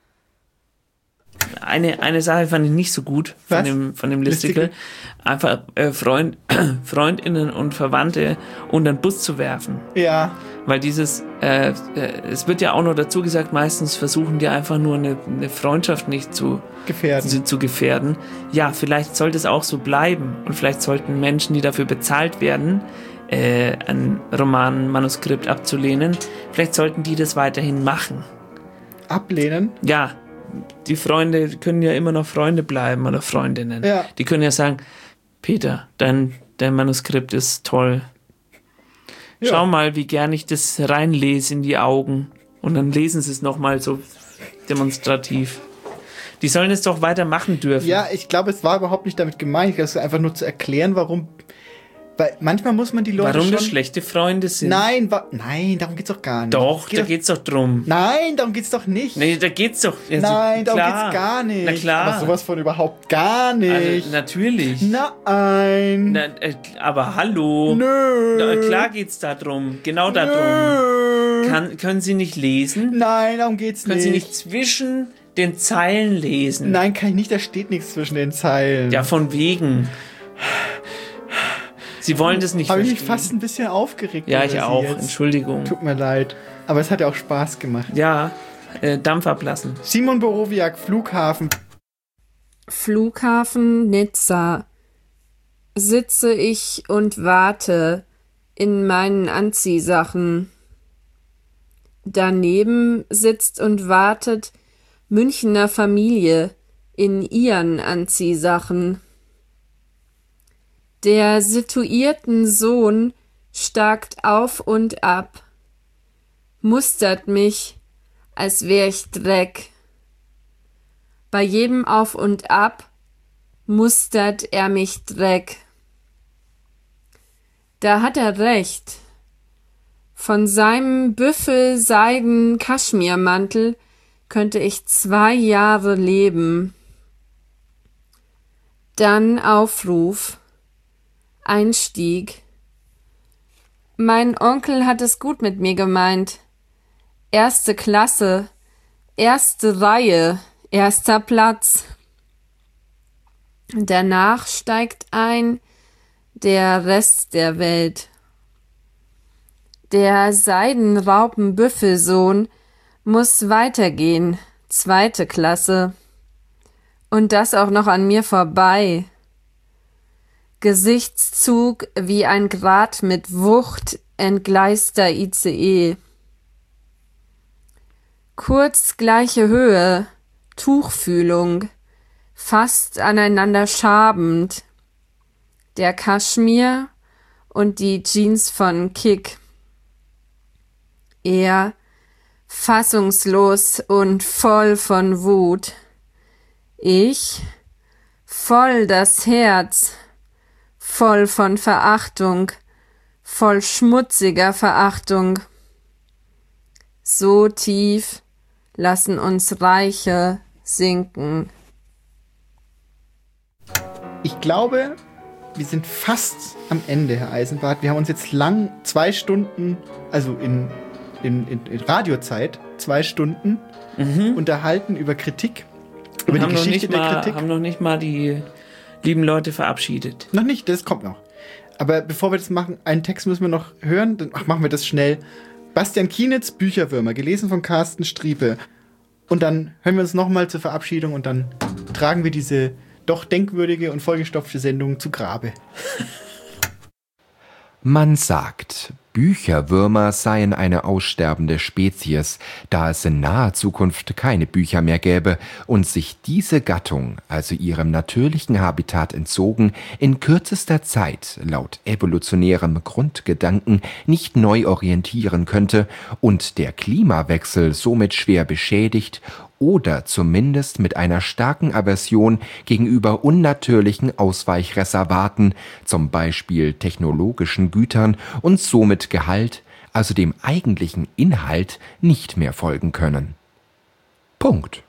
Eine, eine Sache fand ich nicht so gut von Was? dem, von dem Listicle. Einfach äh, Freund, Freundinnen und Verwandte unter den Bus zu werfen. Ja. Weil dieses, äh, äh, es wird ja auch noch dazu gesagt, meistens versuchen die einfach nur eine, eine Freundschaft nicht zu gefährden. Zu, zu gefährden. Ja, vielleicht sollte es auch so bleiben. Und vielleicht sollten Menschen, die dafür bezahlt werden, äh, ein Roman-Manuskript abzulehnen, vielleicht sollten die das weiterhin machen. Ablehnen? Ja. Die Freunde können ja immer noch Freunde bleiben oder Freundinnen. Ja. Die können ja sagen, Peter, dein, dein Manuskript ist toll. Ja. Schau mal, wie gern ich das reinlese in die Augen. Und dann lesen sie es nochmal so demonstrativ. Die sollen es doch weitermachen dürfen. Ja, ich glaube, es war überhaupt nicht damit gemeint. Es ist einfach nur zu erklären, warum. Weil manchmal muss man die Leute Warum schon... das schlechte Freunde sind. Nein, wa- nein, darum geht's doch gar nicht. Doch, Geht da doch- geht's doch drum. Nein, darum geht's doch nicht. Nee, da geht's doch. Also, Nein, darum klar. geht's gar nicht. Na klar. Aber sowas von überhaupt gar nicht. Also, natürlich. Nein. Na, äh, aber hallo. Nö. Na, klar geht's da drum. Genau da drum. Kann, können Sie nicht lesen? Nein, darum geht's können nicht. Können Sie nicht zwischen den Zeilen lesen? Nein, kann ich nicht. Da steht nichts zwischen den Zeilen. Ja, von wegen. Sie wollen das nicht Habe ich verstehen. mich fast ein bisschen aufgeregt. Ja, über ich Sie auch. jetzt. Entschuldigung. Tut mir leid. Aber es hat ja auch Spaß gemacht. Ja, äh, Dampf ablassen. Simon Borowiak, Flughafen. Flughafen Nizza. Sitze ich und warte in meinen Anziehsachen. Daneben sitzt und wartet Münchner Familie in ihren Anziehsachen. Der situierten Sohn starkt auf und ab, mustert mich, als wär ich Dreck. Bei jedem Auf und Ab mustert er mich Dreck. Da hat er recht. Von seinem Büffelseiden-Kaschmirmantel könnte ich zwei Jahre leben. Dann Aufruf. Einstieg. Mein Onkel hat es gut mit mir gemeint. Erste Klasse, erste Reihe, erster Platz. Danach steigt ein der Rest der Welt. Der Seidenraupenbüffelsohn muss weitergehen, zweite Klasse. Und das auch noch an mir vorbei. Gesichtszug wie ein Grat mit Wucht entgleister I C E. Kurz gleiche Höhe, Tuchfühlung, fast aneinander schabend. Der Kaschmir und die Jeans von Kick. Er fassungslos und voll von Wut. Ich voll das Herz, voll von Verachtung, voll schmutziger Verachtung. So tief lassen uns Reiche sinken. Ich glaube, wir sind fast am Ende, Herr Eisenbart. Wir haben uns jetzt lang zwei Stunden, also in, in, in, in Radiozeit, zwei Stunden Mhm. unterhalten über Kritik, über Und die haben noch Geschichte nicht der mal, Kritik. haben noch nicht mal die lieben Leute verabschiedet. Noch nicht, das kommt noch. Aber bevor wir das machen, einen Text müssen wir noch hören, dann ach, machen wir das schnell. Bastian Kienitz, Bücherwürmer, gelesen von Carsten Striepe. Und dann hören wir uns nochmal zur Verabschiedung und dann tragen wir diese doch denkwürdige und vollgestopfte Sendung zu Grabe. Man sagt, Bücherwürmer seien eine aussterbende Spezies, da es in naher Zukunft keine Bücher mehr gäbe und sich diese Gattung, also ihrem natürlichen Habitat entzogen, in kürzester Zeit laut evolutionärem Grundgedanken nicht neu orientieren könnte und der Klimawechsel somit schwer beschädigt oder zumindest mit einer starken Aversion gegenüber unnatürlichen Ausweichreservaten, zum Beispiel technologischen Gütern und somit Gehalt, also dem eigentlichen Inhalt, nicht mehr folgen können. Punkt.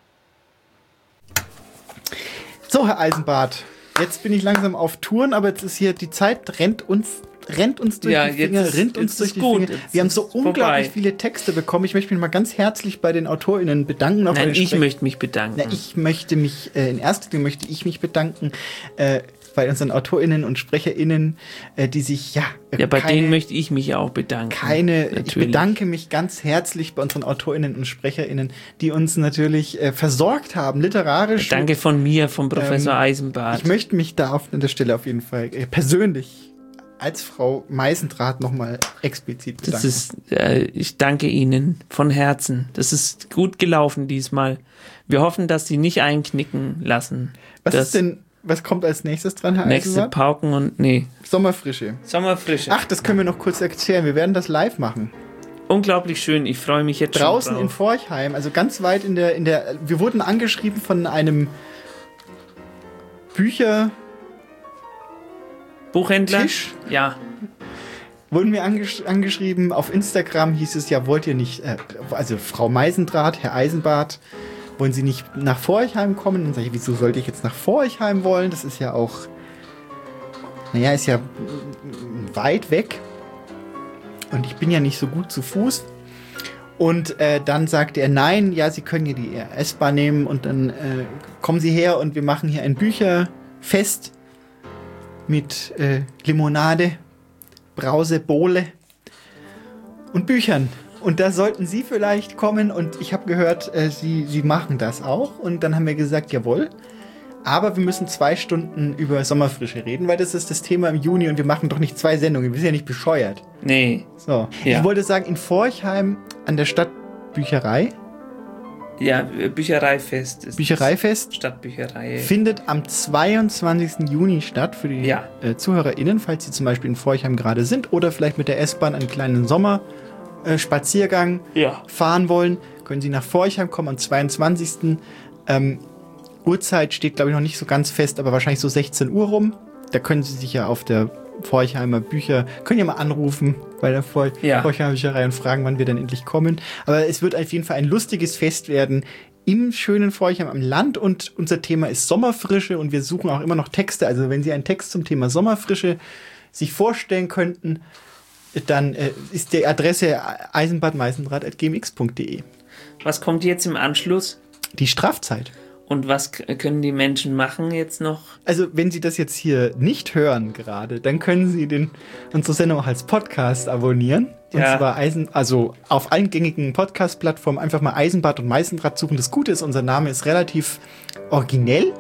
So, Herr Eisenbart, jetzt bin ich langsam auf Touren, aber jetzt ist hier, die Zeit rennt uns rennt uns durch ja, die Finger, ist, rinnt uns durch die gut. Finger. Wir haben so unglaublich vorbei. viele Texte bekommen. Ich möchte mich mal ganz herzlich bei den AutorInnen bedanken. Nein, ich Sprech- möchte mich bedanken. Na, ich möchte mich, äh, in erster Linie möchte ich mich bedanken äh, bei unseren AutorInnen und SprecherInnen, äh, die sich, ja... Äh, ja, bei keine, denen möchte ich mich auch bedanken. Keine, natürlich. Ich bedanke mich ganz herzlich bei unseren AutorInnen und SprecherInnen, die uns natürlich äh, versorgt haben, literarisch. Danke von mir, von Professor ähm, Eisenbart. Ich möchte mich da auf der Stelle auf jeden Fall äh, persönlich als Frau Meisendrath nochmal explizit bedanken. Das ist, äh, ich danke Ihnen von Herzen. Das ist gut gelaufen diesmal. Wir hoffen, dass Sie nicht einknicken lassen. Was ist denn, was kommt als nächstes dran, Herr Nächste Eisenbart? Pauken und, nee. Sommerfrische. Sommerfrische. Ach, das können wir noch kurz erzählen. Wir werden das live machen. Unglaublich schön. Ich freue mich jetzt Draußen schon in drauf. Forchheim, also ganz weit in der, in der, wir wurden angeschrieben von einem Bücher... Buchhändler? Tisch? Ja. Wurden wir angesch- angeschrieben, auf Instagram hieß es ja, wollt ihr nicht, äh, also Frau Meisendrath, Herr Eisenbart, wollen Sie nicht nach Forchheim kommen? Dann sage ich, wieso sollte ich jetzt nach Forchheim wollen? Das ist ja auch, naja, ist ja weit weg. Und ich bin ja nicht so gut zu Fuß. Und äh, dann sagte er, nein, ja, Sie können hier die S-Bahn nehmen und dann äh, kommen Sie her und wir machen hier ein Bücherfest mit äh, Limonade, Brause, Bowle und Büchern. Und da sollten Sie vielleicht kommen und ich habe gehört, äh, Sie, Sie machen das auch. Und dann haben wir gesagt, jawohl. Aber wir müssen zwei Stunden über Sommerfrische reden, weil das ist das Thema im Juni und wir machen doch nicht zwei Sendungen. Wir sind ja nicht bescheuert. Nee. So. Ja. Ich wollte sagen, in Forchheim an der Stadtbücherei. Ja, Büchereifest. Ist Büchereifest. Stadtbücherei. Findet am zweiundzwanzigsten Juni statt für die ja. äh, ZuhörerInnen, falls sie zum Beispiel in Forchheim gerade sind oder vielleicht mit der S-Bahn einen kleinen Sommerspaziergang äh, ja. fahren wollen, können sie nach Forchheim kommen am zweiundzwanzigsten Ähm, Uhrzeit steht, glaube ich, noch nicht so ganz fest, aber wahrscheinlich so sechzehn Uhr rum. Da können sie sich ja auf der Forchheimer Bücher, können ja mal anrufen bei der For- ja. Forchheimer Bücherei und fragen, wann wir dann endlich kommen. Aber es wird auf jeden Fall ein lustiges Fest werden im schönen Forchheim am Land und unser Thema ist Sommerfrische und wir suchen auch immer noch Texte. Also wenn Sie einen Text zum Thema Sommerfrische sich vorstellen könnten, dann äh, ist die Adresse eisenbadmeisendrath at gmx punkt de. Was kommt jetzt im Anschluss? Die Strafzeit. Und was k- können die Menschen machen jetzt noch? Also, wenn Sie das jetzt hier nicht hören gerade, dann können Sie den, unsere Sendung auch als Podcast abonnieren. Und Ja. zwar Eisen, also auf allen gängigen Podcast-Plattformen einfach mal Eisenbart und Meisendrath suchen. Das Gute ist, unser Name ist relativ originell.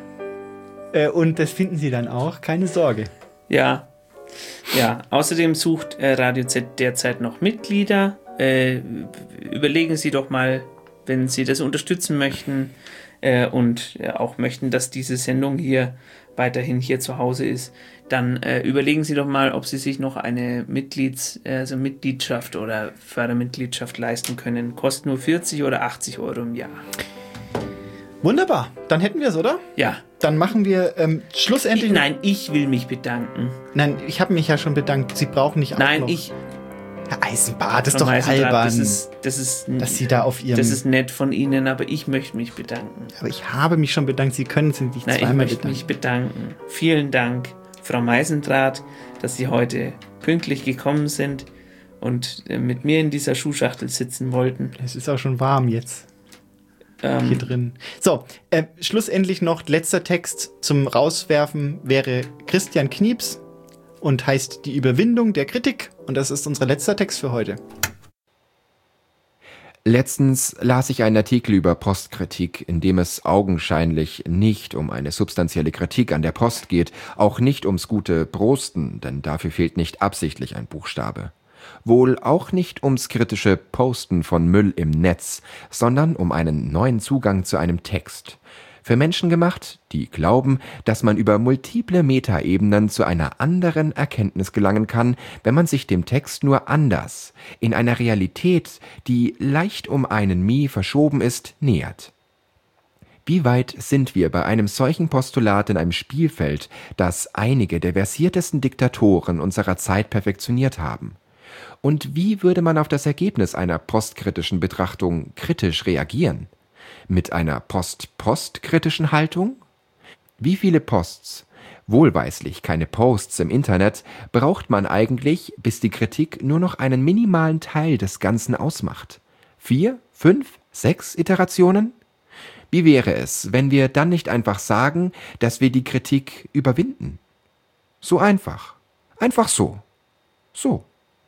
Äh, und das finden Sie dann auch, keine Sorge. Ja. Ja, außerdem sucht äh, Radio Z derzeit noch Mitglieder. Äh, überlegen Sie doch mal, wenn Sie das unterstützen möchten, Äh, und äh, auch möchten, dass diese Sendung hier weiterhin hier zu Hause ist, dann äh, überlegen Sie doch mal, ob Sie sich noch eine Mitglieds, also Mitgliedschaft oder Fördermitgliedschaft leisten können. Kostet nur vierzig oder achtzig Euro im Jahr. Wunderbar, dann hätten wir es, oder? Ja. Dann machen wir ähm, schlussendlich... Ich, nein, ich will mich bedanken. Nein, ich habe mich ja schon bedankt. Sie brauchen nicht auch Nein, noch... ich... Herr Eisenbart, das ist Frau doch Meisendrath, albern. Das ist, das ist, dass Sie da auf Ihrem... Das ist nett von Ihnen, aber ich möchte mich bedanken. Aber ich habe mich schon bedankt. Sie können sich nicht Nein, ich zweimal möchte bedanken. mich bedanken. Vielen Dank, Frau Meisendrath, dass Sie heute pünktlich gekommen sind und äh, mit mir in dieser Schuhschachtel sitzen wollten. Es ist auch schon warm jetzt. Ähm, Hier drin. So, äh, schlussendlich noch letzter Text zum Rauswerfen wäre Christian Knieps und heißt Die Überwindung der Kritik. Und das ist unser letzter Text für heute. Letztens las ich einen Artikel über Postkritik, in dem es augenscheinlich nicht um eine substanzielle Kritik an der Post geht, auch nicht ums gute Prosten, denn dafür fehlt nicht absichtlich ein Buchstabe. Wohl auch nicht ums kritische Posten von Müll im Netz, sondern um einen neuen Zugang zu einem Text. Für Menschen gemacht, die glauben, dass man über multiple Metaebenen zu einer anderen Erkenntnis gelangen kann, wenn man sich dem Text nur anders, in einer Realität, die leicht um einen Mie verschoben ist, nähert. Wie weit sind wir bei einem solchen Postulat in einem Spielfeld, das einige der versiertesten Diktatoren unserer Zeit perfektioniert haben? Und wie würde man auf das Ergebnis einer postkritischen Betrachtung kritisch reagieren? Mit einer post-post-kritischen Haltung? Wie viele Posts, wohlweislich keine Posts im Internet, braucht man eigentlich, bis die Kritik nur noch einen minimalen Teil des Ganzen ausmacht? Vier, fünf, sechs Iterationen? Wie wäre es, wenn wir dann nicht einfach sagen, dass wir die Kritik überwinden? So einfach. Einfach so. So.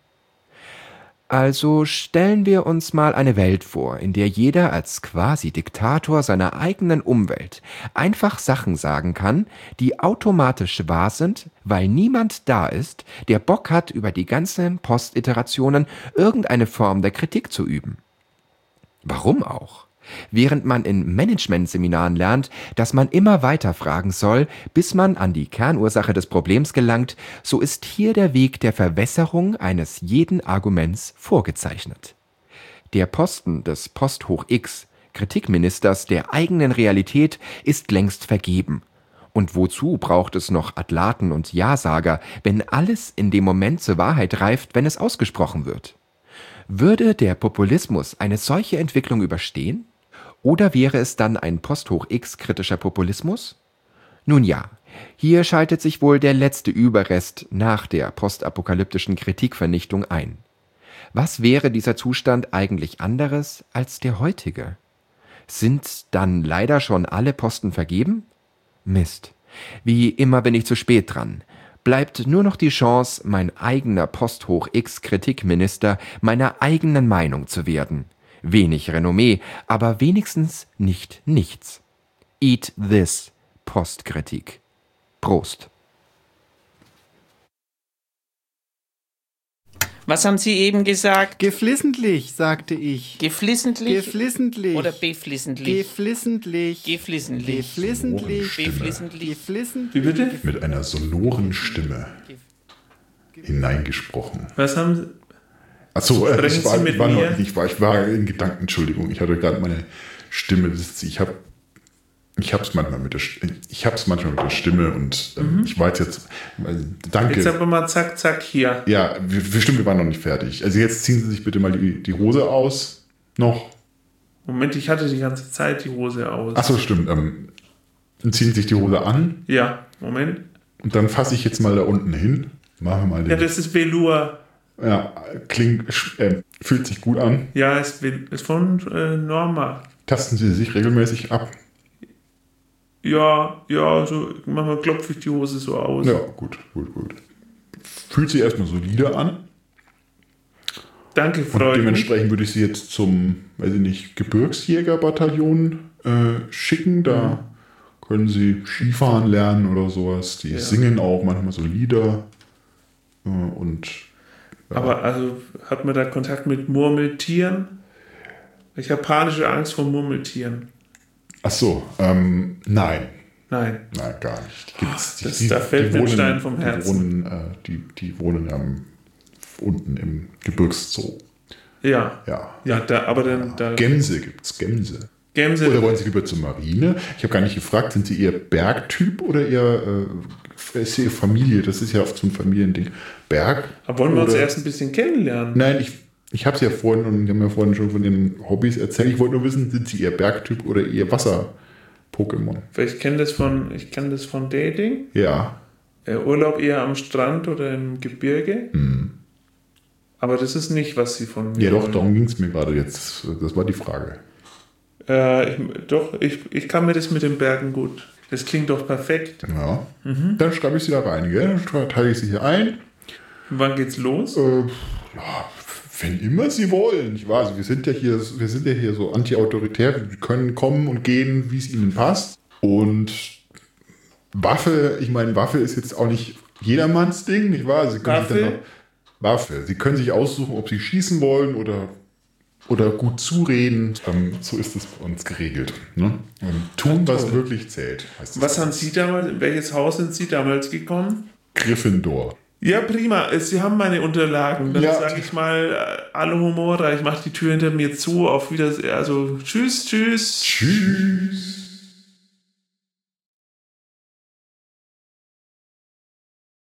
Also stellen wir uns mal eine Welt vor, in der jeder als quasi Diktator seiner eigenen Umwelt einfach Sachen sagen kann, die automatisch wahr sind, weil niemand da ist, der Bock hat, über die ganzen Postiterationen irgendeine Form der Kritik zu üben. Warum auch? Während man in Managementseminaren lernt, dass man immer weiter fragen soll, bis man an die Kernursache des Problems gelangt, so ist hier der Weg der Verwässerung eines jeden Arguments vorgezeichnet. Der Posten des Post hoch X, Kritikministers der eigenen Realität, ist längst vergeben. Und wozu braucht es noch Athlaten und Ja-Sager, wenn alles in dem Moment zur Wahrheit reift, wenn es ausgesprochen wird? Würde der Populismus eine solche Entwicklung überstehen? Oder wäre es dann ein Post-Hoch-X-kritischer Populismus? Nun ja, hier schaltet sich wohl der letzte Überrest nach der postapokalyptischen Kritikvernichtung ein. Was wäre dieser Zustand eigentlich anderes als der heutige? Sind dann leider schon alle Posten vergeben? Mist. Wie immer bin ich zu spät dran. Bleibt nur noch die Chance, mein eigener Post-Hoch-X-Kritikminister meiner eigenen Meinung zu werden. Wenig Renommee, aber wenigstens nicht nichts. Eat this, Postkritik. Prost. Was haben Sie eben gesagt? Geflissentlich, sagte ich. Geflissentlich? Geflissentlich. Oder beflissentlich? Geflissentlich. Geflissentlich. Geflissentlich. Beflissentlich. Geflissentlich. Wie bitte? Mit einer sonoren Stimme hineingesprochen. Was haben Sie? Achso, äh, ich, war, mit war mir? noch, ich, war, ich war in Gedanken, Entschuldigung, ich hatte gerade meine Stimme, ich habe ich hab's manchmal mit der ich hab's manchmal mit der Stimme und ähm, Mhm. ich weiß jetzt, äh, danke. Jetzt aber mal zack, zack hier. Ja, wir, wir, stimmt, wir waren noch nicht fertig. Also jetzt ziehen Sie sich bitte mal die, die Hose aus, noch. Moment, ich hatte die ganze Zeit die Hose aus. Achso, stimmt, ähm, dann ziehen Sie sich die Hose an. Ja, Moment. Und dann fasse ich jetzt mal da unten hin, machen wir mal den. Ja, das ist Velour. Ja, klingt, äh, fühlt sich gut an. Ja, ist, ist von äh, Norma. Tasten Sie sich regelmäßig ab. Ja, ja, so manchmal klopfe ich die Hose so aus. Ja, gut, gut, gut. Fühlt sich erstmal solide an. Danke, Freunde. Und dementsprechend würde ich Sie jetzt zum, weiß ich nicht, Gebirgsjägerbataillon äh, schicken. Da mhm. können Sie Skifahren lernen oder sowas. Die ja. singen auch manchmal so Lieder. Äh, und ja. Aber also hat man da Kontakt mit Murmeltieren? Ich habe panische Angst vor Murmeltieren. Ach so, ähm, nein. Nein. Nein, gar nicht. Gibt's, das, die, da fällt mir ein Stein vom die Herzen. Wohnen, äh, die, die wohnen ähm, unten im Gebirgszoo. Ja. Ja, ja da, aber dann... Da Gänse gibt's, Gänse. Gänse. Oder wollen Sie lieber zur Marine? Ich habe gar nicht gefragt, sind Sie eher Bergtyp oder eher, äh, ist Ihre Familie? Das ist ja oft so ein Familiending. Berg? Aber wollen wir oder? uns erst ein bisschen kennenlernen? Nein, ich, ich habe es ja vorhin und wir haben ja vorhin schon von den Hobbys erzählt. Ich wollte nur wissen, sind Sie eher Bergtyp oder eher Wasser-Pokémon? Ich kenne das von, ich kenne das von Dating. Ja. Äh, Urlaub eher am Strand oder im Gebirge. Mhm. Aber das ist nicht, was Sie von mir Ja, doch, wollen. darum ging es mir gerade jetzt. Das war die Frage. Äh, ich, doch, ich, ich kann mir das mit den Bergen gut. Das klingt doch perfekt. Ja. Mhm. Dann schreibe ich Sie da rein, gell? Dann teile ich Sie hier ein. Und wann geht's los? Äh, ja, Wenn immer Sie wollen. Ich weiß, wir sind ja hier, wir sind ja hier so anti-autoritär. Wir können kommen und gehen, wie es Ihnen passt. Und Waffe, ich meine, Waffe ist jetzt auch nicht jedermanns Ding, nicht wahr? Sie können Waffe? Sich dann noch, Waffe. Sie können sich aussuchen, ob Sie schießen wollen oder, oder gut zureden. Ähm, so ist es bei uns geregelt. Ne? Ähm, tun, was wirklich zählt. Heißt Was haben Sie damals, in welches Haus sind Sie damals gekommen? Gryffindor. Ja, prima. Sie haben meine Unterlagen. Dann Ja. sage ich mal, alle Humora, ich mache die Tür hinter mir zu. Auf Wiedersehen. Also, tschüss, tschüss. Tschüss.